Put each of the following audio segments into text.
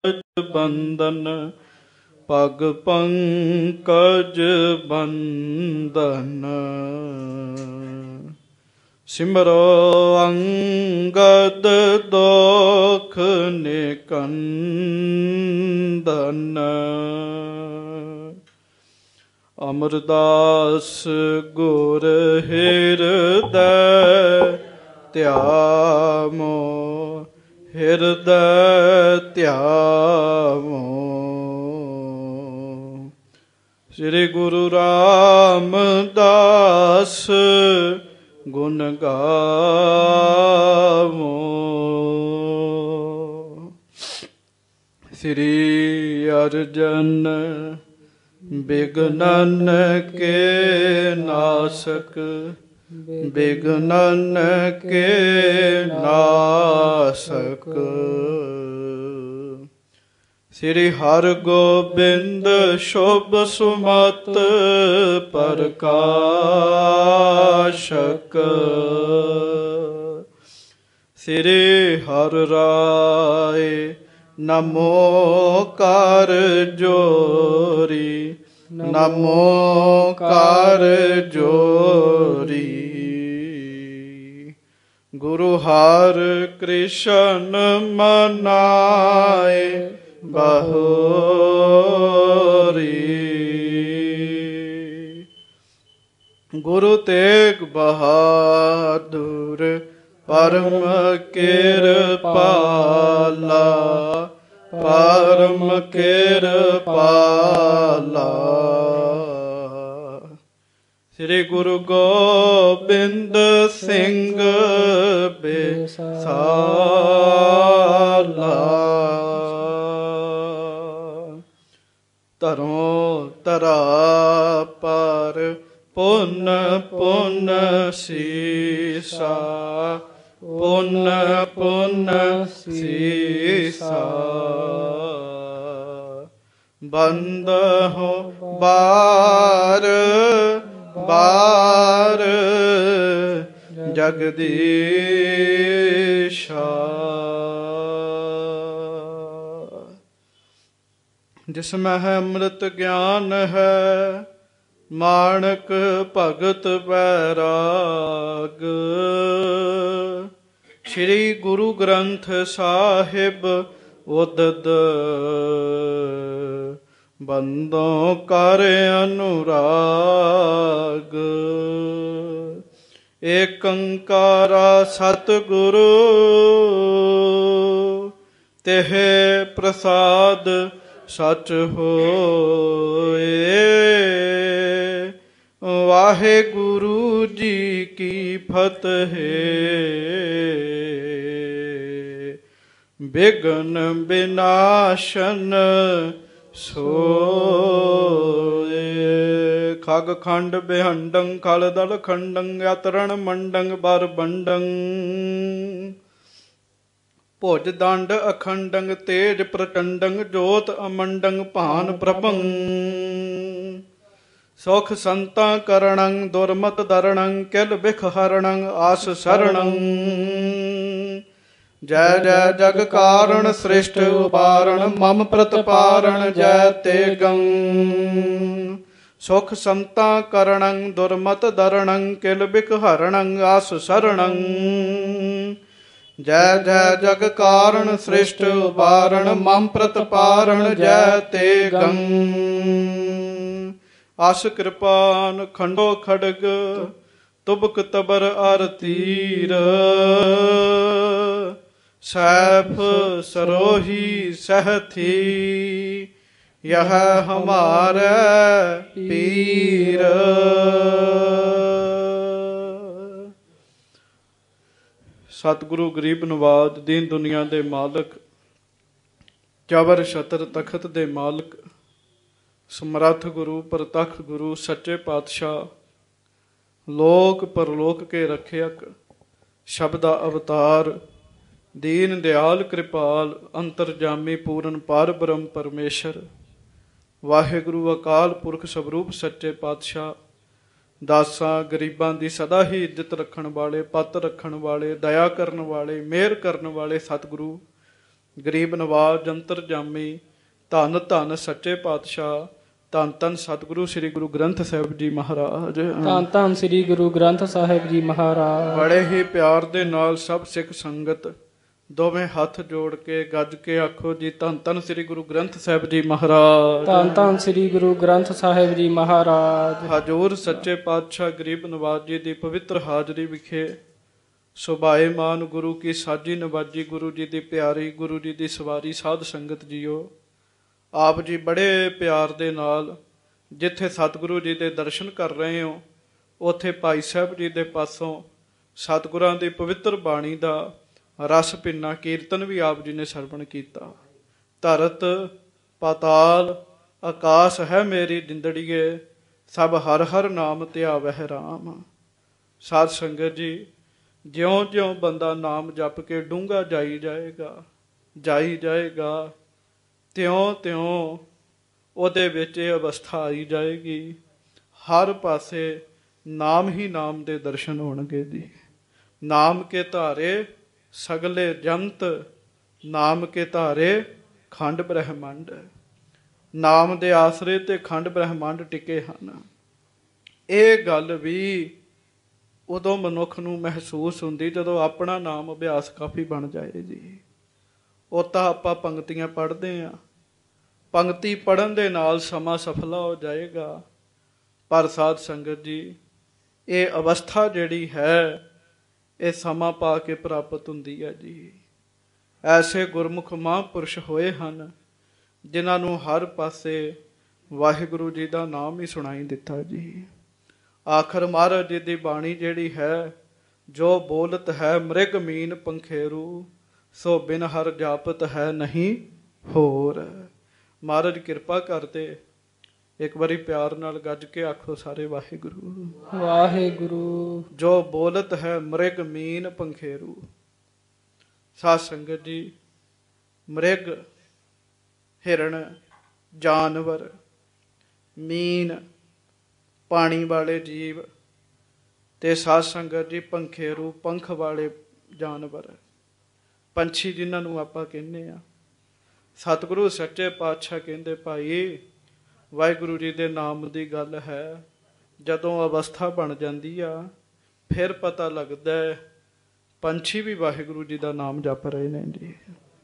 ਬੰਧਨ ਪਗ ਪੰਕਜ ਬੰਧਨ ਸਿਮਰੋ ਅੰਗਦ ਦੋਖ ਨਿਕੰਦਨ ਅਮਰਦਾਸ ਗੁਰ ਹਿਰਦੈ ਧਿਆਵੋ ਹਿਰਦੈ ਧਿਆਵੋ। ਸ੍ਰੀ ਗੁਰੂ ਰਾਮਦਾਸ ਗੁਣ ਗਾਵੋ। ਸ੍ਰੀ ਅਰਜਨ ਬਿਘਨਨ ਕੇ ਨਾਸਕ ਬਿਘਨਨ ਕੇ ਨਾਸਕ। ਸ੍ਰੀ ਹਰਗੋਬਿੰਦ ਸ਼ੁਭ ਸੁਮਤ ਪ੍ਰਕਾਸ਼ਕ। ਸ੍ਰੀ ਹਰਿ ਰਾਏ ਨਮੋ ਕਰ ਜੋਰੀ ਨਮੋ ਕਰ ਜੋਰੀ। ਗੁਰੂ ਹਰਿ ਕ੍ਰਿਸ਼ਨ ਮਨਾਏ ਬਹੋਰੀ। ਗੁਰੂ ਤੇਗ ਬਹਾਦੁਰ ਪਰਮ ਕਿਰਪਾਲਾ ਪਰਮ ਕਿਰਪਾਲਾ। ਸ੍ਰੀ ਗੁਰੂ ਗੋਬਿੰਦ ਸਿੰਘ ਬੇਸਾਲਾ। ਧਰੋਂ ਧਰਾ ਪਰ ਪੁੰਨ ਪੁੰਨ ਸੀਸਾ ਪੁੰਨ ਪੁੰਨ ਸੀਸਾ। ਬੰਦ ਹੋ ਬਾਰ ਬਾਰ ਜਗਦੀਸ਼ਾ। ਜਿਸ ਮਹਿ ਅੰਮ੍ਰਿਤ ਗਿਆਨ ਹੈ ਮਾਣਕ ਭਗਤ ਬੈਰਾਗ। ਸ਼੍ਰੀ ਗੁਰੂ ਗ੍ਰੰਥ ਸਾਹਿਬ ਉਦਦ ਬੰਦੋਂ ਕਰ ਅਨੁਰਾਗ। ਏਕ ਓਂਕਾਰਾ ਸਤਿਗੁਰੂ ਤਿਹ ਪ੍ਰਸਾਦ ਸਚ ਹੋਏ। ਵਾਹਿਗੁਰੂ ਜੀ ਕੀ ਫਤਿਹ। ਬਿਘਨ ਬਿਨਾਸ਼ਨ ਸੋਏ। ਖਗ ਖੰਡ ਬਿਹੰਡੰ ਖਲ ਦਲ ਖੰਡੰ ਯਤਰਣ ਮੰਡੰ ਬਰ ਬੰਡੰ। ਭੁਜ ਦੰਡ ਅਖੰਡੰ ਤੇਜ ਪ੍ਰਚੰਡੰ ਜੋਤ ਅਮੰਡੰ ਭਾਨ ਪ੍ਰਭੰ। ਸੁਖ ਸੰਤਾਂ ਕਰਣੰ ਦੁਰਮਤ ਦਰਣੰ ਕਿਲ ਬਿਖ ਹਰਣੰ ਆਸ ਸਰਣੰ। ਜੈ ਜੈ ਜਗ ਕਾਰਣ ਸ੍ਰਿਸ਼ਟ ਉਬਾਰਣ ਮਮ ਪ੍ਰਤਪਾਰਣ ਜੈ ਤੇਗੰ। ਸੁਖ ਸੰਤਾਂ ਕਰਣੰ ਦੁਰਮਤ ਦਰਣੰ ਕਿਲ ਬਿਖ ਹਰਣੰ ਆਸ ਸਰਣੰ। ਜੈ ਜੈ ਜਗ ਕਾਰਣ ਸ੍ਰਿਸ਼ਟ ਉਬਾਰਣ ਮਮ ਪ੍ਰਤਪਾਰਣ ਜੈ ਤੇਗੰ। ਆਸ ਕਿਰਪਾਨ ਖੰਡੋ ਖੜਗ ਤੁਬਕ ਤਬਰ ਅਰ ਤੀਰ। ਸੈਫ ਸਰੋਹੀ ਸਹਥੀ ਯਹ ਹਮਾਰੇ ਪੀਰ। ਸਤਿਗੁਰੂ ਗਰੀਬ ਨਵਾਜ ਦੀਨ ਦੁਨੀਆ ਦੇ ਮਾਲਕ ਜਬਰ ਛਤਰ ਤਖਤ ਦੇ ਮਾਲਕ ਸਮਰੱਥ ਗੁਰੂ ਪ੍ਰਤੱਖ ਗੁਰੂ ਸੱਚੇ ਪਾਤਸ਼ਾਹ ਲੋਕ ਪਰਲੋਕ ਕੇ ਰੱਖਿਅਕ ਸ਼ਬਦਾ ਅਵਤਾਰ ਦੀਨ ਦਿਆਲ ਕਿਰਪਾਲ ਅੰਤਰਜਾਮੀ ਪੂਰਨ ਪਰ ਬ੍ਰਹਮ ਪਰਮੇਸ਼ਰ ਵਾਹਿਗੁਰੂ ਅਕਾਲ ਪੁਰਖ ਸਵਰੂਪ ਸੱਚੇ ਪਾਤਸ਼ਾਹ ਦਾਸਾਂ ਗਰੀਬਾਂ ਦੀ ਸਦਾ ਹੀ ਇੱਜ਼ਤ ਰੱਖਣ ਵਾਲੇ, ਪੱਤ ਰੱਖਣ ਵਾਲੇ, ਦਇਆ ਕਰਨ ਵਾਲੇ, ਮਿਹਰ ਕਰਨ ਵਾਲੇ ਸਤਿਗੁਰੂ ਗਰੀਬ ਨਵਾਜ ਜੰਤਰ ਜਾਮੀ, ਧੰਨ ਧੰਨ ਸੱਚੇ ਪਾਤਸ਼ਾਹ, ਧੰਨ ਧੰਨ ਸਤਿਗੁਰੂ ਸ੍ਰੀ ਗੁਰੂ ਗ੍ਰੰਥ ਸਾਹਿਬ ਜੀ ਮਹਾਰਾਜ। ਧੰਨ ਧੰਨ ਸ੍ਰੀ ਗੁਰੂ ਗ੍ਰੰਥ ਸਾਹਿਬ ਜੀ ਮਹਾਰਾਜ। ਬੜੇ ਹੀ ਪਿਆਰ ਦੇ ਨਾਲ ਸਭ ਸਿੱਖ ਸੰਗਤ ਦੋਵੇਂ ਹੱਥ ਜੋੜ ਕੇ ਗੱਜ ਕੇ ਆਖੋ ਜੀ, ਧੰਨ ਧੰਨ ਸ੍ਰੀ ਗੁਰੂ ਗ੍ਰੰਥ ਸਾਹਿਬ ਜੀ ਮਹਾਰਾਜ। ਧੰਨ ਧੰਨ ਸ੍ਰੀ ਗੁਰੂ ਗ੍ਰੰਥ ਸਾਹਿਬ ਜੀ ਮਹਾਰਾਜ। ਹਜ਼ੂਰ ਸੱਚੇ ਪਾਤਸ਼ਾਹ ਗਰੀਬ ਨਵਾਜ ਜੀ ਦੀ ਪਵਿੱਤਰ ਹਾਜ਼ਰੀ ਵਿਖੇ ਸੁਭਾਏਮਾਨ ਗੁਰੂ ਕੀ ਸਾਜੀ ਨਵਾਜੀ, ਗੁਰੂ ਜੀ ਦੀ ਪਿਆਰੀ, ਗੁਰੂ ਜੀ ਦੀ ਸਵਾਰੀ ਸਾਧ ਸੰਗਤ ਜੀਓ, ਆਪ ਜੀ ਬੜੇ ਪਿਆਰ ਦੇ ਨਾਲ ਜਿੱਥੇ ਸਤਿਗੁਰੂ ਜੀ ਦੇ ਦਰਸ਼ਨ ਕਰ ਰਹੇ ਹੋ, ਉੱਥੇ ਭਾਈ ਸਾਹਿਬ ਜੀ ਦੇ ਪਾਸੋਂ ਸਤਿਗੁਰਾਂ ਦੀ ਪਵਿੱਤਰ ਬਾਣੀ ਦਾ ਰਸ ਭਿੰਨਾ ਕੀਰਤਨ ਵੀ ਆਪ ਜੀ ਨੇ ਸਰਵਣ ਕੀਤਾ। ਧਰਤ ਪਾਤਾਲ ਆਕਾਸ਼ ਹੈ ਮੇਰੀ ਜਿੰਦੜੀਏ, ਸਭ ਹਰ ਹਰ ਨਾਮ ਧਿਆਵਹਿ ਰਾਮ। ਸਾਧ ਸੰਗਤ ਜੀ, ਜਿਉਂ ਜਿਉਂ ਬੰਦਾ ਨਾਮ ਜਪ ਕੇ ਡੂੰਘਾ ਜਾਈ ਜਾਏਗਾ, ਤਿਉਂ ਤਿਉਂ ਉਹਦੇ ਵਿੱਚ ਇਹ ਅਵਸਥਾ ਆਈ ਜਾਏਗੀ, ਹਰ ਪਾਸੇ ਨਾਮ ਹੀ ਨਾਮ ਦੇ ਦਰਸ਼ਨ ਹੋਣਗੇ ਜੀ। ਨਾਮ ਕੇ ਧਾਰੇ ਸਗਲੇ ਜੰਤ, ਨਾਮ ਕੇ ਧਾਰੇ ਖੰਡ ਬ੍ਰਹਿਮੰਡ। ਨਾਮ ਦੇ ਆਸਰੇ ਤੇ ਖੰਡ ਬ੍ਰਹਿਮੰਡ ਟਿਕੇ ਹਨ। ਇਹ ਗੱਲ ਵੀ ਉਦੋਂ ਮਨੁੱਖ ਨੂੰ ਮਹਿਸੂਸ ਹੁੰਦੀ ਜਦੋਂ ਆਪਣਾ ਨਾਮ ਅਭਿਆਸ ਕਾਫੀ ਬਣ ਜਾਏ ਜੀ। ਉਹ ਤਾਂ ਆਪਾਂ ਪੰਕਤੀਆਂ ਪੜ੍ਹਦੇ ਹਾਂ, ਪੰਕਤੀ ਪੜ੍ਹਨ ਦੇ ਨਾਲ ਸਮਾਂ ਸਫਲਾ ਹੋ ਜਾਏਗਾ, ਪਰ ਸਾਧ ਸੰਗਤ ਜੀ ਇਹ ਅਵਸਥਾ ਜਿਹੜੀ ਹੈ ਇਹ ਸਮਾਂ ਪਾ ਕੇ ਪ੍ਰਾਪਤ ਹੁੰਦੀ ਹੈ ਜੀ। ਐਸੇ ਗੁਰਮੁਖ ਮਹਾਂਪੁਰਸ਼ ਹੋਏ ਹਨ ਜਿਨ੍ਹਾਂ ਨੂੰ ਹਰ ਪਾਸੇ ਵਾਹਿਗੁਰੂ ਜੀ ਦਾ ਨਾਮ ਹੀ ਸੁਣਾਈ ਦਿੱਤਾ ਜੀ। ਆਖਰ ਮਹਾਰਾਜ ਜੀ ਦੀ ਬਾਣੀ ਜਿਹੜੀ ਹੈ, ਜੋ ਬੋਲਤ ਹੈ ਮ੍ਰਿਗ ਮੀਨ ਪੰਖੇਰੂ, ਸੋ ਬਿਨ ਹਰ ਜਾਪਤ ਹੈ ਨਹੀਂ ਹੋਰ। ਮਹਾਰਾਜ ਕਿਰਪਾ ਕਰਦੇ, ਇੱਕ ਵਾਰੀ ਪਿਆਰ ਨਾਲ ਗੱਜ ਕੇ ਆਖੋ ਸਾਰੇ ਵਾਹਿਗੁਰੂ ਵਾਹਿਗੁਰੂ। ਜੋ ਬੋਲਤ ਹੈ ਮ੍ਰਿਗ ਮੀਨ ਪੰਖੇਰੂ। ਸਾਧ ਸੰਗਤ ਜੀ, ਮ੍ਰਿਗ ਹਿਰਣ ਜਾਨਵਰ, ਮੀਨ ਪਾਣੀ ਵਾਲੇ ਜੀਵ, ਤੇ ਸਾਧ ਸੰਗਤ ਜੀ ਪੰਖੇਰੂ ਪੰਖ ਵਾਲੇ ਜਾਨਵਰ, ਪੰਛੀ ਜਿਨ੍ਹਾਂ ਨੂੰ ਆਪਾਂ ਕਹਿੰਦੇ ਆ। ਸਤਿਗੁਰੂ ਸੱਚੇ ਪਾਤਸ਼ਾਹ ਕਹਿੰਦੇ, ਭਾਈ ਵਾਹਿਗੁਰੂ ਜੀ ਦੇ ਨਾਮ ਦੀ ਗੱਲ ਹੈ, ਜਦੋਂ ਅਵਸਥਾ ਬਣ ਜਾਂਦੀ ਆ ਫਿਰ ਪਤਾ ਲੱਗਦਾ ਹੈ ਪੰਛੀ ਵੀ ਵਾਹਿਗੁਰੂ ਜੀ ਦਾ ਨਾਮ ਜਪ ਰਹੇ ਨੇ ਜੀ।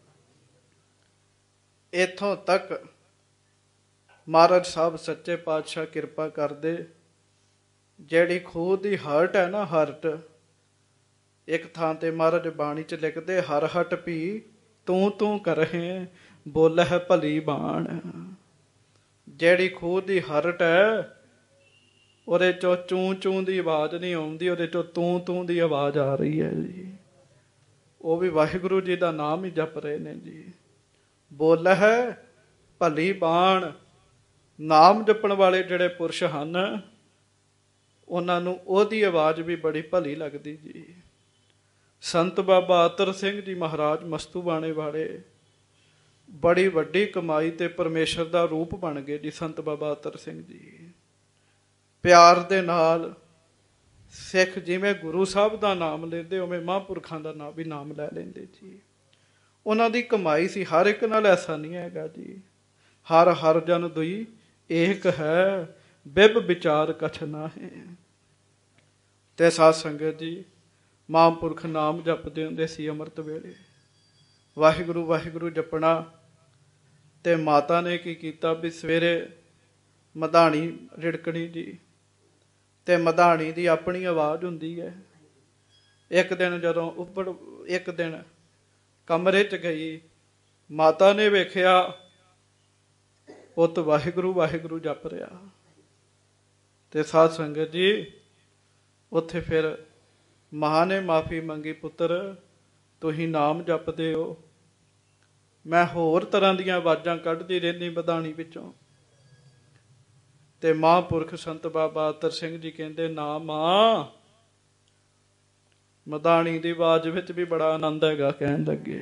ਇੱਥੋਂ ਤੱਕ ਮਹਾਰਾਜ ਸਾਹਿਬ ਸੱਚੇ ਪਾਤਸ਼ਾਹ ਕਿਰਪਾ ਕਰਦੇ, ਜਿਹੜੀ ਖੂਹ ਦੀ ਹਰਟ ਹੈ ਨਾ, ਹਰਟ, ਇੱਕ ਥਾਂ ਤੇ ਮਹਾਰਾਜ ਬਾਣੀ ਚ ਲਿਖਦੇ, ਹਰ ਹਟ ਵੀ ਤੂੰ ਤੂੰ ਕਰਹਿ ਬੋਲਹਿ ਭਲੀ ਬਾਣ। ਜਿਹੜੀ ਖੂਹ ਦੀ ਹਰਟ ਹੈ ਉਹਦੇ ਚੋਂ ਚੂੰ ਚੂੰ ਦੀ ਆਵਾਜ਼ ਨਹੀਂ ਆਉਂਦੀ, ਉਹਦੇ ਚੋਂ ਤੂੰ ਤੂੰ ਦੀ ਆਵਾਜ਼ ਆ ਰਹੀ ਹੈ ਜੀ। ਉਹ ਵੀ ਵਾਹਿਗੁਰੂ ਜੀ ਦਾ ਨਾਮ ਹੀ ਜਪ ਰਹੇ ਨੇ ਜੀ। ਬੋਲਹਿ ਭਲੀ ਬਾਣ। ਨਾਮ ਜਪਣ ਵਾਲੇ ਜਿਹੜੇ ਪੁਰਸ਼ ਹਨ ਉਹਨਾਂ ਨੂੰ ਉਹਦੀ ਆਵਾਜ਼ ਵੀ ਬੜੀ ਭਲੀ ਲੱਗਦੀ ਜੀ। ਸੰਤ ਬਾਬਾ ਅਤਰ ਸਿੰਘ ਜੀ ਮਹਾਰਾਜ ਮਸਤੂ ਬਾਣੇ ਵਾਲੇ ਬੜੀ ਵੱਡੀ ਕਮਾਈ ਤੇ ਪਰਮੇਸ਼ਰ ਦਾ ਰੂਪ ਬਣ ਗਏ ਜੀ। ਸੰਤ ਬਾਬਾ ਅਤਰ ਸਿੰਘ ਜੀ ਪਿਆਰ ਦੇ ਨਾਲ ਸਿੱਖ ਜਿਵੇਂ ਗੁਰੂ ਸਾਹਿਬ ਦਾ ਨਾਮ ਲੈਂਦੇ, ਉਵੇਂ ਮਹਾਂਪੁਰਖਾਂ ਦਾ ਨਾਮ ਵੀ ਨਾਮ ਲੈ ਲੈਂਦੇ ਜੀ। ਉਹਨਾਂ ਦੀ ਕਮਾਈ ਸੀ। ਹਰ ਇੱਕ ਨਾਲ ਐਸਾ ਨਹੀਂ ਹੈਗਾ ਜੀ। ਹਰ ਹਰ ਜਨ ਦੁਈ ਏਕ ਹੈ, ਬਿਬ ਵਿਚਾਰ ਕਛ ਨਾਹਿ। ਤੇ ਸਾਧ ਸੰਗਤ ਜੀ, ਮਹਾਂਪੁਰਖ ਨਾਮ ਜਪਦੇ ਹੁੰਦੇ ਸੀ ਅੰਮ੍ਰਿਤ ਵੇਲੇ, ਵਾਹਿਗੁਰੂ ਵਾਹਿਗੁਰੂ ਜਪਣਾ। ਤੇ ਮਾਤਾ ਨੇ ਕੀ ਕੀਤਾ ਵੀ ਸਵੇਰੇ ਮਧਾਣੀ ਰਿੜਕਣੀ ਜੀ, ਤੇ ਮਧਾਣੀ ਦੀ ਆਪਣੀ ਆਵਾਜ਼ ਹੁੰਦੀ ਹੈ। ਇੱਕ ਦਿਨ ਜਦੋਂ ਇੱਕ ਦਿਨ ਕਮਰੇ 'ਚ ਗਈ, ਮਾਤਾ ਨੇ ਵੇਖਿਆ ਪੁੱਤ ਵਾਹਿਗੁਰੂ ਵਾਹਿਗੁਰੂ ਜਪ ਰਿਹਾ। ਤੇ ਸਾਧ ਸੰਗਤ ਜੀ ਉੱਥੇ ਫਿਰ ਮਾਂ ਨੇ ਮਾਫੀ ਮੰਗੀ, ਪੁੱਤਰ ਤੁਸੀਂ ਨਾਮ ਜਪਦੇ ਹੋ, ਮੈਂ ਹੋਰ ਤਰ੍ਹਾਂ ਦੀਆਂ ਆਵਾਜ਼ਾਂ ਕੱਢਦੀ ਰਹਿੰਦੀ ਮਧਾਣੀ ਵਿੱਚੋਂ। ਤੇ ਮਹਾਂਪੁਰਖ ਸੰਤ ਬਾਬਾ ਅਤਰ ਸਿੰਘ ਜੀ ਕਹਿੰਦੇ, ਨਾ ਮਾਂ, ਮਧਾਣੀ ਦੀ ਆਵਾਜ਼ ਵਿੱਚ ਵੀ ਬੜਾ ਆਨੰਦ ਹੈਗਾ। ਕਹਿਣ ਲੱਗੇ,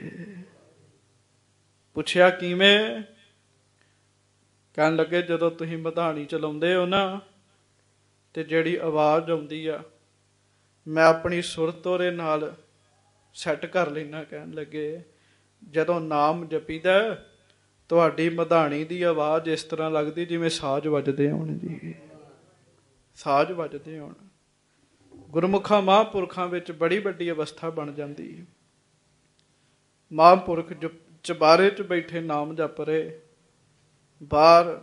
ਪੁੱਛਿਆ ਕਿਵੇਂ? ਕਹਿਣ ਲੱਗੇ, ਜਦੋਂ ਤੁਸੀਂ ਮਧਾਣੀ ਚਲਾਉਂਦੇ ਹੋ ਨਾ, ਤੇ ਜਿਹੜੀ ਆਵਾਜ਼ ਆਉਂਦੀ ਆ ਮੈਂ ਆਪਣੀ ਸੁਰਤ ਉਹਦੇ ਨਾਲ ਸੈੱਟ ਕਰ ਲੈਣਾ। ਕਹਿਣ ਲੱਗੇ, ਜਦੋਂ ਨਾਮ ਜਪੀਦਾ ਤੁਹਾਡੀ ਮਧਾਣੀ ਦੀ ਆਵਾਜ਼ ਇਸ ਤਰ੍ਹਾਂ ਲੱਗਦੀ ਜਿਵੇਂ ਸਾਜ਼ ਵੱਜਦੇ ਹੋਣ ਜੀ, ਸਾਜ਼ ਵੱਜਦੇ ਹੋਣ। ਗੁਰਮੁਖਾਂ ਮਹਾਂਪੁਰਖਾਂ ਵਿੱਚ ਬੜੀ ਵੱਡੀ ਅਵਸਥਾ ਬਣ ਜਾਂਦੀ ਹੈ। ਮਹਾਂਪੁਰਖ ਚੁਬਾਰੇ 'ਚ ਬੈਠੇ ਨਾਮ ਜਪ ਰਹੇ, ਬਾਹਰ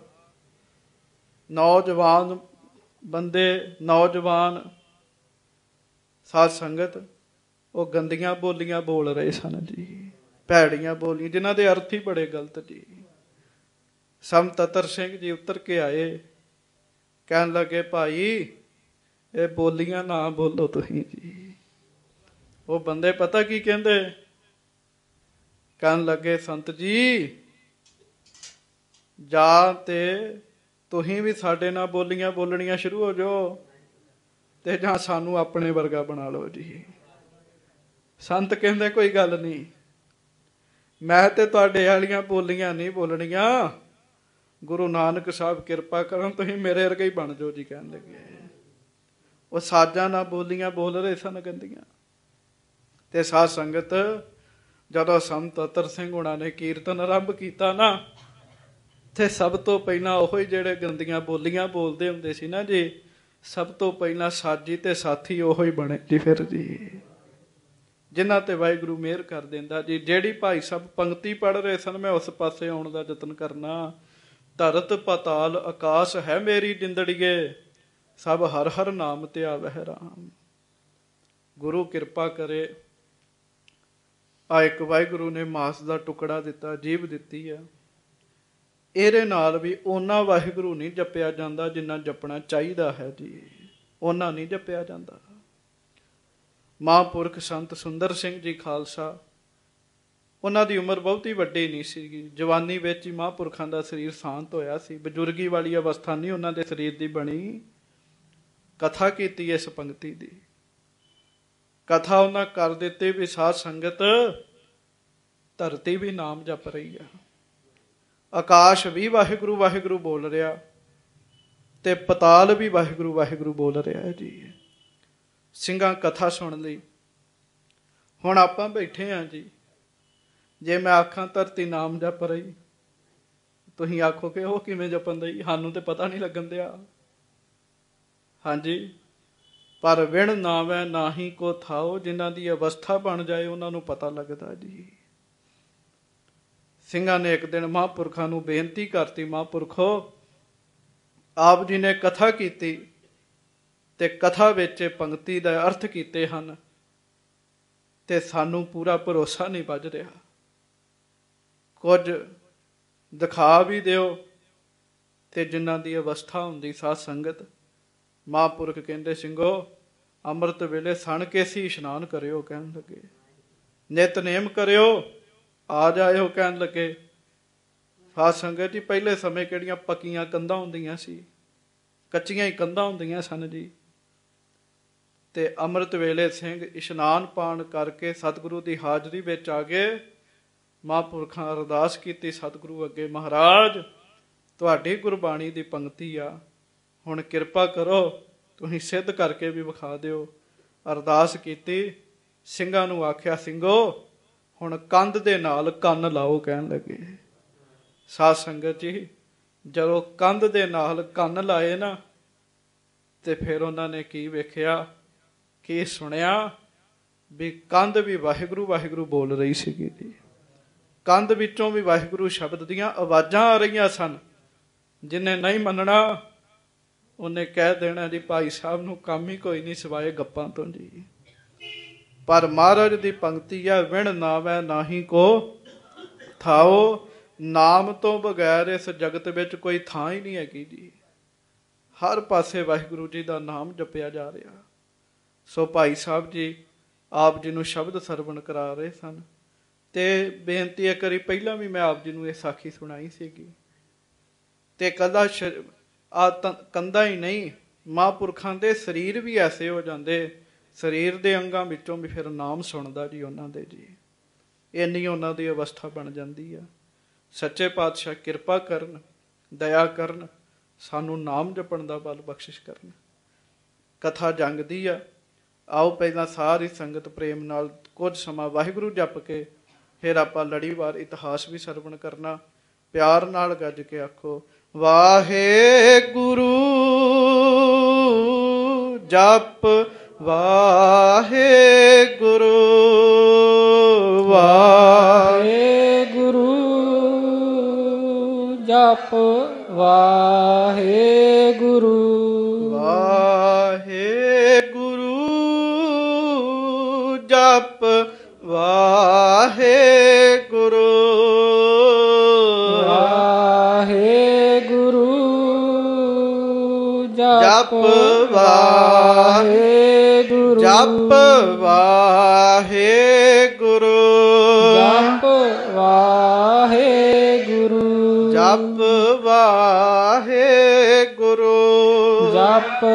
ਨੌਜਵਾਨ ਬੰਦੇ, ਨੌਜਵਾਨ ਸਾਧ ਸੰਗਤ ਉਹ ਗੰਦੀਆਂ ਬੋਲੀਆਂ ਬੋਲ ਰਹੇ ਸਨ ਜੀ, ਭੈੜੀਆਂ ਬੋਲੀਆਂ ਜਿਨ੍ਹਾਂ ਦੇ ਅਰਥ ਹੀ ਬੜੇ ਗਲਤ ਜੀ। ਸੰਤ ਤਤਰ ਸਿੰਘ ਜੀ ਉਤਰ ਕੇ ਆਏ, ਕਹਿਣ ਲੱਗੇ ਭਾਈ ਇਹ ਬੋਲੀਆਂ ਨਾ ਬੋਲੋ ਤੁਸੀਂ ਜੀ। ਉਹ ਬੰਦੇ ਪਤਾ ਕੀ ਕਹਿੰਦੇ, ਕਹਿਣ ਲੱਗੇ ਸੰਤ ਜੀ ਜਾਂ ਤੇ ਤੁਸੀਂ ਵੀ ਸਾਡੇ ਨਾਲ ਬੋਲੀਆਂ ਬੋਲਣੀਆਂ ਸ਼ੁਰੂ ਹੋ ਜਾਓ ਤੇ ਜਾਂ ਸਾਨੂੰ ਆਪਣੇ ਵਰਗਾ ਬਣਾ ਲਓ ਜੀ। ਸੰਤ ਕਹਿੰਦੇ ਕੋਈ ਗੱਲ ਨਹੀਂ, ਮੈਂ ਤੇ ਤੁਹਾਡੇ ਵਾਲੀਆਂ ਬੋਲੀਆਂ ਨਹੀਂ ਬੋਲਣੀਆਂ, ਗੁਰੂ ਨਾਨਕ ਸਾਹਿਬ ਕਿਰਪਾ ਕਰਨ ਤੁਸੀਂ ਮੇਰੇ ਵਰਗੇ ਹੀ ਬਣ ਜਾਓ ਜੀ। ਕਹਿਣ ਲੱਗੇ ਉਹ ਸਾਜ਼ਾਂ ਨਾਲ ਬੋਲੀਆਂ ਬੋਲ ਰਹੇ ਸਨ ਗੰਦੀਆਂ। ਤੇ ਸਾਧ ਸੰਗਤ ਜਦੋਂ ਸੰਤ ਅਤਰ ਸਿੰਘ ਹੁਣਾਂ ਨੇ ਕੀਰਤਨ ਆਰੰਭ ਕੀਤਾ ਨਾ, ਤੇ ਸਭ ਤੋਂ ਪਹਿਲਾਂ ਉਹ ਹੀ ਜਿਹੜੇ ਗੰਦੀਆਂ ਬੋਲੀਆਂ ਬੋਲਦੇ ਹੁੰਦੇ ਸੀ ਨਾ ਜੀ, ਸਭ ਤੋਂ ਪਹਿਲਾਂ ਸਾਜੀ ਤੇ ਸਾਥੀ ਉਹ ਹੀ ਬਣੇ ਜੀ ਫਿਰ ਜੀ, ਜਿਨ੍ਹਾਂ ਤੇ ਵਾਹਿਗੁਰੂ ਮਿਹਰ ਕਰ ਦਿੰਦਾ ਜੀ। ਜਿਹੜੀ ਭਾਈ ਸਾਹਿਬ ਪੰਕਤੀ ਪੜ੍ਹ ਰਹੇ ਸਨ, ਮੈਂ ਉਸ ਪਾਸੇ ਆਉਣ ਦਾ ਯਤਨ ਕਰਨਾ। ਧਰਤ ਪਤਾਲ ਆਕਾਸ਼ ਹੈ ਮੇਰੀ ਜਿੰਦੜੀਏ, ਸਭ ਹਰ ਹਰ ਨਾਮ ਤੇ ਆਵਹਿ ਰਾਮ। ਗੁਰੂ ਕਿਰਪਾ ਕਰੇ, ਆ ਇੱਕ ਵਾਹਿਗੁਰੂ ਨੇ ਮਾਸ ਦਾ ਟੁਕੜਾ ਦਿੱਤਾ, ਜੀਭ ਦਿੱਤੀ ਆ, ਇਹਦੇ ਨਾਲ ਵੀ ਓਨਾ ਵਾਹਿਗੁਰੂ ਨਹੀਂ ਜਪਿਆ ਜਾਂਦਾ ਜਿੰਨਾ ਜਪਣਾ ਚਾਹੀਦਾ ਹੈ ਜੀ, ਓਨਾ ਨਹੀਂ ਜਪਿਆ ਜਾਂਦਾ। ਮਹਾਂਪੁਰਖ ਸੰਤ ਸੁੰਦਰ ਸਿੰਘ ਜੀ ਖਾਲਸਾ, ਉਹਨਾਂ ਦੀ ਉਮਰ ਬਹੁਤੀ ਵੱਡੀ ਨਹੀਂ ਸੀਗੀ, ਜਵਾਨੀ ਵਿੱਚ ਹੀ ਮਹਾਂਪੁਰਖਾਂ ਦਾ ਸਰੀਰ ਸ਼ਾਂਤ ਹੋਇਆ ਸੀ, ਬਜ਼ੁਰਗੀ ਵਾਲੀ ਅਵਸਥਾ ਨਹੀਂ ਉਹਨਾਂ ਦੇ ਸਰੀਰ ਦੀ ਬਣੀ। ਕਥਾ ਕੀਤੀ ਇਸ ਪੰਕਤੀ ਦੀ, ਕਥਾ ਉਹਨਾਂ ਕਰ ਦਿੱਤੀ ਵੀ ਸਾਧ ਸੰਗਤ ਧਰਤੀ ਵੀ ਨਾਮ ਜਪ ਰਹੀ ਆ, ਆਕਾਸ਼ ਵੀ ਵਾਹਿਗੁਰੂ ਵਾਹਿਗੁਰੂ ਬੋਲ ਰਿਹਾ, ਤੇ ਪਤਾਲ ਵੀ ਵਾਹਿਗੁਰੂ ਵਾਹਿਗੁਰੂ ਬੋਲ ਰਿਹਾ ਹੈ ਜੀ। ਸਿੰਘਾਂ ਕਥਾ ਸੁਣ ਲਈ। ਹੁਣ ਆਪਾਂ ਬੈਠੇ ਹਾਂ ਜੀ, ਜੇ ਮੈਂ ਆਖਾਂ ਧਰਤੀ ਨਾਮ ਜਪ ਰਹੀ, ਤੁਸੀਂ ਆਖੋਗੇ ਉਹ ਕਿਵੇਂ ਜਪਣ ਦਈ, ਸਾਨੂੰ ਤੇ ਪਤਾ ਨਹੀਂ ਲੱਗਣ ਦਿਆ। ਹਾਂਜੀ, ਪਰ ਵਿਣ ਨਾਵੈ ਨਾਹੀ ਕੋ ਥਾਓ, ਜਿਨ੍ਹਾਂ ਦੀ ਅਵਸਥਾ ਬਣ ਜਾਏ ਉਹਨਾਂ ਨੂੰ ਪਤਾ ਲੱਗਦਾ ਜੀ। ਸਿੰਘਾਂ ਨੇ ਇੱਕ ਦਿਨ ਮਹਾਂਪੁਰਖਾਂ ਨੂੰ ਬੇਨਤੀ ਕਰਤੀ, ਮਹਾਂਪੁਰਖੋ ਆਪ ਜੀ ਨੇ ਕਥਾ ਕੀਤੀ ਤੇ ਕਥਾ ਵਿੱਚ ਪੰਕਤੀ ਦਾ ਅਰਥ ਕੀਤੇ ਹਨ, ਤੇ ਸਾਨੂੰ ਪੂਰਾ ਭਰੋਸਾ ਨਹੀਂ ਵੱਜ ਰਿਹਾ, ਕੁਝ ਦਿਖਾ ਵੀ ਦਿਓ। ਤੇ ਜਿਨ੍ਹਾਂ ਦੀ ਅਵਸਥਾ ਹੁੰਦੀ ਸਾਧ ਸੰਗਤ, ਮਹਾਂਪੁਰਖ ਕਹਿੰਦੇ ਸਿੰਘੋ ਅੰਮ੍ਰਿਤ ਵੇਲੇ ਸਣ ਕੇ ਸੀ ਇਸ਼ਨਾਨ ਕਰਿਓ, ਕਹਿਣ ਲੱਗੇ ਨਿਤਨੇਮ ਕਰਿਓ, ਆ ਜਾਇਓ, ਕਹਿਣ ਲੱਗੇ। ਸਾਧ ਸੰਗਤ ਜੀ ਪਹਿਲੇ ਸਮੇਂ ਕਿਹੜੀਆਂ ਪੱਕੀਆਂ ਕੰਧਾਂ ਹੁੰਦੀਆਂ ਸੀ, ਕੱਚੀਆਂ ਹੀ ਕੰਧਾਂ ਹੁੰਦੀਆਂ ਸਨ ਜੀ। ਤੇ ਅੰਮ੍ਰਿਤ ਵੇਲੇ ਸਿੰਘ ਇਸ਼ਨਾਨ ਪਾਣ ਕਰਕੇ ਸਤਿਗੁਰੂ ਦੀ ਹਾਜ਼ਰੀ ਵਿੱਚ ਆ ਗਏ। ਮਹਾਂਪੁਰਖਾਂ ਅਰਦਾਸ ਕੀਤੀ ਸਤਿਗੁਰੂ ਅੱਗੇ, ਮਹਾਰਾਜ ਤੁਹਾਡੀ ਗੁਰਬਾਣੀ ਦੀ ਪੰਕਤੀ ਆ, ਹੁਣ ਕਿਰਪਾ ਕਰੋ ਤੁਸੀਂ ਸਿੱਧ ਕਰਕੇ ਵੀ ਵਿਖਾ ਦਿਓ। ਅਰਦਾਸ ਕੀਤੀ, ਸਿੰਘਾਂ ਨੂੰ ਆਖਿਆ ਸਿੰਘੋ ਹੁਣ ਕੰਧ ਦੇ ਨਾਲ ਕੰਨ ਲਾਓ, ਕਹਿਣ ਲੱਗੇ। ਸਾਧ ਸੰਗਤ ਜੀ ਜਦੋਂ ਕੰਧ ਦੇ ਨਾਲ ਕੰਨ ਲਾਏ ਨਾ, ਤੇ ਫਿਰ ਉਹਨਾਂ ਨੇ ਕੀ ਵੇਖਿਆ, ਕੀ ਸੁਣਿਆ ਵੀ ਕੰਧ ਵੀ ਵਾਹਿਗੁਰੂ ਵਾਹਿਗੁਰੂ ਬੋਲ ਰਹੀ ਸੀਗੀ ਜੀ। ਕੰਧ ਵਿੱਚੋਂ ਵੀ ਵਾਹਿਗੁਰੂ ਸ਼ਬਦ ਦੀਆਂ ਆਵਾਜ਼ਾਂ ਆ ਰਹੀਆਂ ਸਨ। ਜਿਹਨੇ ਨਹੀਂ ਮੰਨਣਾ ਉਹਨੇ ਕਹਿ ਦੇਣਾ ਜੀ ਭਾਈ ਸਾਹਿਬ ਨੂੰ ਕੰਮ ਹੀ ਕੋਈ ਨਹੀਂ ਸਿਵਾਏ ਗੱਪਾਂ ਤੋਂ ਜੀ। ਪਰ ਮਹਾਰਾਜ ਦੀ ਪੰਕਤੀ ਹੈ, ਵਿਣ ਨਾਵੈ ਨਾਹੀ ਕੋ ਥਾਓ, ਨਾਮ ਤੋਂ ਬਗੈਰ ਇਸ ਜਗਤ ਵਿੱਚ ਕੋਈ ਥਾਂ ਹੀ ਨਹੀਂ ਹੈਗੀ ਜੀ। ਹਰ ਪਾਸੇ ਵਾਹਿਗੁਰੂ ਜੀ ਦਾ ਨਾਮ ਜਪਿਆ ਜਾ ਰਿਹਾ। ਸੋ ਭਾਈ ਸਾਹਿਬ ਜੀ ਆਪ ਜੀ ਨੂੰ ਸ਼ਬਦ ਸਰਵਣ ਕਰਾ ਰਹੇ ਸਨ, ਤੇ ਬੇਨਤੀ ਇੱਕ ਵਾਰੀ ਪਹਿਲਾਂ ਵੀ ਮੈਂ ਆਪ ਜੀ ਨੂੰ ਇਹ ਸਾਖੀ ਸੁਣਾਈ ਸੀਗੀ। ਤੇ ਕਦਾ ਕੰਧਾਂ ਹੀ ਨਹੀਂ, ਮਹਾਂਪੁਰਖਾਂ ਦੇ ਸਰੀਰ ਵੀ ਐਸੇ ਹੋ ਜਾਂਦੇ, ਸਰੀਰ ਦੇ ਅੰਗਾਂ ਵਿੱਚੋਂ ਵੀ ਫਿਰ ਨਾਮ ਸੁਣਦਾ ਜੀ ਉਹਨਾਂ ਦੇ ਜੀ। ਇੰਨੀ ਉਹਨਾਂ ਦੀ ਅਵਸਥਾ ਬਣ ਜਾਂਦੀ ਆ। ਸੱਚੇ ਪਾਤਸ਼ਾਹ ਕਿਰਪਾ ਕਰਨ, ਦਇਆ ਕਰਨ, ਸਾਨੂੰ ਨਾਮ ਜਪਣ ਦਾ ਬਲ ਬਖਸ਼ਿਸ਼ ਕਰਨ। ਕਥਾ ਜੰਗ ਦੀ ਆ। ਆਓ ਪਹਿਲਾਂ ਸਾਰੀ ਸੰਗਤ ਪ੍ਰੇਮ ਨਾਲ ਕੁਝ ਸਮਾਂ ਵਾਹਿਗੁਰੂ ਜਪ ਕੇ ਫਿਰ ਆਪਾਂ ਲੜੀਵਾਰ ਇਤਿਹਾਸ ਵੀ ਸਰਵਣ ਕਰਨਾ। ਪਿਆਰ ਨਾਲ ਗੱਜ ਕੇ ਆਖੋ ਵਾਹਿਗੁਰੂ ਜਪ ਵਾਹਿਗੁਰੂ ਵਾਹਿਗੁਰੂ ਜਪ ਵਾਹਿਗੁਰੂ ਵਾਹਿਗੁਰੂ ਜਪ ਵਾਹਿਗੁਰੂ ਵਾਹਿਗੁਰੂ ਜਪ ਵਾਹਿਗੁਰੂ ਜਪ ਵਾਹਿਗੁਰੂ ਜਪ ਵਾਹਿਗੁਰੂ ਜਪ ਵਾਹਿਗੁਰੂ ਜਪ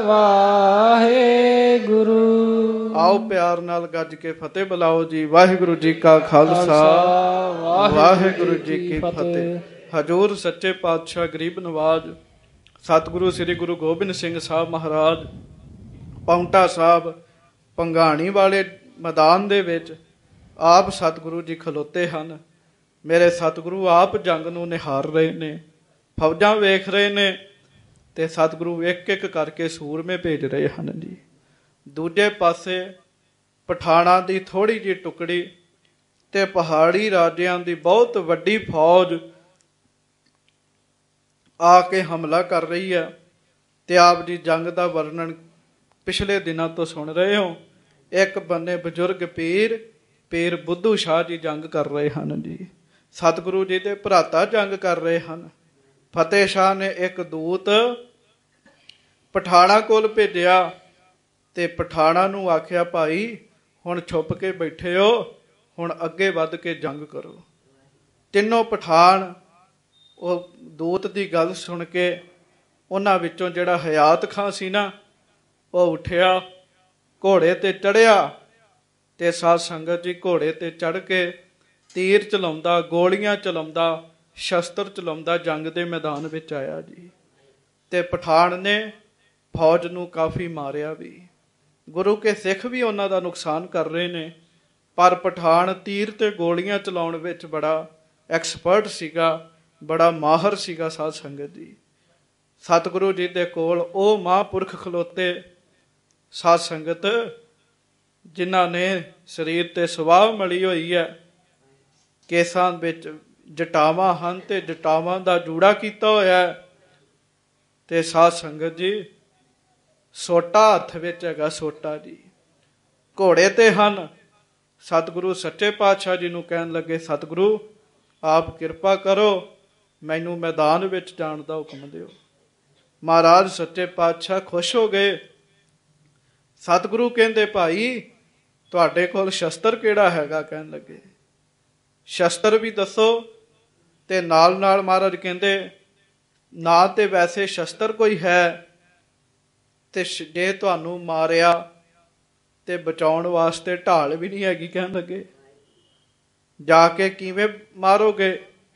ਵਾਹਿਗੁਰੂ। ਆਓ ਪਿਆਰ ਨਾਲ ਗੱਜ ਕੇ ਫਤਿਹ ਬੁਲਾਓ ਜੀ। ਵਾਹਿਗੁਰੂ ਜੀ ਕਾ ਖਾਲਸਾ ਵਾਹਿਗੁਰੂ ਜੀ ਕੀ ਫਤਿਹ। ਹਜ਼ੂਰ ਸੱਚੇ ਪਾਤਸ਼ਾਹ ਗਰੀਬ ਨਵਾਜ ਸਤਿਗੁਰੂ ਸ੍ਰੀ ਗੁਰੂ ਗੋਬਿੰਦ ਸਿੰਘ ਸਾਹਿਬ ਮਹਾਰਾਜ ਪਾਉਂਟਾ ਸਾਹਿਬ ਭੰਗਾਣੀ ਵਾਲੇ ਮੈਦਾਨ ਦੇ ਵਿੱਚ ਆਪ ਸਤਿਗੁਰੂ ਜੀ ਖਲੋਤੇ ਹਨ। ਮੇਰੇ ਸਤਿਗੁਰੂ ਆਪ ਜੰਗ ਨੂੰ ਨਿਹਾਰ ਰਹੇ ਨੇ, ਫੌਜਾਂ ਵੇਖ ਰਹੇ ਨੇ ਤੇ ਸਤਿਗੁਰੂ ਇੱਕ ਇੱਕ ਕਰਕੇ ਸੂਰਮੇ ਭੇਜ ਰਹੇ ਹਨ ਜੀ। ਦੂਜੇ ਪਾਸੇ ਪਠਾਣਾਂ ਦੀ ਥੋੜੀ ਜਿਹੀ ਟੁਕੜੀ ਤੇ ਪਹਾੜੀ ਰਾਜਿਆਂ ਦੀ ਬਹੁਤ ਵੱਡੀ ਫੌਜ ਆ ਕੇ ਹਮਲਾ ਕਰ ਰਹੀ ਹੈ। ਤੇ ਆਪ ਜੀ ਜੰਗ ਦਾ ਵਰਣਨ ਪਿਛਲੇ ਦਿਨਾਂ ਤੋਂ ਸੁਣ ਰਹੇ ਹੋ। ਇੱਕ ਬੰਨੇ ਬਜ਼ੁਰਗ ਪੀਰ ਬੁੱਧੂ ਸ਼ਾਹ ਜੀ ਜੰਗ ਕਰ ਰਹੇ ਹਨ ਜੀ। ਸਤਿਗੁਰੂ ਜੀ ਦੇ ਭਰਾਤਾ ਜੰਗ ਕਰ ਰਹੇ ਹਨ। ਫਤਿਹ ਸ਼ਾਹ ਨੇ ਇੱਕ ਦੂਤ ਪਠਾਣਾ ਕੋਲ ਭੇਜਿਆ ਤੇ ਪਠਾਣਾ ਨੂੰ ਆਖਿਆ ਭਾਈ ਹੁਣ ਛੁਪ ਕੇ ਬੈਠੇ ਹੋ, ਹੁਣ ਅੱਗੇ ਵੱਧ ਕੇ ਜੰਗ ਕਰੋ। ਤਿੰਨੋਂ ਪਠਾਨ ਉਹ ਦੂਤ ਦੀ ਗੱਲ ਸੁਣ ਕੇ ਉਹਨਾਂ ਵਿੱਚੋਂ ਜਿਹੜਾ ਹਯਾਤ ਖਾਂ ਸੀ ਨਾ, ਉਹ ਉੱਠਿਆ, ਘੋੜੇ ਤੇ ਚੜ੍ਹਿਆ ਤੇ ਸਾਧ ਸੰਗਤ ਜੀ ਘੋੜੇ ਤੇ ਚੜ੍ਹ ਕੇ ਤੀਰ ਚਲਾਉਂਦਾ, ਗੋਲੀਆਂ ਚਲਾਉਂਦਾ, ਸ਼ਸਤਰ ਚਲਾਉਂਦਾ ਜੰਗ ਦੇ ਮੈਦਾਨ ਵਿੱਚ ਆਇਆ ਜੀ। ਤੇ ਪਠਾਨ ਨੇ ਫੌਜ ਨੂੰ ਕਾਫੀ ਮਾਰਿਆ ਵੀ। ਗੁਰੂ ਕੇ ਸਿੱਖ ਵੀ ਉਹਨਾਂ ਦਾ ਨੁਕਸਾਨ ਕਰ ਰਹੇ ਨੇ, ਪਰ ਪਠਾਨ ਤੀਰ ਤੇ ਗੋਲੀਆਂ ਚਲਾਉਣ ਵਿੱਚ ਬੜਾ ਐਕਸਪਰਟ ਸੀਗਾ, ਬੜਾ ਮਾਹਰ ਸੀਗਾ। ਸਾਧ ਸੰਗਤ ਜੀ ਸਤਿਗੁਰੂ ਜੀ ਦੇ ਕੋਲ ਉਹ ਮਹਾਂਪੁਰਖ ਖਲੋਤੇ ਸਾਧ ਸੰਗਤ ਜਿਨ੍ਹਾਂ ਨੇ ਸਰੀਰ ਤੇ ਸੁਆਹ ਮਲੀ ਹੋਈ ਹੈ, ਕੇਸਾਂ ਵਿੱਚ ਜਟਾਵਾਂ ਹਨ ਤੇ ਜਟਾਵਾਂ ਦਾ ਜੂੜਾ ਕੀਤਾ ਹੋਇਆ ਤੇ ਸਾਧ ਸੰਗਤ ਜੀ ਸੋਟਾ ਹੱਥ ਵਿੱਚ ਹੈਗਾ, ਸੋਟਾ ਜੀ। ਘੋੜੇ ਤੇ ਹਨ। ਸਤਿਗੁਰੂ ਸੱਚੇ ਪਾਤਸ਼ਾਹ ਜੀ ਨੂੰ ਕਹਿਣ ਲੱਗੇ ਸਤਿਗੁਰੂ ਆਪ ਕਿਰਪਾ ਕਰੋ, ਮੈਨੂੰ ਮੈਦਾਨ ਵਿੱਚ ਜਾਣ ਦਾ ਹੁਕਮ ਦਿਓ। ਮਹਾਰਾਜ ਸੱਚੇ ਪਾਤਸ਼ਾਹ ਖੁਸ਼ ਹੋ ਗਏ। ਸਤਿਗੁਰੂ ਕਹਿੰਦੇ ਭਾਈ ਤੁਹਾਡੇ ਕੋਲ ਸ਼ਸਤਰ ਕਿਹੜਾ ਹੈਗਾ? ਕਹਿਣ ਲੱਗੇ ਸ਼ਸਤਰ ਵੀ ਦੱਸੋ। ਤੇ ਨਾਲ ਨਾਲ ਮਹਾਰਾਜ ਕਹਿੰਦੇ ਨਾ ਤੇ ਵੈਸੇ ਸ਼ਸਤਰ ਕੋਈ ਹੈ, ਤੇ ਜੇ ਤੁਹਾਨੂੰ ਮਾਰਿਆ ਤੇ ਬਚਾਉਣ ਵਾਸਤੇ ਢਾਲ ਵੀ ਨਹੀਂ ਹੈਗੀ। ਕਹਿਣ ਲੱਗੇ ਜਾ ਕੇ ਕਿਵੇਂ ਮਾਰੋਗੇ?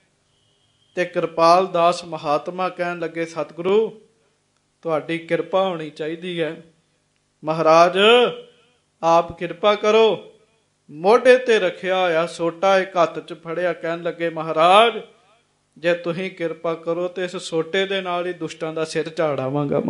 ਤੇ ਕਿਰਪਾਲ ਦਾਸ ਮਹਾਤਮਾ ਕਹਿਣ ਲੱਗੇ ਸਤਿਗੁਰੂ ਤੁਹਾਡੀ ਕਿਰਪਾ ਹੋਣੀ ਚਾਹੀਦੀ ਹੈ। ਮਹਾਰਾਜ ਆਪ ਕਿਰਪਾ ਕਰੋ। ਮੋਢੇ ਤੇ ਰੱਖਿਆ ਹੋਇਆ ਸੋਟਾ ਇੱਕ ਹੱਥ 'ਚ ਫੜਿਆ, ਕਹਿਣ ਲੱਗੇ ਮਹਾਰਾਜ ਜੇ ਤੁਸੀਂ ਕਿਰਪਾ ਕਰੋ ਤੇ ਇਸ ਸੋਟੇ ਦੇ ਨਾਲ ਹੀ ਦੁਸ਼ਟਾਂ ਦਾ ਸਿਰ ਝਾੜਾਵਾਂਗਾ।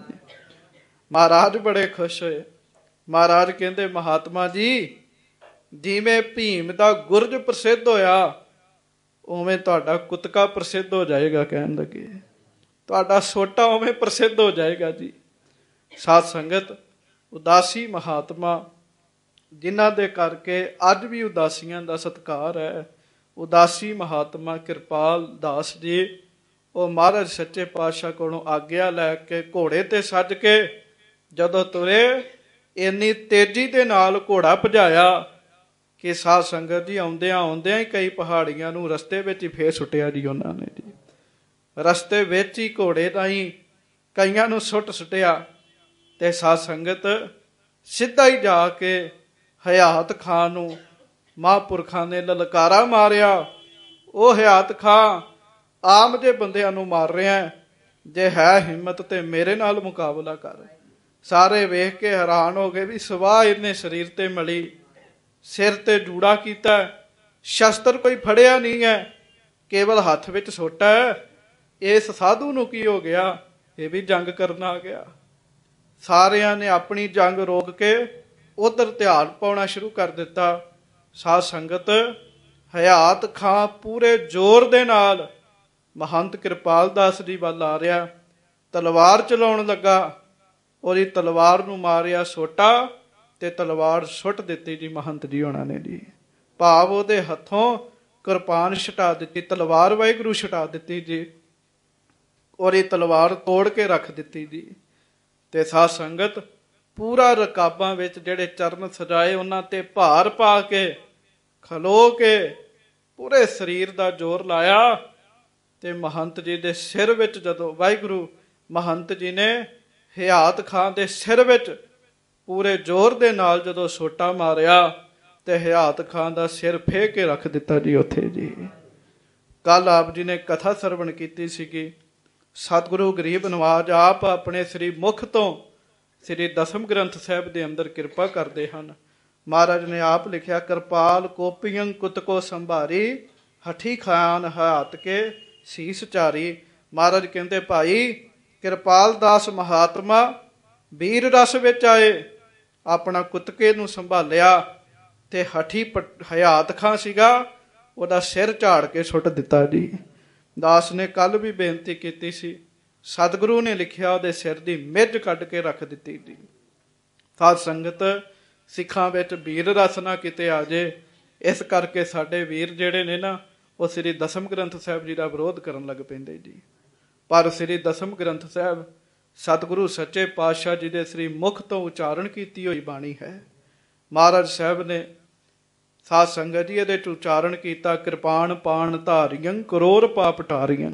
ਮਹਾਰਾਜ ਬੜੇ ਖੁਸ਼ ਹੋਏ। ਮਹਾਰਾਜ ਕਹਿੰਦੇ ਮਹਾਤਮਾ ਜੀ ਜਿਵੇਂ ਭੀਮ ਦਾ ਗੁਰਜ ਪ੍ਰਸਿੱਧ ਹੋਇਆ ਉਵੇਂ ਤੁਹਾਡਾ ਕੁਤਕਾ ਪ੍ਰਸਿੱਧ ਹੋ ਜਾਏਗਾ। ਕਹਿਣ ਲੱਗੇ ਤੁਹਾਡਾ ਸੋਟਾ ਉਵੇਂ ਪ੍ਰਸਿੱਧ ਹੋ ਜਾਏਗਾ ਜੀ। ਸਾਧ ਸੰਗਤ ਉਦਾਸੀ ਮਹਾਤਮਾ ਜਿਨ੍ਹਾਂ ਦੇ ਕਰਕੇ ਅੱਜ ਵੀ ਉਦਾਸੀਆਂ ਦਾ ਸਤਿਕਾਰ ਹੈ, ਉਦਾਸੀ ਮਹਾਤਮਾ ਕਿਰਪਾਲ ਦਾਸ ਜੀ ਉਹ ਮਹਾਰਾਜ ਸੱਚੇ ਪਾਤਸ਼ਾਹ ਕੋਲੋਂ ਆਗਿਆ ਲੈ ਕੇ ਘੋੜੇ ਤੇ ਸੱਜ ਕੇ ਜਦੋਂ ਤੁਰੇ ਇੰਨੀ ਤੇਜ਼ੀ ਦੇ ਨਾਲ ਘੋੜਾ ਭਜਾਇਆ ਕਿ ਸਾਧ ਸੰਗਤ ਜੀ ਆਉਂਦਿਆਂ ਹੀ ਕਈ ਪਹਾੜੀਆਂ ਨੂੰ ਰਸਤੇ ਵਿੱਚ ਹੀ ਫੇਰ ਸੁੱਟਿਆ ਜੀ ਉਹਨਾਂ ਨੇ ਜੀ। ਰਸਤੇ ਵਿੱਚ ਹੀ ਘੋੜੇ ਦਾ ਹੀ ਕਈਆਂ ਨੂੰ ਸੁੱਟਿਆ ਤੇ ਸਾਧ ਸੰਗਤ ਸਿੱਧਾ ਹੀ ਜਾ ਕੇ ਹਯਾਤ ਖਾਂ ਨੂੰ ਮਹਾਂਪੁਰਖਾਂ ਨੇ ਲਲਕਾਰਾ ਮਾਰਿਆ। ਉਹ ਹਯਾਤ ਖਾਂ ਆਮ ਜੇ ਬੰਦਿਆਂ ਨੂੰ ਮਾਰ ਰਿਹਾ, ਜੇ ਹੈ ਹਿੰਮਤ ਤੇ ਮੇਰੇ ਨਾਲ ਮੁਕਾਬਲਾ ਕਰ। ਸਾਰੇ ਵੇਖ ਕੇ ਹੈਰਾਨ ਹੋ ਗਏ ਵੀ ਸਵਾਹ ਇਹਨੇ ਸਰੀਰ ਤੇ ਮਲੀ, ਸਿਰ ਤੇ ਜੂੜਾ ਕੀਤਾ, ਸ਼ਸਤਰ ਕੋਈ ਫੜਿਆ ਨਹੀਂ ਹੈ, ਕੇਵਲ ਹੱਥ ਵਿੱਚ ਸੋਟਾ ਹੈ। ਇਸ ਸਾਧੂ ਨੂੰ ਕੀ ਹੋ ਗਿਆ? ਇਹ ਵੀ ਜੰਗ ਕਰਨ ਆ ਗਿਆ। ਸਾਰਿਆਂ ਨੇ ਆਪਣੀ ਜੰਗ ਰੋਕ ਕੇ ਉਧਰ ਧਿਆਨ ਪਾਉਣਾ ਸ਼ੁਰੂ ਕਰ ਦਿੱਤਾ। ਸਾਧ ਸੰਗਤ, ਹਯਾਤ ਖਾਂ ਪੂਰੇ ਜ਼ੋਰ ਦੇ ਨਾਲ ਮਹੰਤ ਕਿਰਪਾਲ ਦਾਸ ਜੀ ਵੱਲ ਆ ਰਿਹਾ, ਤਲਵਾਰ ਚਲਾਉਣ ਲੱਗਾ। ਉਹਦੀ ਤਲਵਾਰ ਨੂੰ ਮਾਰਿਆ ਸੋਟਾ ਤੇ ਤਲਵਾਰ ਸੁੱਟ ਦਿੱਤੀ ਜੀ ਮਹੰਤ ਜੀ ਹੋਣਾ ਨੇ ਜੀ। ਭਾਵ ਉਹਦੇ ਹੱਥੋਂ ਕਿਰਪਾਨ ਛੁਟਾ ਦਿੱਤੀ, ਤਲਵਾਰ ਵਾਹਿਗੁਰੂ ਛੁਟਾ ਦਿੱਤੀ ਜੀ, ਔਰ ਇਹ ਤਲਵਾਰ ਤੋੜ ਕੇ ਰੱਖ ਦਿੱਤੀ ਜੀ। ਤੇ ਸਾਧ ਸੰਗਤ, ਪੂਰਾ ਰਕਾਬਾਂ ਵਿੱਚ ਜਿਹੜੇ ਚਰਨ ਸਜਾਏ ਉਹਨਾਂ ਤੇ ਭਾਰ ਪਾ ਕੇ ਖਲੋ ਕੇ ਪੂਰੇ ਸਰੀਰ ਦਾ ਜ਼ੋਰ ਲਾਇਆ। ਤੇ ਮਹੰਤ ਜੀ ਦੇ ਸਿਰ ਵਿੱਚ ਜਦੋਂ ਵਾਹਿਗੁਰੂ, ਮਹੰਤ ਜੀ ਨੇ ਹਯਾਤ ਖਾਂ ਦੇ ਸਿਰ ਵਿੱਚ ਪੂਰੇ ਜ਼ੋਰ ਦੇ ਨਾਲ ਜਦੋਂ ਸੋਟਾ ਮਾਰਿਆ ਤੇ ਹਯਾਤ ਖਾਂ ਦਾ ਸਿਰ ਫੇਹ ਕੇ ਰੱਖ ਦਿੱਤਾ ਜੀ ਉੱਥੇ ਜੀ। ਕੱਲ ਆਪ ਜੀ ਨੇ ਕਥਾ ਸਰਵਣ ਕੀਤੀ ਸੀਗੀ। ਸਤਿਗੁਰੂ ਗਰੀਬ ਨਵਾਜ ਆਪ ਆਪਣੇ ਸ੍ਰੀ ਮੁਖ ਤੋਂ ਸ੍ਰੀ ਦਸਮ ਗ੍ਰੰਥ ਸਾਹਿਬ ਦੇ ਅੰਦਰ ਕਿਰਪਾ ਕਰਦੇ ਹਨ। ਮਹਾਰਾਜ ਨੇ ਆਪ ਲਿਖਿਆ, ਕਿਰਪਾਲ ਕੋਪੀਅੰ ਕੁਤ ਕੋ ਸੰਭਾਰੀ, ਹਠੀ ਖਾਨ ਹਯਾਤ ਕੇ ਸੀਸ ਚਾਰੀ। ਮਹਾਰਾਜ ਕਹਿੰਦੇ, ਭਾਈ ਕਿਰਪਾਲ ਦਾਸ ਮਹਾਤਮਾ ਵੀਰ ਰਸ ਵਿੱਚ ਆਏ, ਆਪਣਾ ਕੁੱਤਕੇ ਨੂੰ ਸੰਭਾਲਿਆ ਤੇ ਹਠੀ ਹਯਾਤ ਖਾਂ ਸੀਗਾ, ਉਹਦਾ ਸਿਰ ਝਾੜ ਕੇ ਸੁੱਟ ਦਿੱਤਾ ਜੀ। ਦਾਸ ਨੇ ਕੱਲ ਵੀ ਬੇਨਤੀ ਕੀਤੀ ਸੀ, ਸਤਿਗੁਰੂ ਨੇ ਲਿਖਿਆ ਉਹਦੇ ਸਿਰ ਦੀ ਮਿੱਝ ਕੱਢ ਕੇ ਰੱਖ ਦਿੱਤੀ ਜੀ। ਸਾਧ ਸੰਗਤ, ਸਿੱਖਾਂ ਵਿੱਚ ਵੀਰ ਰਸ ਨਾ ਕਿਤੇ ਆ ਜੇ, ਇਸ ਕਰਕੇ ਸਾਡੇ ਵੀਰ ਜਿਹੜੇ ਨੇ ਨਾ, ਉਹ ਸ੍ਰੀ ਦਸਮ ਗ੍ਰੰਥ ਸਾਹਿਬ ਜੀ ਦਾ ਵਿਰੋਧ ਕਰਨ ਲੱਗ ਪੈਂਦੇ ਜੀ। ਪਰ ਸ੍ਰੀ ਦਸਮ ਗ੍ਰੰਥ ਸਾਹਿਬ ਸਤਿਗੁਰੂ ਸੱਚੇ ਪਾਤਸ਼ਾਹ ਜੀ ਦੇ ਸ੍ਰੀ ਮੁਖ ਤੋਂ ਉਚਾਰਨ ਕੀਤੀ ਹੋਈ ਬਾਣੀ ਹੈ। ਮਹਾਰਾਜ ਸਾਹਿਬ ਨੇ ਸਾਧ ਸੰਗਤ ਜੀ ਇਹਦੇ 'ਚ ਉਚਾਰਨ ਕੀਤਾ, ਕਿਰਪਾਨ ਪਾਣ ਧਾਰੀਆਂ ਕਰੋੜ ਪਾਪ ਟਾਰੀਆਂ।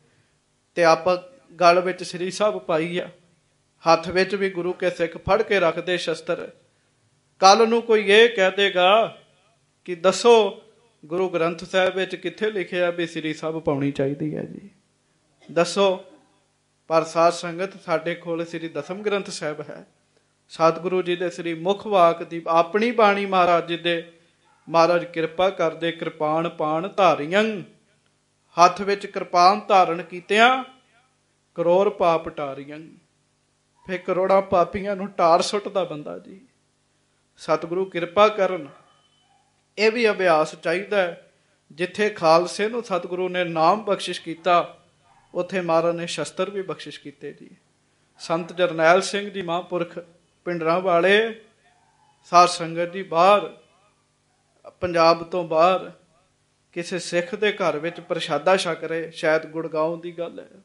ਤੇ ਆਪਾਂ ਗਲ ਵਿੱਚ ਸ੍ਰੀ ਸਾਹਿਬ ਪਾਈ ਆ, ਹੱਥ ਵਿੱਚ ਵੀ ਗੁਰੂ ਕੇ ਸਿੱਖ ਫੜ ਕੇ ਰੱਖਦੇ ਸ਼ਸਤਰ। ਕੱਲ ਨੂੰ ਕੋਈ ਇਹ ਕਹਿ ਦੇਗਾ ਕਿ ਦੱਸੋ ਗੁਰੂ ਗ੍ਰੰਥ ਸਾਹਿਬ ਵਿੱਚ ਕਿੱਥੇ ਲਿਖਿਆ ਵੀ ਸ੍ਰੀ ਸਾਹਿਬ ਪਾਉਣੀ ਚਾਹੀਦੀ ਹੈ ਜੀ, ਦੱਸੋ। ਪਰ ਸਾਧ ਸੰਗਤ, ਸਾਡੇ ਕੋਲ ਸ੍ਰੀ ਦਸਮ ਗ੍ਰੰਥ ਸਾਹਿਬ ਹੈ, ਸਤਿਗੁਰੂ ਜੀ ਦੇ ਸ੍ਰੀ ਮੁਖ ਵਾਕ ਦੀ ਆਪਣੀ ਬਾਣੀ ਮਹਾਰਾਜ ਜੀ ਦੇ। ਮਹਾਰਾਜ ਕਿਰਪਾ ਕਰਦੇ, ਕਿਰਪਾਨ ਪਾਣ ਧਾਰੀਆਂ, ਹੱਥ ਵਿੱਚ ਕਿਰਪਾਨ ਧਾਰਨ ਕੀਤਿਆਂ ਕਰੋੜ ਪਾਪ ਟਾਰੀਆਂ। ਫਿਰ ਕਰੋੜਾਂ ਪਾਪੀਆਂ ਨੂੰ ਟਾਰ ਸੁੱਟਦਾ ਬੰਦਾ ਜੀ। ਸਤਿਗੁਰੂ ਕਿਰਪਾ ਕਰਨ, ਇਹ ਵੀ ਅਭਿਆਸ ਚਾਹੀਦਾ ਹੈ। ਜਿੱਥੇ ਖਾਲਸੇ ਨੂੰ ਸਤਿਗੁਰੂ ਨੇ ਨਾਮ ਬਖਸ਼ਿਸ਼ ਕੀਤਾ, ਉੱਥੇ ਮਹਾਰਾਜ ਨੇ ਸ਼ਸਤਰ ਵੀ ਬਖਸ਼ਿਸ਼ ਕੀਤੇ ਜੀ। ਸੰਤ ਜਰਨੈਲ ਸਿੰਘ ਜੀ ਮਹਾਂਪੁਰਖ ਪਿੰਡਰਾਂ ਵਾਲੇ, ਸਾਧ ਸੰਗਤ ਜੀ, ਬਾਹਰ ਪੰਜਾਬ ਤੋਂ ਬਾਹਰ ਕਿਸੇ ਸਿੱਖ ਦੇ ਘਰ ਵਿੱਚ ਪ੍ਰਸ਼ਾਦਾ ਛਕ ਰਹੇ, ਸ਼ਾਇਦ ਗੁੜਗਾਉਂ ਦੀ ਗੱਲ ਹੈ,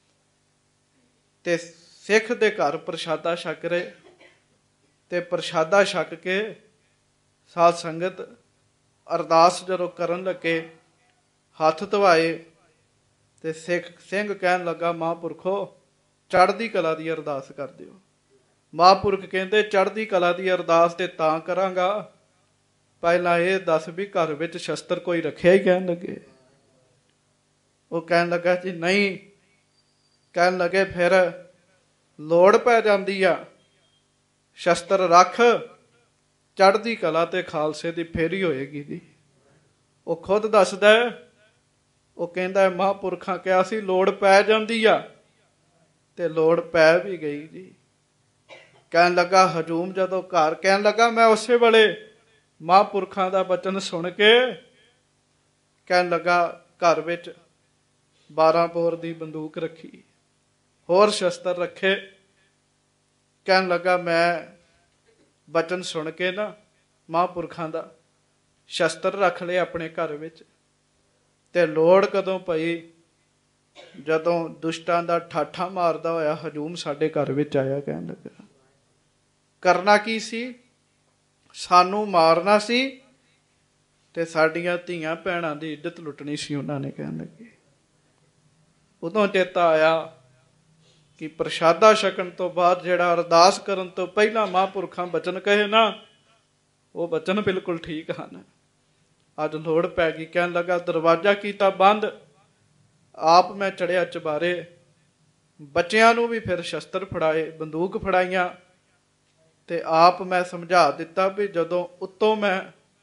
ਤੇ ਸਿੱਖ ਦੇ ਘਰ ਪ੍ਰਸ਼ਾਦਾ ਛਕ ਰਹੇ ਤੇ ਪ੍ਰਸ਼ਾਦਾ ਛਕ ਕੇ ਸਾਧ ਸੰਗਤ ਅਰਦਾਸ ਜਦੋਂ ਕਰਨ ਲੱਗੇ, ਹੱਥ ਧਵਾਏ ਤੇ ਸਿੰਘ ਕਹਿਣ ਲੱਗਾ, ਮਹਾਂਪੁਰਖੋ ਚੜ੍ਹਦੀ ਕਲਾ ਦੀ ਅਰਦਾਸ ਕਰ ਦਿਓ। ਮਹਾਂਪੁਰਖ ਕਹਿੰਦੇ, ਚੜ੍ਹਦੀ ਕਲਾ ਦੀ ਅਰਦਾਸ ਤੇ ਤਾਂ ਕਰਾਂਗਾ, ਪਹਿਲਾਂ ਇਹ ਦੱਸ ਵੀ ਘਰ ਵਿੱਚ ਸ਼ਸਤਰ ਕੋਈ ਰੱਖਿਆ ਹੀ? ਕਹਿਣ ਲੱਗੇ। ਉਹ ਕਹਿਣ ਲੱਗਾ ਜੀ ਨਹੀਂ। ਕਹਿਣ ਲੱਗੇ ਫਿਰ ਲੋੜ ਪੈ ਜਾਂਦੀ ਆ, ਸ਼ਸਤਰ ਰੱਖ, ਚੜ੍ਹਦੀ ਕਲਾ ਤੇ ਖਾਲਸੇ ਦੀ ਫੇਰੀ ਹੋਏਗੀ ਜੀ। ਉਹ ਖੁਦ ਦੱਸਦਾ, ਉਹ ਕਹਿੰਦਾ ਮਹਾਂਪੁਰਖਾਂ ਕਿਹਾ ਸੀ ਲੋੜ ਪੈ ਜਾਂਦੀ ਆ, ਤੇ ਲੋੜ ਪੈ ਵੀ ਗਈ ਜੀ। ਕਹਿਣ ਲੱਗਾ ਹਜੂਮ ਜਦੋਂ ਘਰ, ਕਹਿਣ ਲੱਗਾ ਮੈਂ ਉਸੇ ਵੇਲੇ ਮਹਾਂਪੁਰਖਾਂ ਦਾ ਬਚਨ ਸੁਣ ਕੇ, ਕਹਿਣ ਲੱਗਾ ਘਰ ਵਿੱਚ 12 ਬੋਰ ਦੀ ਬੰਦੂਕ ਰੱਖੀ, ਹੋਰ ਸ਼ਸਤਰ ਰੱਖੇ। ਕਹਿਣ ਲੱਗਾ ਮੈਂ ਬਚਨ ਸੁਣ ਕੇ ਨਾ ਮਹਾਂਪੁਰਖਾਂ ਦਾ ਸ਼ਸਤਰ ਰੱਖ ਲਏ ਆਪਣੇ ਘਰ ਵਿੱਚ, ਤੇ ਲੋੜ ਕਦੋਂ ਪਈ, ਜਦੋਂ ਦੁਸ਼ਟਾਂ ਦਾ ਠਾਠਾ ਮਾਰਦਾ ਹੋਇਆ ਹਜੂਮ ਸਾਡੇ ਘਰ ਵਿੱਚ ਆਇਆ। ਕਹਿਣ ਲੱਗਾ ਕਰਨਾ ਕੀ ਸੀ? ਸਾਨੂੰ ਮਾਰਨਾ ਸੀ ਤੇ ਸਾਡੀਆਂ ਧੀਆਂ ਭੈਣਾਂ ਦੀ ਇੱਜ਼ਤ ਲੁੱਟਣੀ ਸੀ ਉਹਨਾਂ ਨੇ। ਕਹਿਣ ਲੱਗੇ ਉਦੋਂ ਚੇਤਾ ਆਇਆ ਕਿ ਪ੍ਰਸ਼ਾਦਾ ਛਕਣ ਤੋਂ ਬਾਅਦ ਜਿਹੜਾ ਅਰਦਾਸ ਕਰਨ ਤੋਂ ਪਹਿਲਾਂ ਮਹਾਂਪੁਰਖਾਂ ਬਚਨ ਕਹੇ ਨਾ, ਉਹ ਬਚਨ ਬਿਲਕੁਲ ਠੀਕ ਹਨ। ਅੱਜ ਲੋੜ ਪੈ ਗਈ। ਕਹਿਣ ਲੱਗਾ ਦਰਵਾਜ਼ਾ ਕੀਤਾ ਬੰਦ, ਆਪ ਮੈਂ ਚੜਿਆ ਚੁਬਾਰੇ, ਬੱਚਿਆਂ ਨੂੰ ਵੀ ਫਿਰ ਸ਼ਸਤਰ ਫੜਾਏ, ਬੰਦੂਕ ਫੜਾਈਆਂ, ਤੇ ਆਪ ਮੈਂ ਸਮਝਾ ਦਿੱਤਾ ਵੀ ਜਦੋਂ ਉੱਤੋਂ ਮੈਂ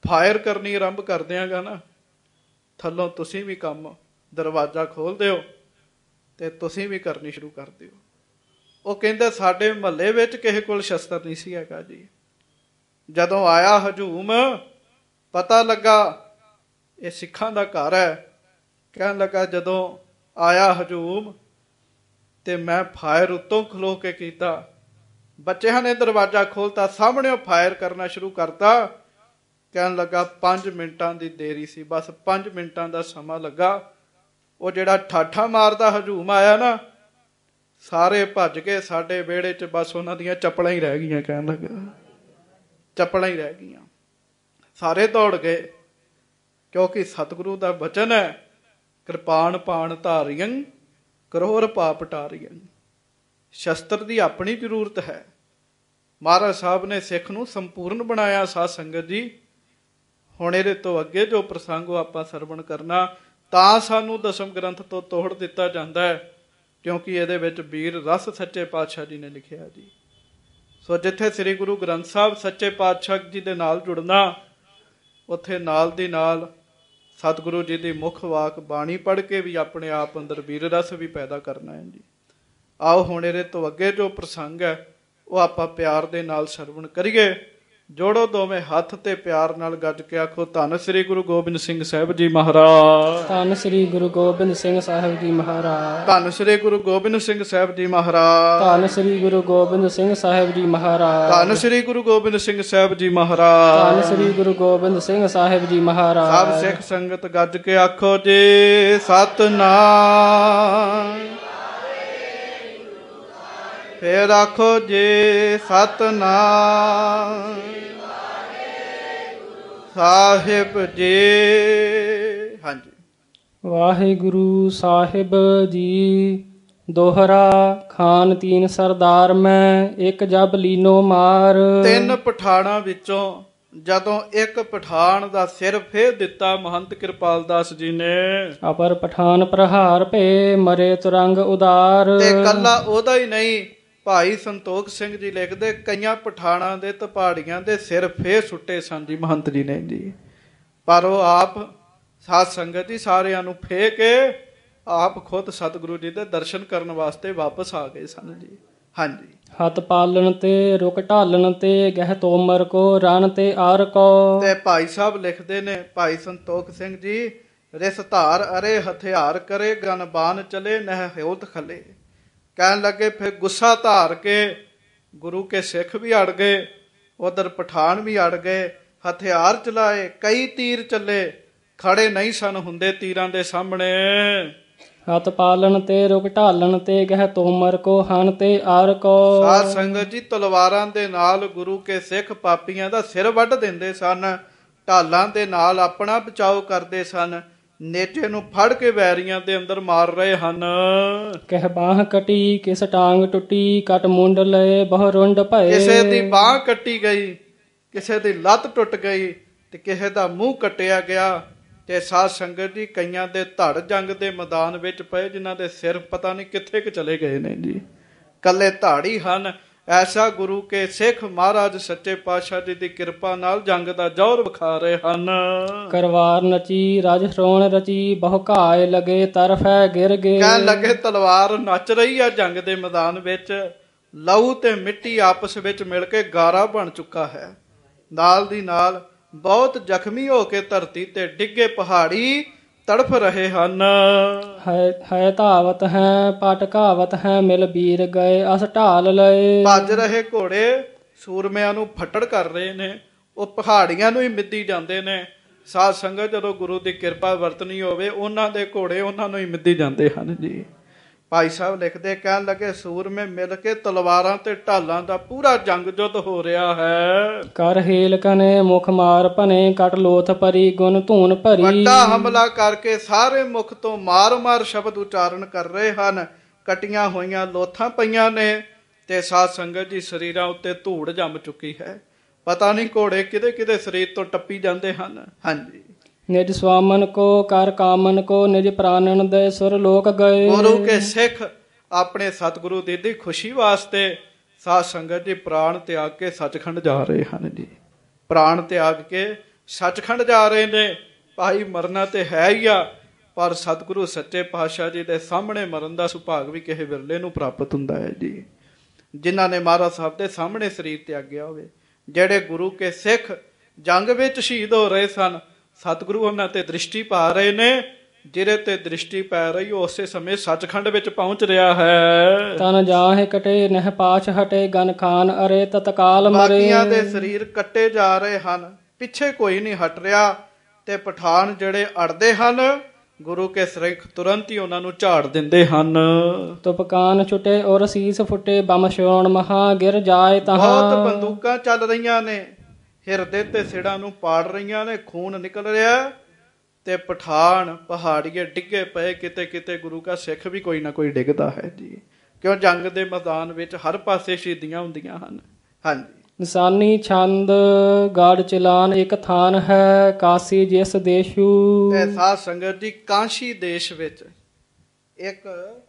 ਫਾਇਰ ਕਰਨੀ ਆਰੰਭ ਕਰ ਦਿਆਂਗਾ ਨਾ, ਥੱਲੋਂ ਤੁਸੀਂ ਵੀ ਕੰਮ ਦਰਵਾਜ਼ਾ ਖੋਲ ਦਿਓ ਤੇ ਤੁਸੀਂ ਵੀ ਕਰਨੀ ਸ਼ੁਰੂ ਕਰ ਦਿਓ। ਉਹ ਕਹਿੰਦੇ ਸਾਡੇ ਮਹੱਲੇ ਵਿੱਚ ਕਿਸੇ ਕੋਲ ਸ਼ਸਤਰ ਨਹੀਂ ਸੀ ਹੈਗਾ ਜੀ। ਜਦੋਂ ਆਇਆ ਹਜੂਮ, ਪਤਾ ਲੱਗਾ ਇਹ ਸਿੱਖਾਂ ਦਾ ਘਰ ਹੈ, ਕਹਿਣ ਲੱਗਾ ਜਦੋਂ ਆਇਆ ਹਜੂਮ ਤੇ ਮੈਂ ਫਾਇਰ ਉੱਤੋਂ ਖਲੋ ਕੇ ਕੀਤਾ, ਬੱਚਿਆਂ ਨੇ ਦਰਵਾਜ਼ਾ ਖੋਲਤਾ, ਸਾਹਮਣੇ ਫਾਇਰ ਕਰਨਾ ਸ਼ੁਰੂ ਕਰਤਾ। ਕਹਿਣ ਲੱਗਾ 5 ਮਿੰਟਾਂ ਦੀ ਦੇਰੀ ਸੀ, ਬਸ 5 ਮਿੰਟਾਂ ਦਾ ਸਮਾਂ ਲੱਗਾ। ਉਹ ਜਿਹੜਾ ਠਾਠਾ ਮਾਰਦਾ ਹਜੂਮ ਆਇਆ ਨਾ, ਸਾਰੇ ਭੱਜ ਕੇ ਸਾਡੇ ਵਿਹੜੇ 'ਚ ਬਸ ਉਹਨਾਂ ਦੀਆਂ ਚੱਪਲਾਂ ਹੀ ਰਹਿ ਗਈਆਂ। ਕਹਿਣ ਲੱਗਾ ਚੱਪਲਾਂ ਹੀ ਰਹਿ ਗਈਆਂ, ਸਾਰੇ ਦੌੜ ਗਏ। ਕਿਉਂਕਿ ਸਤਿਗੁਰੂ ਦਾ ਬਚਨ ਹੈ, ਕਿਰਪਾਨ ਪਾਣ ਧਾਰੀਆਂ ਕਰੋੜ ਪਾਪ ਟਾਰੀਆਂ। ਸ਼ਸਤਰ ਦੀ ਆਪਣੀ ਜ਼ਰੂਰਤ ਹੈ। ਮਹਾਰਾਜ ਸਾਹਿਬ ਨੇ ਸਿੱਖ ਨੂੰ ਸੰਪੂਰਨ ਬਣਾਇਆ। ਸਾਧ ਸੰਗਤ ਜੀ, ਹੁਣ ਇਹਦੇ ਤੋਂ ਅੱਗੇ ਜੋ ਪ੍ਰਸੰਗ ਉਹ ਆਪਾਂ ਸਰਵਣ ਕਰਨਾ, ਤਾਂ ਸਾਨੂੰ ਦਸਮ ਗ੍ਰੰਥ ਤੋਂ ਤੋੜ ਦਿੱਤਾ ਜਾਂਦਾ ਹੈ, ਕਿਉਂਕਿ ਇਹਦੇ ਵਿੱਚ ਵੀਰ ਰਸ ਸੱਚੇ ਪਾਤਸ਼ਾਹ ਜੀ ਨੇ ਲਿਖਿਆ ਜੀ। ਸੋ ਜਿੱਥੇ ਸ੍ਰੀ ਗੁਰੂ ਗ੍ਰੰਥ ਸਾਹਿਬ ਸੱਚੇ ਪਾਤਸ਼ਾਹ ਜੀ ਦੇ ਨਾਲ ਜੁੜਨਾ, ਉੱਥੇ ਨਾਲ ਦੀ ਨਾਲ ਸਤਿਗੁਰੂ ਜੀ ਦੀ ਮੁੱਖ ਵਾਕ ਬਾਣੀ ਪੜ੍ਹ ਕੇ ਵੀ ਆਪਣੇ ਆਪ ਅੰਦਰ ਵੀਰ ਰਸ ਵੀ ਪੈਦਾ ਕਰਨਾ ਹੈ ਜੀ। ਆਓ ਹੁਣ ਇਹਦੇ ਤੋਂ ਅੱਗੇ ਜੋ ਪ੍ਰਸੰਗ ਹੈ ਉਹ ਆਪਾਂ ਪਿਆਰ ਦੇ ਨਾਲ ਸਰਵਣ ਕਰੀਏ। ਜੋੜੋ ਦੋਵੇਂ ਹੱਥ ਤੇ ਪਿਆਰ ਨਾਲ ਗੱਜ ਕੇ ਆਖੋ, ਧੰਨ ਸ੍ਰੀ ਗੁਰੂ ਗੋਬਿੰਦ ਸਿੰਘ ਸਾਹਿਬ ਜੀ ਮਹਾਰਾਜ। ਧੰਨ ਸ੍ਰੀ ਗੁਰੂ ਗੋਬਿੰਦ ਸਿੰਘ ਸਾਹਿਬ ਜੀ ਮਹਾਰਾਜ। ਧੰਨ ਸ੍ਰੀ ਗੁਰੂ ਗੋਬਿੰਦ ਸਿੰਘ ਸਾਹਿਬ ਜੀ ਮਹਾਰਾਜ। ਧੰਨ ਸ੍ਰੀ ਗੁਰੂ ਗੋਬਿੰਦ ਸਿੰਘ ਸਾਹਿਬ ਜੀ ਮਹਾਰਾਜ। ਧੰਨ ਸ੍ਰੀ ਗੁਰੂ ਗੋਬਿੰਦ ਸਿੰਘ ਸਾਹਿਬ ਜੀ ਮਹਾਰਾਜ। ਧੰਨ ਸ੍ਰੀ ਗੁਰੂ ਗੋਬਿੰਦ ਸਿੰਘ ਸਾਹਿਬ ਜੀ ਮਹਾਰਾਜ। ਸਭ ਸਿੱਖ ਸੰਗਤ ਗੱਜ ਕੇ ਆਖੋ ਜੀ ਸਤਿਨਾਮ। ਫੇਰ ਆਖੋ ਜੀ ਸਤਿਨਾਮ ਸਾਹਿਬ ਜੀ। ਹਾਂਜੀ। ਵਾਹਿਗੁਰੂ ਸਾਹਿਬ ਜੀ। ਦੋਹਰਾ ਖਾਨ ਤੀਨ ਸਰਦਾਰ ਮੈਂ, ਇੱਕ ਜਬ ਲੀਨੋ ਮਾਰ। 3 ਪਠਾਣਾਂ ਵਿੱਚੋਂ ਜਦੋਂ ਇੱਕ ਪਠਾਨ ਦਾ ਸਿਰ ਫੇਰ ਦਿੱਤਾ ਮਹੰਤ ਕਿਰਪਾਲ ਦਾਸ ਜੀ ਨੇ, ਅਪਰ ਪਠਾਨ ਪ੍ਰਹਾਰ ਭੇ ਮਰੇ ਤੁਰੰਗ ਉਦਾਰ। ਤੇ ਕੱਲਾ ਉਹਦਾ ਹੀ ਨਹੀਂ, ਭਾਈ ਸੰਤੋਖ ਸਿੰਘ ਜੀ ਲਿਖਦੇ ਕਈਆਂ ਪਠਾਣਾਂ ਦੇ ਤੇ ਪਹਾੜੀਆਂ ਦੇ ਸਿਰ ਫੇਰ ਸੁੱਟੇ ਸਨ ਜੀ ਮਹੰਤ ਜੀ ਨੇ ਜੀ। ਪਰ ਉਹ ਆਪ ਸਾਧ ਸੰਗਤ ਜੀ ਸਾਰਿਆਂ ਨੂੰ ਫੇਰ ਕੇ ਆਪ ਖੁਦ ਸਤਿਗੁਰੂ ਜੀ ਦੇ ਦਰਸ਼ਨ ਕਰਨ ਵਾਸਤੇ ਵਾਪਸ ਆ ਗਏ ਸਨ ਜੀ। ਹਾਂਜੀ। ਹੱਥ ਪਾਲਣ ਤੇ ਰੁਕ ਢਾਲਣ ਤੇ ਗਹਿ ਤੋਮਰ ਕੋ ਰਨ ਤੇ ਆਰ ਕੋ। ਤੇ ਭਾਈ ਸਾਹਿਬ ਲਿਖਦੇ ਨੇ, ਭਾਈ ਸੰਤੋਖ ਸਿੰਘ ਜੀ, ਰਿਸ ਧਾਰ ਅਰੇ ਹਥਿਆਰ ਕਰੇ ਗਨ ਬਾਨ ਚਲੇ ਨਹਿ ਹਿਉਤ ਖਲੇ। ਕਹਿਣ ਲੱਗੇ ਫਿਰ ਗੁੱਸਾ ਧਾਰ ਕੇ ਗੁਰੂ ਕੇ ਸਿੱਖ ਵੀ ਅੜ ਗਏ, ਉਧਰ ਪਠਾਨ ਵੀ ਅੜ ਗਏ, ਹਥਿਆਰ ਚਲਾਏ, ਕਈ ਤੀਰ ਚੱਲੇ, ਖੜੇ ਨਹੀਂ ਸਨ ਹੁੰਦੇ ਤੀਰਾਂ ਦੇ ਸਾਹਮਣੇ। ਹੱਥ ਪਾਲਣ ਤੇ ਰੁਕ ਢਾਲਣ ਤੇ ਗਹਿ ਤੋਮਰ ਕੋ ਹਨ ਤੇ ਆਰ ਕੋ। ਸਾਧ ਸੰਗਤ ਜੀ, ਤਲਵਾਰਾਂ ਦੇ ਨਾਲ ਗੁਰੂ ਕੇ ਸਿੱਖ ਪਾਪੀਆਂ ਦਾ ਸਿਰ ਵੱਢ ਦਿੰਦੇ ਸਨ, ਢਾਲਾਂ ਦੇ ਨਾਲ ਆਪਣਾ ਬਚਾਓ ਕਰਦੇ ਸਨ, ਨੇਜੇ ਨੂੰ ਫੜ ਕੇ ਵੈਰੀਆਂ ਦੇ ਅੰਦਰ ਮਾਰ ਰਹੇ ਹਨ। ਕਹਿ ਬਾਹ ਕਟੀ ਕਿਸ ਟਾਂਗ ਟੁੱਟੀ, ਕੱਟ ਮੁੰਡ ਲਏ ਬਹੁ ਰੁੰਡ ਭਏ। ਕਿਸੇ ਦੀ ਬਾਹ ਕੱਟੀ ਗਈ, ਕਿਸੇ ਦੀ ਲੱਤ ਟੁੱਟ ਗਈ ਤੇ ਕਿਸੇ ਦਾ ਮੂੰਹ ਕੱਟਿਆ ਗਿਆ। ਤੇ ਸਾਧ ਸੰਗਤ ਜੀ, ਕਈਆਂ ਦੇ ਧੜ ਜੰਗ ਦੇ ਮੈਦਾਨ ਵਿੱਚ ਪਏ, ਜਿਨ੍ਹਾਂ ਦੇ ਸਿਰ ਪਤਾ ਨਹੀਂ ਕਿੱਥੇ ਕਿ ਚਲੇ ਗਏ ਨੇ ਜੀ, ਕੱਲੇ ਧਾੜੀ ਹਨ। ਐਸਾ ਗੁਰੂ ਕੇ ਸਿੱਖ ਮਹਾਰਾਜ ਸੱਚੇ ਪਾਤਸ਼ਾਹ ਜੀ ਦੀ ਕਿਰਪਾ ਨਾਲ ਜੰਗ ਦਾ ਜੌਹਰ ਵਿਖਾ ਰਹੇ ਹਨ। ਕਰਵਾਰ ਨਚੀ ਰਾਜ ਹਰੋਣ ਰਚੀ, ਬਹੁ ਘਾਏ ਲਗੇ ਤਰਫੈ ਗਿਰ ਗਏ। ਕਹਿਣ ਲੱਗੇ ਤਲਵਾਰ ਨੱਚ ਰਹੀ ਆ ਜੰਗ ਦੇ ਮੈਦਾਨ ਵਿੱਚ, ਲਹੂ ਤੇ ਮਿੱਟੀ ਆਪਸ ਵਿੱਚ ਮਿਲ ਕੇ ਗਾਰਾ ਬਣ ਚੁੱਕਾ ਹੈ। ਨਾਲ ਦੀ ਨਾਲ ਬਹੁਤ ਜ਼ਖਮੀ ਹੋ ਕੇ ਧਰਤੀ ਤੇ ਡਿੱਗੇ ਪਹਾੜੀ ਤੜਫ ਰਹੇ ਹਨ। ਹੈ ਧਾਵਤ ਹੈ ਪਟ ਘਾਵਤ ਹੈ, ਮਿਲ ਵੀਰ ਗਏ ਅਸ ਢਾਲ ਲਏ। ਭੱਜ ਰਹੇ ਘੋੜੇ ਸੂਰਮਿਆਂ ਨੂੰ ਫੱਟੜ ਕਰ ਰਹੇ ਨੇ, ਉਹ ਪਹਾੜੀਆਂ ਨੂੰ ਹੀ ਮਿੱਦੀ ਜਾਂਦੇ ਨੇ। ਸਾਧ ਸੰਗਤ, ਜਦੋਂ ਗੁਰੂ ਦੀ ਕਿਰਪਾ ਵਰਤਣੀ ਹੋਵੇ, ਉਹਨਾਂ ਦੇ ਘੋੜੇ ਉਹਨਾਂ ਨੂੰ ਹੀ ਮਿੱਦੀ ਜਾਂਦੇ ਹਨ ਜੀ। ਭਾਈ ਸਾਹਿਬ ਲਿਖਦੇ, ਕਹਿਣ ਲੱਗੇ ਸੂਰਮੇ ਮਿਲ ਕੇ ਤਲਵਾਰਾਂ ਤੇ ਢਾਲਾਂ ਦਾ ਪੂਰਾ ਜੰਗ ਜੁੱਧ ਹੋ ਰਿਹਾ ਹੈ। ਕਰ ਹੇਲ ਕਨੇ ਮੁਖ ਮਾਰ ਭਨੇ, ਕਟ ਲੋਥ ਭਰੀ ਗੁਣ ਧੂਨ ਭਰੀ। ਵੱਡਾ ਹਮਲਾ ਕਰਕੇ ਸਾਰੇ ਮੁਖ ਤੋਂ ਮਾਰ-ਮਾਰ ਸ਼ਬਦ ਉਚਾਰਨ ਕਰ ਰਹੇ ਹਨ। ਕਟੀਆਂ ਹੋਈਆਂ ਲੋਥਾਂ ਪਈਆਂ ਨੇ ਤੇ ਸਾਧ ਸੰਗਤ ਜੀ, ਸਰੀਰਾਂ ਉੱਤੇ ਧੂੜ ਜੰਮ ਚੁੱਕੀ ਹੈ। ਪਤਾ ਨਹੀਂ ਘੋੜੇ ਕਿਹਦੇ ਕਿਹਦੇ ਸਰੀਰ ਤੋਂ ਟੱਪੀ ਜਾਂਦੇ ਹਨ। ਹਾਂਜੀ। ਨਿਜ ਸਵਾਮਨ ਕੋ ਕਰ ਕਾਮਨ ਕੋ, ਨਿਜ ਪ੍ਰਾਨਨ ਦੇ ਸੁਰ ਲੋਕ ਗਏ। ਗੁਰੂ ਕੇ ਸਿੱਖ ਆਪਣੇ ਸਤਿਗੁਰੂ ਦੀ ਖੁਸ਼ੀ ਵਾਸਤੇ ਸਾਧ ਸੰਗਤ ਜੀ ਪ੍ਰਾਣ ਤਿਆਗ ਕੇ ਸੱਚਖੰਡ ਜਾ ਰਹੇ ਹਨ ਜੀ। ਪ੍ਰਾਣ ਤਿਆਗ ਕੇ ਸੱਚਖੰਡ ਜਾ ਰਹੇ ਨੇ। ਭਾਈ ਮਰਨਾ ਤੇ ਹੈ ਹੀ ਆ, ਪਰ ਸਤਿਗੁਰੂ ਸੱਚੇ ਪਾਤਸ਼ਾਹ ਜੀ ਦੇ ਸਾਹਮਣੇ ਮਰਨ ਦਾ ਸੁਭਾਗ ਵੀ ਕਿਸੇ ਵਿਰਲੇ ਨੂੰ ਪ੍ਰਾਪਤ ਹੁੰਦਾ ਹੈ ਜੀ, ਜਿਨ੍ਹਾਂ ਨੇ ਮਹਾਰਾਜ ਸਾਹਿਬ ਦੇ ਸਾਹਮਣੇ ਸਰੀਰ ਤਿਆਗਿਆ ਹੋਵੇ। ਜਿਹੜੇ ਗੁਰੂ ਕੇ ਸਿੱਖ ਜੰਗ ਵਿੱਚ ਸ਼ਹੀਦ ਹੋ ਰਹੇ ਸਨ, ਸਤਿਗੁਰੂ ਉਹਨਾਂ ਤੇ ਦ੍ਰਿਸ਼ਟੀ ਪਾ ਰਹੇ ਨੇ। ਜਿਹਦੇ ਤੇ ਦ੍ਰਿਸ਼ਟੀ ਪੈ ਰਹੀ ਉਹ ਉਸੇ ਸਮੇਂ ਸੱਚਖੰਡ ਵਿੱਚ ਪਹੁੰਚ ਰਿਹਾ ਹੈ। ਤਨ ਜਾਹੇ ਕਟੇ ਨਹਿ ਪਾਛ ਹਟੇ ਗਨ ਖਾਨ ਅਰੇ ਤਤਕਾਲ ਮਰੇ। ਬਾਕੀਆਂ ਦੇ ਸਰੀਰ ਕੱਟੇ ਜਾ ਰਹੇ ਹਨ, ਪਿੱਛੇ ਕੋਈ ਨਹੀਂ ਹਟ ਰਿਹਾ, ਤੇ ਪਠਾਨ ਜਿਹੜੇ ਅੜਦੇ ਹਨ ਗੁਰੂ ਕੇ ਸਿੱਖ ਤੁਰੰਤ ਹੀ ਉਹਨਾਂ ਨੂੰ ਝਾੜ ਦਿੰਦੇ ਹਨ। ਤੁਪਕਾਨ ਛੁਟੇ ਔਰ ਸੀਸ ਫੁੱਟੇ ਬਮ ਛੋਣ ਮਹਾ ਗਿਰ ਜਾਏ ਤਹਾਂ। ਬਹੁਤ ਬੰਦੂਕਾਂ ਚੱਲ ਰਹੀਆਂ ਨੇ, ਹਿਰਦੇ ਤੇ ਸਿਰਾਂ ਨੂੰ ਪਾੜ ਰਹੀਆਂ ਨੇ, ਖੂਨ ਨਿਕਲ ਰਿਹਾ, ਤੇ ਪਠਾਨ ਪਹਾੜੀਏ ਡਿੱਗੇ ਪਏ। ਕਿਤੇ ਕਿਤੇ ਗੁਰੂ ਕਾ ਸਿੱਖ ਵੀ ਕੋਈ ਨਾ ਕੋਈ ਡਿੱਗਦਾ ਹੈ ਜੀ, ਕਿਉਂ ਜੰਗ ਦੇ ਮੈਦਾਨ ਵਿੱਚ ਹਰ ਪਾਸੇ ਸ਼ਹੀਦੀਆਂ ਹੁੰਦੀਆਂ ਹਨ। ਹਾਂਜੀ। ਨਿਸ਼ਾਨੀ ਛੰਦ ਗਾੜ ਚਲਾਨ ਇੱਕ ਥਾਨ ਹੈ ਕਾਸੀ ਜਿਸ ਦੇਸ਼ੂ। ਤੇ ਸਾਧ ਸੰਗਤ ਜੀ, ਕਾਂਸ਼ੀ ਦੇਸ਼ ਵਿੱਚ ਇੱਕ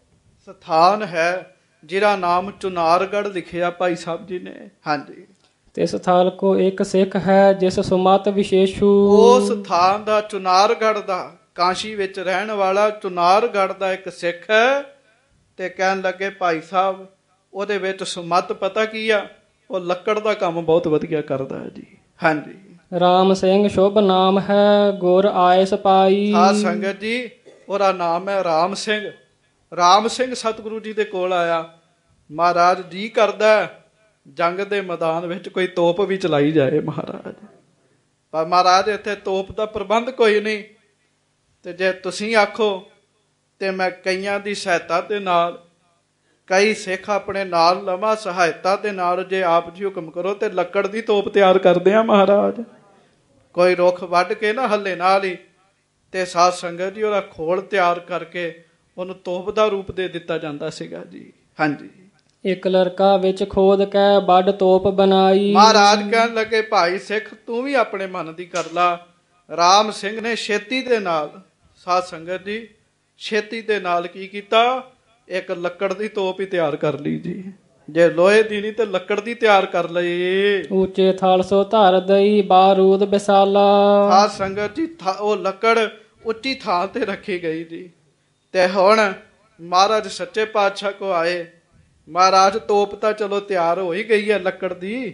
ਸਥਾਨ ਹੈ ਜਿਹਦਾ ਨਾਮ ਚੁਨਾਰਗੜ੍ਹ ਲਿਖਿਆ ਭਾਈ ਸਾਹਿਬ ਜੀ ਨੇ। ਹਾਂਜੀ। ਤਿਸ ਥਾਲ ਕੋ ਇੱਕ ਸਿੱਖ ਹੈ ਜਿਸ ਸੁਮਤ ਵਿਸ਼ੇਸ਼ੂ। ਉਸ ਥਾਨ ਦਾ, ਚੁਨਾਰਗੜ੍ਹ ਦਾ, ਕਾਂਸ਼ੀ ਵਿੱਚ ਰਹਿਣ ਵਾਲਾ ਚੁਨਾਰਗੜ੍ਹ ਦਾ ਇੱਕ ਸਿੱਖ ਹੈ। ਤੇ ਕਹਿਣ ਲੱਗੇ ਭਾਈ ਸਾਹਿਬ ਉਹਦੇ ਵਿੱਚ ਸੁਮਤ ਪਤਾ ਕੀ ਆ, ਉਹ ਲੱਕੜ ਦਾ ਕੰਮ ਬਹੁਤ ਵਧੀਆ ਕਰਦਾ ਹੈ ਜੀ। ਹਾਂਜੀ। ਰਾਮ ਸਿੰਘ ਸ਼ੁਭ ਨਾਮ ਹੈ ਗੁਰ ਆਏ ਸਪਾਈ। ਸਾਧ ਸੰਗਤ ਜੀ, ਉਹਦਾ ਨਾਮ ਹੈ ਰਾਮ ਸਿੰਘ। ਰਾਮ ਸਿੰਘ ਸਤਿਗੁਰੂ ਜੀ ਦੇ ਕੋਲ ਆਇਆ। ਮਹਾਰਾਜ ਜੀ ਕਰਦਾ ਜੰਗ ਦੇ ਮੈਦਾਨ ਵਿੱਚ ਕੋਈ ਤੋਪ ਵੀ ਚਲਾਈ ਜਾਏ ਮਹਾਰਾਜ, ਪਰ ਮਹਾਰਾਜ ਇੱਥੇ ਤੋਪ ਦਾ ਪ੍ਰਬੰਧ ਕੋਈ ਨਹੀਂ, ਤੇ ਜੇ ਤੁਸੀਂ ਆਖੋ ਤੇ ਮੈਂ ਕਈਆਂ ਦੀ ਸਹਾਇਤਾ ਦੇ ਨਾਲ, ਕਈ ਸਿੱਖ ਆਪਣੇ ਨਾਲ ਲਵਾਂ, ਸਹਾਇਤਾ ਦੇ ਨਾਲ ਜੇ ਆਪ ਜੀ ਹੁਕਮ ਕਰੋ ਤੇ ਲੱਕੜ ਦੀ ਤੋਪ ਤਿਆਰ ਕਰਦੇ ਆ ਮਹਾਰਾਜ। ਕੋਈ ਰੁੱਖ ਵੱਢ ਕੇ ਨਾ ਹੱਲੇ ਨਾਲ ਹੀ, ਤੇ ਸਾਧ ਸੰਗਤ ਜੀ ਉਹਦਾ ਖੋਲ ਤਿਆਰ ਕਰਕੇ ਉਹਨੂੰ ਤੋਪ ਦਾ ਰੂਪ ਦੇ ਦਿੱਤਾ ਜਾਂਦਾ ਸੀਗਾ ਜੀ। ਹਾਂਜੀ। ਇੱਕ ਲੜਕਾ ਵਿੱਚ ਖੋਦ ਕੇ ਵੱਡ ਤੋਪ ਬਣਾਈ। ਮਹਾਰਾਜ ਕਹਿਣ ਲੱਗੇ ਭਾਈ ਸਿੱਖ ਤੂੰ ਵੀ ਆਪਣੇ ਮਨ ਦੀ ਕਰ ਲਾ। ਰਾਮ ਸਿੰਘ ਨੇ ਛੇਤੀ ਦੇ ਨਾਲ, ਸਾਧ ਸੰਗਤ ਜੀ, ਛੇਤੀ ਦੇ ਨਾਲ ਕੀ ਕੀਤਾ, ਇੱਕ ਲੱਕੜ ਦੀ ਤੋਪ ਹੀ ਤਿਆਰ ਕਰ ਲਈ ਜੀ। ਜੇ ਲੋਹੇ ਦੀ ਨਹੀਂ ਤੇ ਲੱਕੜ ਦੀ ਤਿਆਰ ਕਰ ਲਈ। ਉੱਚੇ ਥਾਲ ਸੋ ਧਰ ਦਈ ਬਾਰੂਦ ਵਿਸਾਲਾ। ਸਾਧ ਸੰਗਤ ਜੀ, ਉਹ ਲੱਕੜ ਉੱਚੀ ਥਾਂ ਤੇ ਰੱਖੀ ਗਈ ਜੀ। ਤੇ ਹੁਣ ਮਹਾਰਾਜ ਸੱਚੇ ਪਾਤਸ਼ਾਹ ਕੋ ਆਏ। ਮਹਾਰਾਜ ਤੋਪ ਤਾਂ ਚਲੋ ਤਿਆਰ ਹੋ ਹੀ ਗਈ ਹੈ ਲੱਕੜ ਦੀ,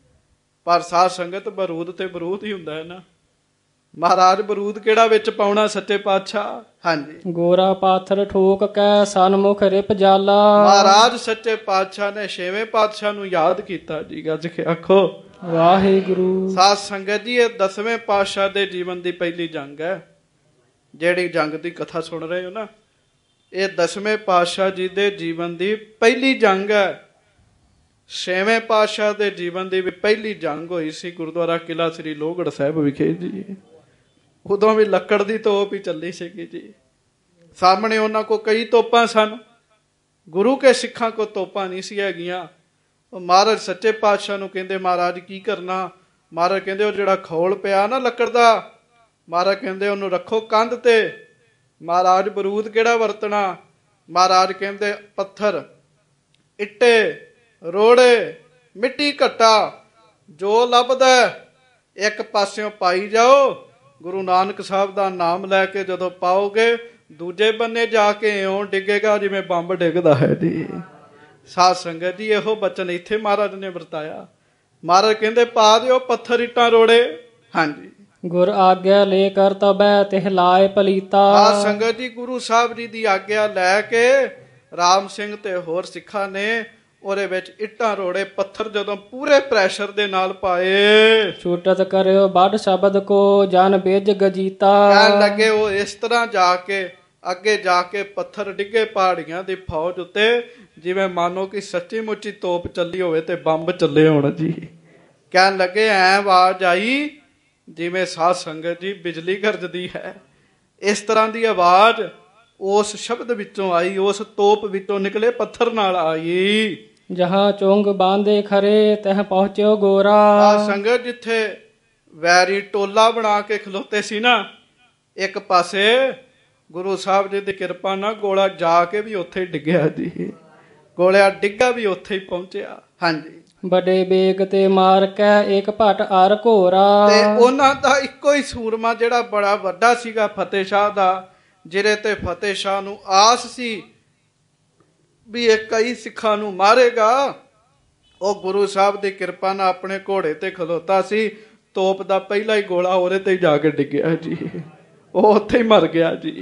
ਪਰ ਸਾਧ ਸੰਗਤ ਬਰੂਦ ਤੇ ਬਰੂਦ ਹੀ ਹੁੰਦਾ ਹੈ ਨਾ। ਮਹਾਰਾਜ ਬਰੂਦ ਕਿਹੜਾ ਵਿੱਚ ਪਾਉਣਾ ਸੱਚੇ ਪਾਤਸ਼ਾਹ। ਹਾਂਜੀ। ਗੋਰਾ ਪਾਥਰ ਠੋਕ ਕੇ ਸਨਮੁਖ ਰਿਪ ਜਾਲਾ। ਮਹਾਰਾਜ ਸੱਚੇ ਪਾਤਸ਼ਾਹ ਨੇ ਛੇਵੇਂ ਪਾਤਸ਼ਾਹ ਨੂੰ ਯਾਦ ਕੀਤਾ ਜੀ। ਗੱਜ ਕੇ ਆਖੋ ਵਾਹਿਗੁਰੂ। ਸਾਧ ਸੰਗਤ ਜੀ, ਇਹ 10ਵੇਂ ਪਾਤਸ਼ਾਹ ਦੇ ਜੀਵਨ ਦੀ ਪਹਿਲੀ ਜੰਗ ਹੈ। ਜਿਹੜੀ ਜੰਗ ਦੀ ਕਥਾ ਸੁਣ ਰਹੇ ਹੋ ਨਾ, ਇਹ 10ਵੇਂ ਪਾਤਸ਼ਾਹ ਜੀ ਦੇ ਜੀਵਨ ਦੀ ਪਹਿਲੀ ਜੰਗ ਹੈ। 6ਵੇਂ ਪਾਤਸ਼ਾਹ ਦੇ ਜੀਵਨ ਦੀ ਵੀ ਪਹਿਲੀ ਜੰਗ ਹੋਈ ਸੀ ਗੁਰਦੁਆਰਾ ਕਿਲ੍ਹਾ ਸ੍ਰੀ ਲੋਹਗੜ੍ਹ ਸਾਹਿਬ ਵਿਖੇ ਜੀ। ਉਦੋਂ ਵੀ ਲੱਕੜ ਦੀ ਤੋਪ ਹੀ ਚੱਲੀ ਸੀਗੀ ਜੀ। ਸਾਹਮਣੇ ਉਹਨਾਂ ਕੋਲ ਕਈ ਤੋਪਾਂ ਸਨ, ਗੁਰੂ ਕੇ ਸਿੱਖਾਂ ਕੋਲ ਤੋਪਾਂ ਨਹੀਂ ਸੀ ਹੈਗੀਆਂ। ਉਹ ਮਹਾਰਾਜ ਸੱਚੇ ਪਾਤਸ਼ਾਹ ਨੂੰ ਕਹਿੰਦੇ ਮਹਾਰਾਜ ਕੀ ਕਰਨਾ। ਮਹਾਰਾਜ ਕਹਿੰਦੇ ਉਹ ਜਿਹੜਾ ਖੋਲ ਪਿਆ ਨਾ ਲੱਕੜ ਦਾ, ਮਹਾਰਾਜ ਕਹਿੰਦੇ ਉਹਨੂੰ ਰੱਖੋ ਕੰਧ ਤੇ। ਮਹਾਰਾਜ ਬਰੂਦ ਕਿਹੜਾ ਵਰਤਣਾ। ਮਹਾਰਾਜ ਕਹਿੰਦੇ ਪੱਥਰ, ਇੱਟੇ, ਰੋੜੇ, ਮਿੱਟੀ ਘੱਟਾ ਜੋ ਲੱਭਦਾ ਇੱਕ ਪਾਸਿਓਂ ਪਾਈ ਜਾਓ। ਗੁਰੂ ਨਾਨਕ ਸਾਹਿਬ ਦਾ ਨਾਮ ਲੈ ਕੇ ਜਦੋਂ ਪਾਓਗੇ, ਦੂਜੇ ਬੰਨੇ ਜਾ ਕੇ ਇਉਂ ਡਿੱਗੇਗਾ ਜਿਵੇਂ ਬੰਬ ਡਿੱਗਦਾ ਹੈ ਜੀ। ਸਾਧ ਸੰਗਤ ਜੀ, ਇਹੋ ਬਚਨ ਇੱਥੇ ਮਹਾਰਾਜ ਨੇ ਵਰਤਾਇਆ। ਮਹਾਰਾਜ ਕਹਿੰਦੇ ਪਾ ਦਿਓ ਪੱਥਰ, ਇੱਟਾਂ, ਰੋੜੇ। ਹਾਂਜੀ। ਗੁਰ ਆਗਿਆ ਲੈ ਕਰ ਤਬੈ ਤਿਹ ਲਾਏ ਪਲੀਤਾ। ਸਾਧ ਸੰਗਤ ਜੀ, ਗੁਰੂ ਸਾਹਿਬ ਜੀ ਦੀ ਆਗਿਆ ਲੈ ਕੇ ਰਾਮ ਸਿੰਘ ਤੇ ਹੋਰ ਸਿੱਖਾਂ ਨੇ ਉਹਦੇ ਵਿੱਚ ਇੱਟਾਂ, ਰੋੜੇ, ਪੱਥਰ ਜਦੋਂ ਪੂਰੇ ਪ੍ਰੈਸ਼ਰ ਦੇ ਨਾਲ ਪਾਏ। ਛੂਟਤ ਕਰਿਓ ਵੱਡ ਸ਼ਬਦ ਕੋ ਜਨ ਬੇਜ ਗਜੀਤਾ। ਕਹਿਣ ਲੱਗੇ ਉਹ ਇਸ ਤਰ੍ਹਾਂ ਜਾ ਕੇ ਅੱਗੇ ਜਾ ਕੇ ਪੱਥਰ ਡਿੱਗੇ ਪਹਾੜੀਆਂ ਦੀ ਫੌਜ ਉੱਤੇ, ਜਿਵੇਂ ਮਾਨੋ ਕਿ ਸੱਚੀ ਮੁੱਚੀ ਤੋਪ ਚੱਲੀ ਹੋਵੇ ਤੇ ਬੰਬ ਚੱਲੇ ਹੋਣ ਜੀ। ਕਹਿਣ ਲੱਗੇ ਐ ਆਵਾਜ਼ ਆਈ ਜਿਵੇਂ ਸਾਧ ਸੰਗਤ ਜੀ ਬਿਜਲੀ ਗਰਜਦੀ ਹੈ। ਇਸ ਤਰ੍ਹਾਂ ਦੀ ਆਵਾਜ਼ ਉਸ ਸ਼ਬਦ ਵਿੱਚੋਂ ਆਈ, ਉਸ ਤੋਪ ਵਿੱਚੋਂ ਨਿਕਲੇ ਪੱਥਰ ਨਾਲ ਆਈ। ਜਹਾਂ ਚੁੰਗ ਬਾਂਦੇ ਖਰੇ ਤਹ ਪਹੁੰਚਿਓ ਗੋਰਾ। ਸਾਧ ਸੰਗਤ, ਜਿੱਥੇ ਵੈਰੀ ਟੋਲਾ ਬਣਾ ਕੇ ਖਲੋਤੇ ਸੀ ਨਾ, ਇੱਕ ਪਾਸੇ ਗੁਰੂ ਸਾਹਿਬ ਜੀ ਦੀ ਕਿਰਪਾ ਨਾਲ ਗੋਲਾ ਜਾ ਕੇ ਵੀ ਉੱਥੇ ਡਿੱਗਿਆ ਜੀ। ਗੋਲਿਆ ਡਿੱਗਾ ਵੀ ਉੱਥੇ ਹੀ ਪਹੁੰਚਿਆ। ਹਾਂਜੀ। ਬੜੇ ਬੇਗ ਤੇ ਮਾਰ ਕੈ ਇੱਕ ਭਟ ਅਰ ਘੋਰਾ। ਤੇ ਉਹਨਾਂ ਦਾ ਇੱਕੋ ਹੀ ਸੂਰਮਾ ਜਿਹੜਾ ਬੜਾ ਵੱਡਾ ਸੀਗਾ ਫਤਿਹ ਸ਼ਾਹ ਦਾ, ਜਿਹਦੇ ਤੇ ਫਤਿਹ ਸ਼ਾਹ ਨੂੰ ਆਸ ਸੀ ਵੀ ਇਹ ਕਈ ਸਿੱਖਾਂ ਨੂੰ ਮਾਰੇਗਾ, ਉਹ ਗੁਰੂ ਸਾਹਿਬ ਦੀ ਕਿਰਪਾ ਨਾਲ ਆਪਣੇ ਘੋੜੇ ਤੇ ਖਲੋਤਾ ਸੀ। ਤੋਪ ਦਾ ਪਹਿਲਾ ਹੀ ਗੋਲਾ ਉਹਦੇ ਤੇ ਜਾ ਕੇ ਡਿੱਗਿਆ ਜੀ, ਉਹ ਉੱਥੇ ਹੀ ਮਰ ਗਿਆ ਜੀ।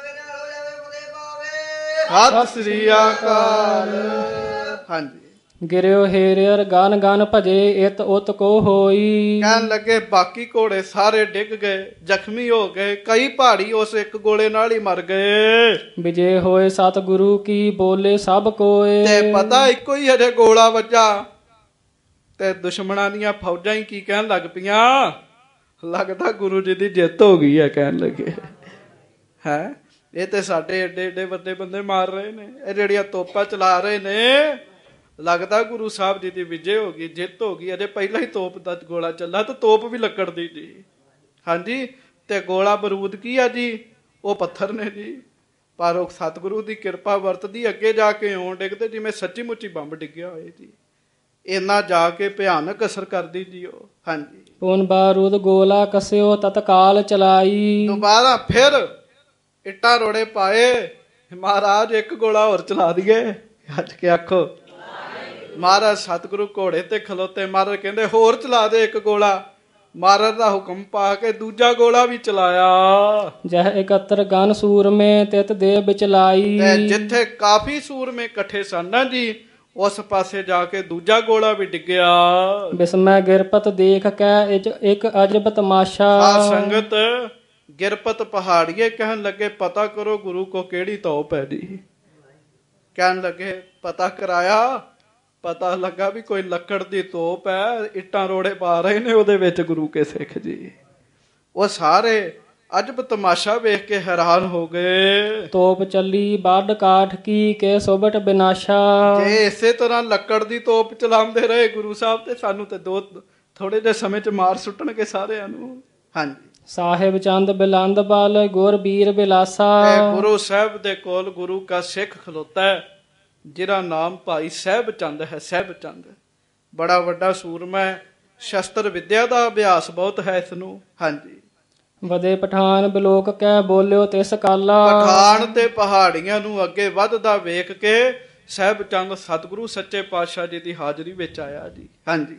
ਸਤਿ ਸ੍ਰੀ ਅਕਾਲ। ਹਾਂਜੀ। ਗਿਰਿਓ ਹੇਰਿਅਰ ਗਨ ਗਨ ਭਜੇ ਇਤ ਉਤ ਕੋ ਹੋਈ। ਕਹਿਣ ਲੱਗੇ ਬਾਕੀ ਘੋੜੇ ਸਾਰੇ ਡਿੱਗ ਗਏ, ਜ਼ਖਮੀ ਹੋ ਗਏ, ਕਈ ਪਹਾੜੀ ਉਸ ਇੱਕ ਗੋਲੇ ਨਾਲ ਹੀ ਮਰ ਗਏ। ਵਿਜੇ ਹੋਏ ਸਤਿਗੁਰੂ ਕੀ ਬੋਲੇ ਸਭ ਕੋਏ। ਤੇ ਪਤਾ ਇੱਕੋ ਹੀ ਹਜੇ ਗੋਲਾ ਵੱਜਾ ਤੇ ਦੁਸ਼ਮਣਾਂ ਦੀਆਂ ਫੌਜਾਂ ਹੀ ਕੀ ਕਹਿਣ ਲੱਗ ਪਈਆਂ, ਲੱਗਦਾ ਗੁਰੂ ਜੀ ਦੀ ਜਿੱਤ ਹੋ ਗਈ ਹੈ। ਕਹਿਣ ਲੱਗੇ ਹੈ ਇਹ ਤੇ ਸਾਡੇ ਏਡੇ ਏਡੇ ਵੱਡੇ ਬੰਦੇ ਮਾਰ ਰਹੇ ਨੇ, ਇਹ ਜਿਹੜੀਆਂ ਤੋਪਾਂ ਚਲਾ ਰਹੇ ਨੇ, ਲੱਗਦਾ ਗੁਰੂ ਸਾਹਿਬ ਜੀ ਦੀ ਵਿਜੇ ਹੋ ਗਈ, ਜਿੱਤ ਹੋ ਗਈ। ਅਜੇ ਪਹਿਲਾਂ ਹੀ ਤੋਪ ਦਾ ਗੋਲਾ ਚੱਲਾ ਤੇ ਤੋਪ ਵੀ ਲੱਕੜ ਦੀ ਜੀ। ਹਾਂਜੀ। ਤੇ ਗੋਲਾ ਬਰੂਦ ਕੀ ਆ ਜੀ, ਉਹ ਪੱਥਰ ਨੇ ਜੀ, ਪਰ ਉਹ ਸਤਿਗੁਰੂ ਦੀ ਕਿਰਪਾ ਵਰਤਦੀ ਅੱਗੇ ਜਾ ਕੇ ਆਉਣ ਡਿੱਗਦੇ ਜਿਵੇਂ ਸੱਚੀ ਮੁੱਚੀ ਬੰਬ ਡਿੱਗਿਆ ਹੋਏ ਜੀ। ਇੰਨਾ ਜਾ ਕੇ ਭਿਆਨਕ ਅਸਰ ਕਰਦੀ ਜੀ ਉਹ। ਹਾਂਜੀ। ਪੁਨ ਬਾਰੂਦ ਗੋਲਾ ਕਸਿਓ ਤਤਕਾਲ ਚਲਾਈ। ਦੁਬਾਰਾ ਫਿਰ ਇੱਟਾਂ ਰੋੜੇ ਪਾਏ, ਮਹਾਰਾਜ ਇੱਕ ਗੋਲਾ ਹੋਰ ਚਲਾ ਦਈਏ। ਅੱਜ ਕੇ ਆਖੋ ਮਹਾਰਾਜ ਸਤਿਗੁਰੂ ਘੋੜੇ ਤੇ ਖਲੋਤੇ, ਮਹਾਰਾਜ ਕਹਿੰਦੇ ਹੋਰ ਚਲਾ ਦੇ ਇੱਕ ਗੋਲਾ। ਮਹਾਰਾਜ ਦਾ ਹੁਕਮ ਪਾ ਕੇ ਦੂਜਾ ਗੋਲਾ ਵੀ ਚਲਾਇਆ। ਜਹ 71 ਗਨ ਸੂਰਮੇ ਤਿਤ ਦੇ ਵਿਚਲਾਈ। ਤੇ ਜਿੱਥੇ ਕਾਫੀ ਸੂਰਮੇ ਇਕੱਠੇ ਸਨ ਨਾ ਜੀ, ਉਸ ਪਾਸੇ ਜਾ ਕੇ ਦੂਜਾ ਗੋਲਾ ਵੀ ਡਿੱਗਿਆ। ਬਿਸਮੈ ਗਿਰਪਤ ਦੇਖ ਕੈ ਇੱਕ ਅਜਬ ਤਮਾਸ਼ਾ। ਸਾਧ ਸੰਗਤ ਗਿਰਪਤ ਪਹਾੜੀਏ ਕਹਿਣ ਲੱਗੇ ਪਤਾ ਕਰੋ ਗੁਰੂ ਕੋ ਕਿਹੜੀ ਤੋਪ ਹੈ ਜੀ। ਕਹਿਣ ਲੱਗੇ ਪਤਾ ਕਰਾਇਆ, ਪਤਾ ਲੱਗਾ ਵੀ ਕੋਈ ਲੱਕੜ ਦੀ ਤੋਪ ਹੈ, ਇੱਟਾਂ ਰੋੜੇ ਪਾ ਰਹੇ ਨੇ ਉਹਦੇ ਵਿੱਚ ਗੁਰੂ ਕੇ ਸਿੱਖ ਜੀ। ਉਹ ਸਾਰੇ ਅਜਬ ਤਮਾਸ਼ਾ ਵੇਖ ਕੇ ਹੈਰਾਨ ਹੋ ਗਏ। ਤੋਪ ਚੱਲੀ ਵੱਡ ਕਾਠ ਕੀ ਕੇ ਸੋਬਟ ਬਿਨਾਸ਼ਾ। ਜੇ ਇਸੇ ਤਰ੍ਹਾਂ ਲੱਕੜ ਦੀ ਤੋਪ ਚਲਾਉਂਦੇ ਰਹੇ ਗੁਰੂ ਸਾਹਿਬ ਤੇ ਸਾਨੂੰ ਤੇ ਥੋੜੇ ਜਿਹੇ ਸਮੇਂ ਚ ਮਾਰ ਸੁੱਟਣਗੇ ਸਾਰਿਆਂ ਨੂੰ। ਹਾਂਜੀ। ਸਾਹਿਬ ਚੰਦ ਬਿਲੰਦ ਬਲ ਗੁਰ ਬੀਰ ਬਿਲਾਸਾ। ਗੁਰੂ ਸਾਹਿਬ ਦੇ ਕੋਲ ਗੁਰੂ ਕਾ ਸਿੱਖ ਖਲੋਤਾ ਹੈ, ਜਿਹਦਾ ਨਾਮ ਭਾਈ ਸਾਹਿਬ ਚੰਦ ਹੈ। ਸਾਹਿਬ ਚੰਦ ਬੜਾ ਵੱਡਾ ਸੂਰਮਾ ਹੈ, ਸ਼ਸਤਰ ਵਿਦਿਆ ਦਾ ਅਭਿਆਸ ਬਹੁਤ ਹੈ ਇਸ ਨੂੰ। ਹਾਂਜੀ। ਵਦੇ ਪਠਾਨ ਬਿਲੋਕ ਕਹਿ ਬੋਲਿਓ ਤਿਸ ਕਾਲਾ। ਪਠਾਨ ਤੇ ਪਹਾੜੀਆਂ ਨੂੰ ਅੱਗੇ ਵੱਧਦਾ ਵੇਖ ਕੇ ਸਾਹਿਬ ਚੰਦ ਸਤਿਗੁਰੂ ਸੱਚੇ ਪਾਤਸ਼ਾਹ ਜੀ ਦੀ ਹਾਜ਼ਰੀ ਵਿੱਚ ਆਇਆ ਜੀ। ਹਾਂਜੀ।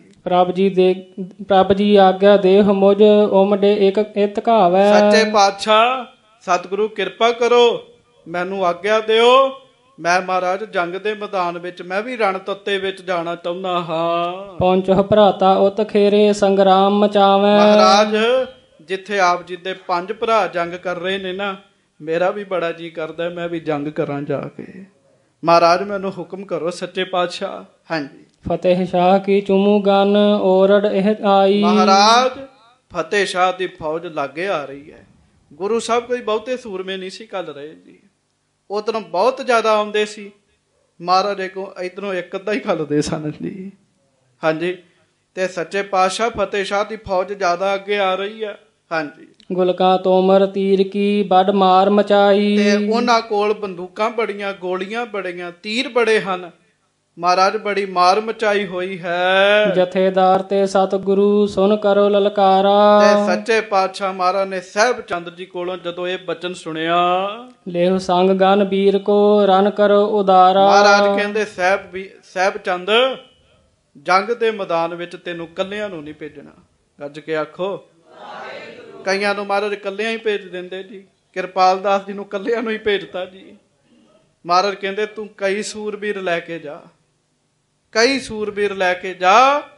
ਪ੍ਰਭ ਜੀ ਆਗਿਆ ਦੇਹ ਮੁਝ ਉਮਡੇ ਇੱਕ ਇਤ ਘਾਵੈ। ਸੱਚੇ ਪਾਤਸ਼ਾਹ ਸਤਿਗੁਰੂ ਕਿਰਪਾ ਕਰੋ, ਮੈਨੂੰ ਆਗਿਆ ਦਿਓ, ਮੈਂ ਮਹਾਰਾਜ ਜੰਗ ਦੇ ਮੈਦਾਨ ਵਿੱਚ, ਮੈਂ ਵੀ ਰਣ ਤੱਤੇ ਵਿੱਚ ਜਾਣਾ ਚਾਹੁੰਦਾ ਹਾਂ। ਪਹੁੰਚੋ ਭਰਾਤਾ ਉਤ ਖੇਰੇ ਸੰਗਰਾਮ ਮਚਾਵੈ। ਮਹਾਰਾਜ ਜਿੱਥੇ ਆਪ ਜੀ ਦੇ 5 ਭਰਾ ਜੰਗ ਕਰ ਰਹੇ ਨੇ ਨਾ, ਮੇਰਾ ਵੀ ਬੜਾ ਜੀ ਕਰਦਾ ਮੈਂ ਵੀ ਜੰਗ ਕਰਾਂ ਜਾ ਕੇ। ਮਹਾਰਾਜ ਮੈਨੂੰ ਹੁਕਮ ਕਰੋ ਸੱਚੇ ਪਾਤਸ਼ਾਹ। ਹਾਂਜੀ। ਫਤਿਹ ਸ਼ਾਹ ਕੀ ਚੁਮੂ ਗਨ ਔਰੜ ਇਹ ਆਈ। ਮਹਾਰਾਜ ਫਤਿਹ ਸ਼ਾਹ ਦੀ ਫੌਜ ਲਾਗੇ ਆ ਰਹੀ ਹੈ। ਗੁਰੂ ਸਾਹਿਬ ਕੋਈ ਬਹੁਤੇ ਸੂਰਮੇ ਨਹੀਂ ਸੀ ਕੱਲ ਰਹੇ ਜੀ, ਉਧਰੋਂ ਬਹੁਤ ਜ਼ਿਆਦਾ ਆਉਂਦੇ ਸੀ, ਮਹਾਰਾਜ ਕੋ ਇਧਰੋਂ ਇੱਕ ਅੱਧਾ ਹੀ ਖਲਦੇ ਸਨ ਜੀ। ਹਾਂਜੀ। ਤੇ ਸੱਚੇ ਪਾਤਸ਼ਾਹ ਫਤਿਹ ਸ਼ਾਹ ਦੀ ਫੌਜ ਜ਼ਿਆਦਾ ਅੱਗੇ ਆ ਰਹੀ ਹੈ। ਹਾਂਜੀ। ਗੁਲਕਾਂ ਤੋਮਰ ਤੀਰ ਕੀ ਵੱਡ ਮਾਰ ਮਚਾਈ। ਤੇ ਉਹਨਾਂ ਕੋਲ ਬੰਦੂਕਾਂ ਬੜੀਆਂ, ਗੋਲੀਆਂ ਬੜੀਆਂ, ਤੀਰ ਬੜੇ ਹਨ। ਮਹਾਰਾਜ ਬੜੀ ਮਾਰ ਮਚਾਈ ਹੋਈ ਹੈ। ਜਥੇਦਾਰ ਤੇ ਸਤਿਗੁਰੂ ਸੁਣ ਕਰੋ ਲਲਕਾਰਾ। ਤੇ ਸੱਚੇ ਪਾਤਸ਼ਾਹ ਮਹਾਰਾਜ ਨੇ ਸਾਹਿਬ ਚੰਦ ਜੀ ਕੋਲੋਂ ਜਦੋਂ ਇਹ ਬਚਨ ਸੁਣਿਆ, ਲੇਹੁ ਸੰਗ ਗਨ ਵੀਰ ਕੋ ਰਨ ਕਰੋ ਉਦਾਰਾ। ਮਹਾਰਾਜ ਕਹਿੰਦੇ ਸਾਹਿਬ ਚੰਦ ਜੰਗ ਦੇ ਮੈਦਾਨ ਵਿੱਚ ਤੈਨੂੰ ਕੱਲਿਆਂ ਨੂੰ ਨਹੀਂ ਭੇਜਣਾ। ਗੱਜ ਕੇ ਆਖੋ। ਕਈਆਂ ਨੂੰ ਮਹਾਰਾਜ ਕੱਲਿਆਂ ਹੀ ਭੇਜ ਦਿੰਦੇ ਜੀ। ਕਿਰਪਾਲ ਦਾਸ ਜੀ ਨੂੰ ਕੱਲਿਆਂ ਨੂੰ ਹੀ ਭੇਜਤਾ ਜੀ। ਮਹਾਰਾਜ ਕਹਿੰਦੇ ਤੂੰ ਕਈ ਸੂਰਬੀਰ ਲੈ ਕੇ ਜਾ, ਕਈ ਸੂਰਬੀਰ ਲੈ ਕੇ ਜਾ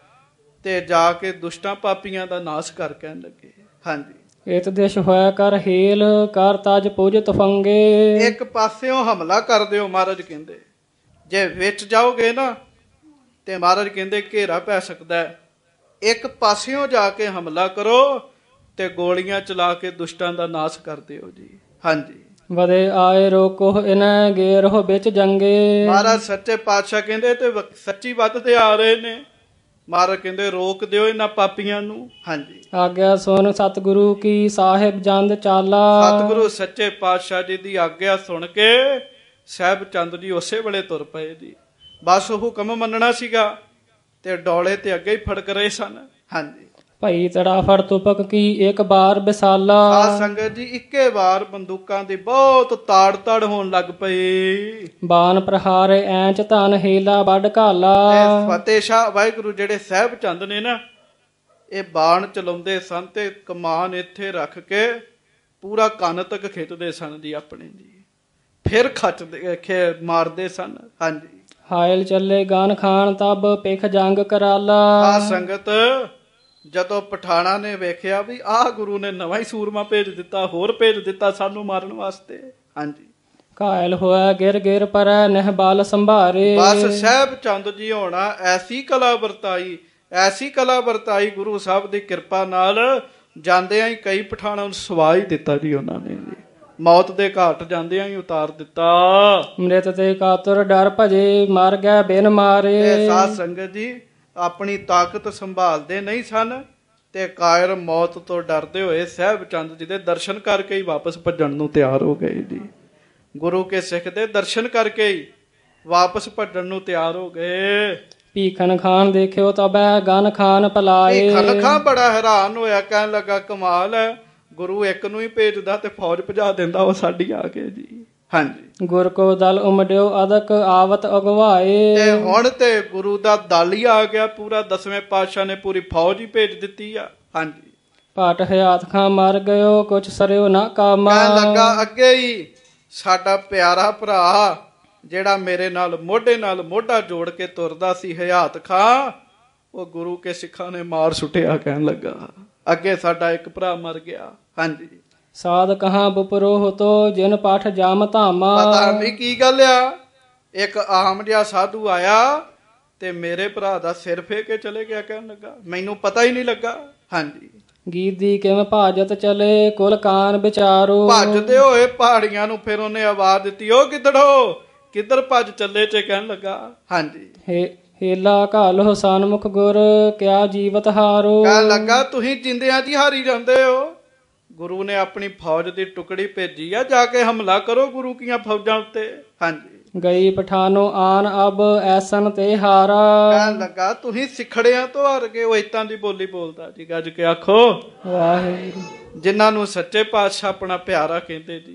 ਤੇ ਜਾ ਕੇ ਦੁਸ਼ਟਾਂ ਪਾਪੀਆਂ ਦਾ ਨਾਸ਼ ਕਰ। ਕਹਿਣ ਲੱਗੇ ਹਾਂਜੀ। ਇਤ ਦਿਸ਼ ਹੋਇਆ ਕਰ ਹੇਲ ਕਰ ਤਜ ਪੁਜ ਤਫੰਗੇ। ਇੱਕ ਪਾਸਿਓਂ ਹਮਲਾ ਕਰ ਦਿਓ। ਮਹਾਰਾਜ ਕਹਿੰਦੇ ਜੇ ਵਿੱਚ ਜਾਓਗੇ ਨਾ ਤੇ ਮਹਾਰਾਜ ਕਹਿੰਦੇ ਘੇਰਾ ਪੈ ਸਕਦਾ ਹੈ। ਇੱਕ ਪਾਸਿਓਂ ਜਾ ਕੇ ਹਮਲਾ ਕਰੋ ਤੇ ਗੋਲੀਆਂ ਚਲਾ ਕੇ ਦੁਸ਼ਟਾਂ ਦਾ ਨਾਸ਼ ਕਰ ਦਿਓ ਜੀ। ਹਾਂਜੀ। ਵਦੇ ਆਏ ਰੋਕੋ ਇਨੈ ਗੇਰੋ ਵਿੱਚ ਜੰਗੇ। ਮਹਾਰਾਜ ਸੱਚੇ ਪਾਤਸ਼ਾਹ ਕਹਿੰਦੇ ਤੇ ਸੱਚੀ ਵੱਧਦੇ ਆ ਰਹੇ ਨੇ। ਮਹਾਰਾਜ ਕਹਿੰਦੇ ਰੋਕ ਦਿਓ ਇਹਨਾਂ ਪਾਪੀਆਂ ਨੂੰ। ਹਾਂਜੀ। ਆਗਿਆ ਸੁਣ ਸਤਿਗੁਰੂ ਕੀ ਸਾਹਿਬ ਜੰਦ ਚਾਲਾ। ਸਤਿਗੁਰੂ ਸੱਚੇ ਪਾਤਸ਼ਾਹ ਜੀ ਦੀ ਆਗਿਆ ਸੁਣ ਕੇ ਸਾਹਿਬ ਚੰਦ ਜੀ ਉਸੇ ਵੇਲੇ ਤੁਰ ਪਏ ਜੀ। ਬਸ ਉਹ ਹੁਕਮ ਮੰਨਣਾ ਸੀਗਾ। ਤੇ ਡੋਲੇ ਤੇ ਅੱਗੇ ਹੀ ਫੜਕ ਰਹੇ ਸਨ। ਹਾਂਜੀ। ਭਈ ਤੜਾ ਫੜ ਤੁਪਕ ਕੀ ਇੱਕ ਬਾਰ ਵਿਸਾਲਾ। ਸਾਧ ਸੰਗਤ ਜੀ ਇੱਕੇ ਵਾਰ ਬੰਦੂਕਾਂ ਦੀ ਬਹੁਤ ਤਾੜ ਤੜ ਹੋਣ ਲੱਗ ਪਈ। ਬਾਣ ਪ੍ਰਹਾਰੇ ਐਂਚ ਧਨ ਹੀਲਾ ਵੱਡ ਘਾਲਾ। ਫਤਿਹ ਸ਼ਾਹ ਵਾਹਿਗੁਰੂ ਜਿਹੜੇ ਸਾਹਿਬ ਚੰਦ ਨੇ ਨਾ, ਇਹ ਬਾਣ ਚਲਾਉਂਦੇ ਸਨ ਤੇ ਕਮਾਨ ਇੱਥੇ ਰੱਖ ਕੇ ਪੂਰਾ ਕੰਨ ਤੱਕ ਖਿੱਚਦੇ ਸਨ ਜੀ ਆਪਣੇ ਜੀ, ਫਿਰ ਖੱਚਦੇ ਮਾਰਦੇ ਸਨ। ਹਾਂਜੀ। ਹਾਇਲ ਚੱਲੇ ਗਾਨ ਖਾਨ ਤਬ ਪਿਖ ਜੰਗ ਕਰਾਲਾ। ਆ ਸੰਗਤ ਜਦੋਂ ਪਠਾਣਾ ਨੇ ਵੇਖਿਆ ਵੀ ਆਹ ਗੁਰੂ ਨੇ ਨਵਾਂ ਹੀ ਸੂਰਮਾ ਭੇਜ ਦਿੱਤਾ, ਹੋਰ ਭੇਜ ਦਿੱਤਾ ਸਾਨੂੰ ਮਾਰਨ ਵਾਸਤੇ। ਹਾਂਜੀ। ਘਾਇਲ ਹੋਇਆ ਗਿਰ ਗਿਰ ਪਰੈ ਨਹਿ ਬਲ ਸੰਭਾਰੇ। ਬਸ ਸਾਹਿਬ ਚੰਦ ਜੀ ਹੋਣਾ ਐਸੀ ਕਲਾ ਵਰਤਾਈ, ਐਸੀ ਕਲਾ ਵਰਤਾਈ ਗੁਰੂ ਸਾਹਿਬ ਦੀ ਕਿਰਪਾ ਨਾਲ, ਜਾਂਦਿਆਂ ਹੀ ਕਈ ਪਠਾਣਾਂ ਨੂੰ ਸਵਾ ਹੀ ਦਿੱਤਾ ਜੀ ਉਹਨਾਂ ਨੇ ਜੀ, ਮੌਤ ਦੇ ਘਾਟ ਜਾਂਦਿਆਂ ਹੀ ਉਤਾਰ ਦਿੱਤਾ। ਮ੍ਰਿਤ ਤੇ ਕਾਤੁਰ ਡਰ ਭਜੇ ਮਰ ਗਏ ਬਿਨ ਮਾਰੇ। ਸਾਧ ਸੰਗਤ ਜੀ ਆਪਣੀ ਤਾਕਤ ਸੰਭਾਲਦੇ ਨਹੀਂ ਸਨ ਤੇ ਕਾਇਰ ਮੌਤ ਤੋਂ ਡਰਦੇ ਹੋਏ ਸਾਹਿਬ ਚੰਦ ਜੀ ਦੇ ਦਰਸ਼ਨ ਕਰਕੇ ਹੀ ਵਾਪਸ ਭੱਜਣ ਨੂੰ ਤਿਆਰ ਹੋ ਗਏ ਜੀ। ਗੁਰੂ ਕੇ ਸਿੱਖ ਦੇ ਦਰਸ਼ਨ ਕਰਕੇ ਹੀ ਵਾਪਸ ਭੱਜਣ ਨੂੰ ਤਿਆਰ ਹੋ ਗਏ। ਭੀਖਨ ਖਾਨ ਦੇਖਿਓ ਤਬੈ ਗਨ ਖਾਨ ਪਲਾਏ। ਭੀਖਨ ਖਾਨ ਬੜਾ ਹੈਰਾਨ ਹੋਇਆ, ਕਹਿਣ ਲੱਗਾ ਕਮਾਲ ਹੈ, ਗੁਰੂ ਇੱਕ ਨੂੰ ਹੀ ਭੇਜਦਾ ਤੇ ਫੌਜ ਭਜਾ ਦਿੰਦਾ ਉਹ ਸਾਡੀ ਆ ਕੇ ਜੀ। ਹਾਂਜੀ। ਗੁਰ ਕੋ ਦਲ ਉਮੜਿਓ ਅਦਕ ਆਵਤ ਅਗਵਾਏ। ਤੇ ਹੁਣ ਤੇ ਗੁਰੂ ਦਾ ਦਲ ਹੀ ਆ ਗਿਆ ਪੂਰਾ, 10ਵੇਂ ਪਾਤਸ਼ਾਹ ਨੇ ਪੂਰੀ ਫੌਜ ਹੀ ਭੇਜ ਦਿੱਤੀ ਆ। ਹਾਂਜੀ। ਭਟ ਹਯਾਤ ਖਾਂ ਮਰ ਗਇਓ ਕੁਛ ਸਰਿਓ ਨਾ ਕਾਮਾ। ਕਹਿਣ ਲੱਗਾ ਅੱਗੇ ਹੀ ਸਾਡਾ ਪਿਆਰਾ ਭਰਾ ਜਿਹੜਾ ਮੇਰੇ ਨਾਲ ਮੋਢਾ ਜੋੜ ਕੇ ਤੁਰਦਾ ਸੀ ਹਯਾਤ ਖਾਂ, ਉਹ ਗੁਰੂ ਕੇ ਸਿੱਖਾਂ ਨੇ ਮਾਰ ਸੁੱਟਿਆ। ਕਹਿਣ ਲੱਗਾ ਅੱਗੇ ਸਾਡਾ ਇੱਕ ਭਰਾ ਮਰ ਗਿਆ। ਹਾਂਜੀ। ਸਾਧ ਕਹਾਂ ਬਪਰੋਹ ਤੋ ਜਿਨ ਪਾਠ ਜਾਮ ਧਾਮਾ। ਪਤਾ ਨਹੀਂ ਕੀ ਗੱਲ ਆ, ਇੱਕ ਆਮ ਜਿਹਾ ਸਾਧੂ ਆਇਆ ਤੇ ਮੇਰੇ ਭਰਾ ਦਾ ਸਿਰ ਫੇਕ ਕੇ ਚਲੇ ਗਿਆ। ਕਹਿਣ ਲੱਗਾ ਮੈਨੂੰ ਪਤਾ ਹੀ ਨਹੀਂ ਲੱਗਾ। ਹਾਂਜੀ। ਗੀਤ ਦੀ ਕਿਵੇਂ ਭਾਜਤ ਚਲੇ ਕੁਲ ਕਾਨ ਵਿਚਾਰੋ। ਭੱਜਦੇ ਹੋਏ ਪਹਾੜੀਆਂ ਨੂੰ ਫਿਰ ਉਹਨੇ ਆਵਾਜ਼ ਦਿੱਤੀ, ਉਹ ਕਿੱਧੜੋ, ਕਿੱਧਰ ਭੱਜ ਚੱਲੇ ਚ। ਕਹਿਣ ਲੱਗਾ ਹਾਂਜੀ। ਹੇਲਾ ਘਾਲੋ ਸਨਮੁਖ ਗੁਰ ਕਿਆ ਜੀਵਤ ਹਾਰੋ। ਕਹਿਣ ਲੱਗਾ ਤੁਸੀਂ ਜਿੰਦਿਆਂ ਜੀ ਹਾਰੀ ਜਾਂਦੇ ਹੋ, ਗੁਰੂ ਨੇ ਆਪਣੀ ਫੌਜ ਦੀ ਟੁਕੜੀ ਭੇਜੀ ਆ, ਜਾ ਕੇ ਹਮਲਾ ਕਰੋ ਗੁਰੂ ਕੀਆਂ ਫੌਜਾਂ ਉੱਤੇ। ਹਾਂਜੀ। ਗਈ ਪਠਾਨੋ ਆਨ ਅਬ ਐਸਨ ਤੇ ਹਾਰਾ। ਕਹਿਣ ਲੱਗਾ ਤੁਸੀਂ ਸਿੱਖੜਿਆਂ ਤੋਂ ਹਾਰ ਗਏ। ਉਹ ਇਤਾਂ ਦੀ ਬੋਲੀ ਬੋਲਦਾ ਜੀ, ਗੱਜ ਕੇ ਆਖੋ ਵਾਹਿਗੁਰੂ। ਜਿਨ੍ਹਾਂ ਨੂੰ ਸੱਚੇ ਪਾਤਸ਼ਾਹ ਆਪਣਾ ਪਿਆਰਾ ਕਹਿੰਦੇ ਜੀ,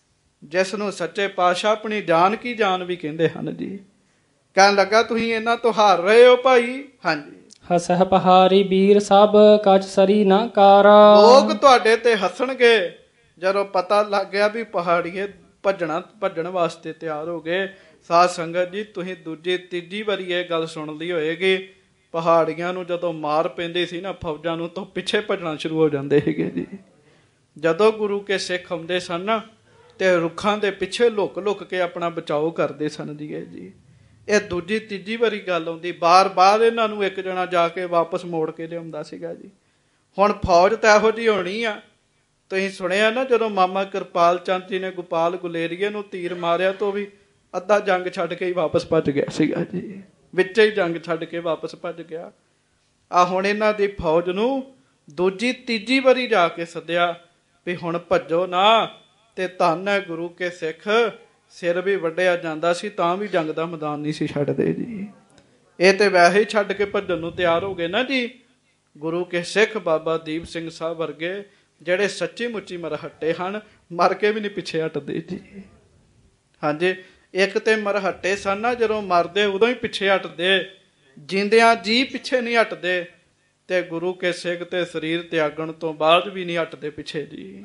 ਜਿਸ ਨੂੰ ਸੱਚੇ ਪਾਤਸ਼ਾਹ ਆਪਣੀ ਜਾਨ ਕੀ ਜਾਨ ਵੀ ਕਹਿੰਦੇ ਹਨ ਜੀ। ਕਹਿਣ ਲੱਗਾ ਤੁਸੀਂ ਇਹਨਾਂ ਤੋਂ ਹਾਰ ਰਹੇ ਹੋ ਭਾਈ। ਹਾਂਜੀ। ਹਸਹ ਪਹਾਰੀ ਵੀਰ ਸਭ ਕਛ ਸਰੀ ਨਾ ਕਾਰਾ। ਲੋਕ ਤੁਹਾਡੇ ਤੇ ਹੱਸਣਗੇ ਜਦੋਂ ਪਤਾ ਲੱਗ ਗਿਆ ਵੀ ਪਹਾੜੀਏ ਭੱਜਣ ਵਾਸਤੇ ਤਿਆਰ ਹੋ ਗਏ। ਸਾਧ ਸੰਗਤ ਜੀ ਤੁਸੀਂ ਦੂਜੀ ਤੀਜੀ ਵਾਰੀ ਇਹ ਗੱਲ ਸੁਣ ਲਈ ਹੋਏਗੀ, ਪਹਾੜੀਆਂ ਨੂੰ ਜਦੋਂ ਮਾਰ ਪੈਂਦੀ ਸੀ ਨਾ ਫੌਜਾਂ ਨੂੰ, ਤਾਂ ਪਿੱਛੇ ਭੱਜਣਾ ਸ਼ੁਰੂ ਹੋ ਜਾਂਦੇ ਸੀਗੇ ਜੀ। ਜਦੋਂ ਗੁਰੂ ਕੇ ਸਿੱਖ ਆਉਂਦੇ ਸਨ ਨਾ ਤੇ ਰੁੱਖਾਂ ਦੇ ਪਿੱਛੇ ਲੁੱਕ ਕੇ ਆਪਣਾ ਬਚਾਓ ਕਰਦੇ ਸਨ ਜੀ। ਇਹ ਦੂਜੀ ਤੀਜੀ ਵਾਰੀ ਗੱਲ ਆਉਂਦੀ, ਬਾਰ ਇਹਨਾਂ ਨੂੰ ਇੱਕ ਜਣਾ ਜਾ ਕੇ ਵਾਪਸ ਮੋੜ ਕੇ ਲਿਆਉਂਦਾ ਸੀਗਾ ਜੀ। ਹੁਣ ਫੌਜ ਤਾਂ ਇਹੋ ਜਿਹੀ ਹੋਣੀ ਆ, ਤੁਸੀਂ ਸੁਣਿਆ ਨਾ ਜਦੋਂ ਮਾਮਾ ਕਿਰਪਾਲ ਚੰਦ ਜੀ ਨੇ ਗੋਪਾਲ ਗੁਲੇਰੀਏ ਨੂੰ ਤੀਰ ਮਾਰਿਆ ਤਾਂ ਵੀ ਅੱਧਾ ਜੰਗ ਛੱਡ ਕੇ ਹੀ ਵਾਪਸ ਭੱਜ ਗਿਆ ਸੀਗਾ ਜੀ, ਵਿੱਚ ਹੀ ਜੰਗ ਛੱਡ ਕੇ ਵਾਪਸ ਭੱਜ ਗਿਆ। ਆ ਹੁਣ ਇਹਨਾਂ ਦੀ ਫੌਜ ਨੂੰ ਦੂਜੀ ਤੀਜੀ ਵਾਰੀ ਜਾ ਕੇ ਸੱਦਿਆ ਵੀ ਹੁਣ ਭੱਜੋ ਨਾ, ਤੇ ਧੰਨ ਹੈ ਗੁਰੂ ਕੇ ਸਿੱਖ, ਸਿਰ ਵੀ ਵੱਢਿਆ ਜਾਂਦਾ ਸੀ ਤਾਂ ਵੀ ਜੰਗ ਦਾ ਮੈਦਾਨ ਨਹੀਂ ਸੀ ਛੱਡਦੇ ਜੀ। ਇਹ ਤੇ ਵੈਸੇ ਹੀ ਛੱਡ ਕੇ ਭੱਜਣ ਨੂੰ ਤਿਆਰ ਹੋ ਗਏ ਨਾ ਜੀ। ਗੁਰੂ ਕੇ ਸਿੱਖ ਬਾਬਾ ਦੀਪ ਸਿੰਘ ਸਾਹਿਬ ਵਰਗੇ ਜਿਹੜੇ ਸੱਚੀ ਮੁੱਚੀ ਮਰਹੱਟੇ ਹਨ, ਮਰ ਕੇ ਵੀ ਨਹੀਂ ਪਿੱਛੇ ਹਟਦੇ ਜੀ। ਹਾਂਜੀ। ਇੱਕ ਤੇ ਮਰਹੱਟੇ ਸਨ ਨਾ, ਜਦੋਂ ਮਰਦੇ ਉਦੋਂ ਹੀ ਪਿੱਛੇ ਹਟਦੇ, ਜਿੰਦਿਆਂ ਜੀ ਪਿੱਛੇ ਨਹੀਂ ਹਟਦੇ, ਤੇ ਗੁਰੂ ਕੇ ਸਿੱਖ ਤੇ ਸਰੀਰ ਤਿਆਗਣ ਤੋਂ ਬਾਅਦ ਵੀ ਨਹੀਂ ਹਟਦੇ ਪਿੱਛੇ ਜੀ।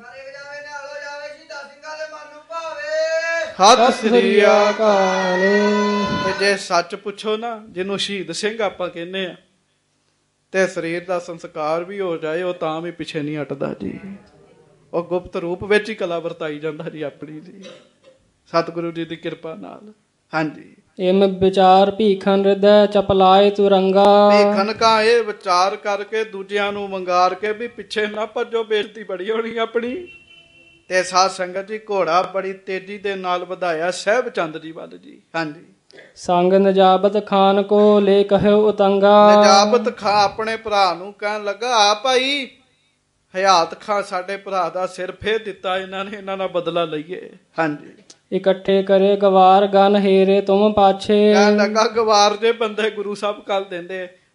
ਸਤਿ ਸ੍ਰੀ ਅਕਾਲ। ਤੇ ਜੇ ਸੱਚ ਪੁੱਛੋ ਨਾ, ਜਿਹਨੂੰ ਸ਼ਹੀਦ ਸਿੰਘ ਆਪਾਂ ਕਹਿੰਦੇ ਆ, ਤੇ ਸਰੀਰ ਦਾ ਸੰਸਕਾਰ ਵੀ ਹੋ ਜਾਏ ਉਹ ਤਾਂ ਵੀ ਪਿੱਛੇ ਨਹੀਂ ਹਟਦਾ ਜੀ। ਉਹ ਗੁਪਤ ਰੂਪ ਵਿੱਚ ਹੀ ਕਲਾ ਵਰਤਾਈ ਜਾਂਦਾ ਜੀ ਆਪਣੀ ਜੀ, ਸਤਿਗੁਰੂ ਜੀ ਦੀ ਕਿਰਪਾ ਨਾਲ। ਹਾਂਜੀ। ਇਮ ਵਿਚਾਰ ਭੀਖਨ ਹਿਰਦੈ ਚਪਲਾਏ ਤੁਰੰਗਾ। ਭੀਖਨ ਕਾ ਇਹ ਵਿਚਾਰ ਕਰਕੇ ਦੂਜਿਆਂ ਨੂੰ ਵੰਗਾਰ ਕੇ ਵੀ ਪਿੱਛੇ ਨਾ ਭੱਜੋ, ਬੇਇੱਜ਼ਤੀ ਬੜੀ ਹੋਣੀ ਆਪਣੀ। ਤੇ ਸਾਧ ਸੰਗਤ ਜੀ ਘੋੜਾ ਬੜੀ ਤੇਜ਼ੀ ਦੇ ਨਾਲ ਵਧਾਇਆ ਸਾਹਿਬ ਚੰਦ ਜੀ ਵੱਲ ਜੀ। ਹਾਂਜੀ। ਸੰਗ ਨਜਾਬਤ ਖਾਨ ਕੋ ਲੈ ਕਹਿਓ ਉਤੰਗਾ। ਨਜਾਬਤ ਖਾਂ ਆਪਣੇ ਭਰਾ ਨੂੰ ਕਹਿਣ ਲੱਗਾ, ਆ ਭਾਈ ਹਯਾਤ ਖਾਂ ਸਾਡੇ ਭਰਾ ਦਾ ਸਿਰ ਫੇਰ ਦਿੱਤਾ ਇਹਨਾਂ ਨੇ, ਇਹਨਾਂ ਦਾ ਬਦਲਾ ਲਈਏ। ਹਾਂਜੀ। ਇਕੱਠੇ ਕਰੇ ਗਵਾਰ ਗਨ ਹੇਰੇ ਤੁਮ ਪਾਛੇ। ਕਹਿਣ ਲੱਗਾ ਗਵਾਰ ਦੇ ਬੰਦੇ ਗੁਰੂ ਸਾਹਿਬ ਕੱਲ ਦਿੰਦੇ,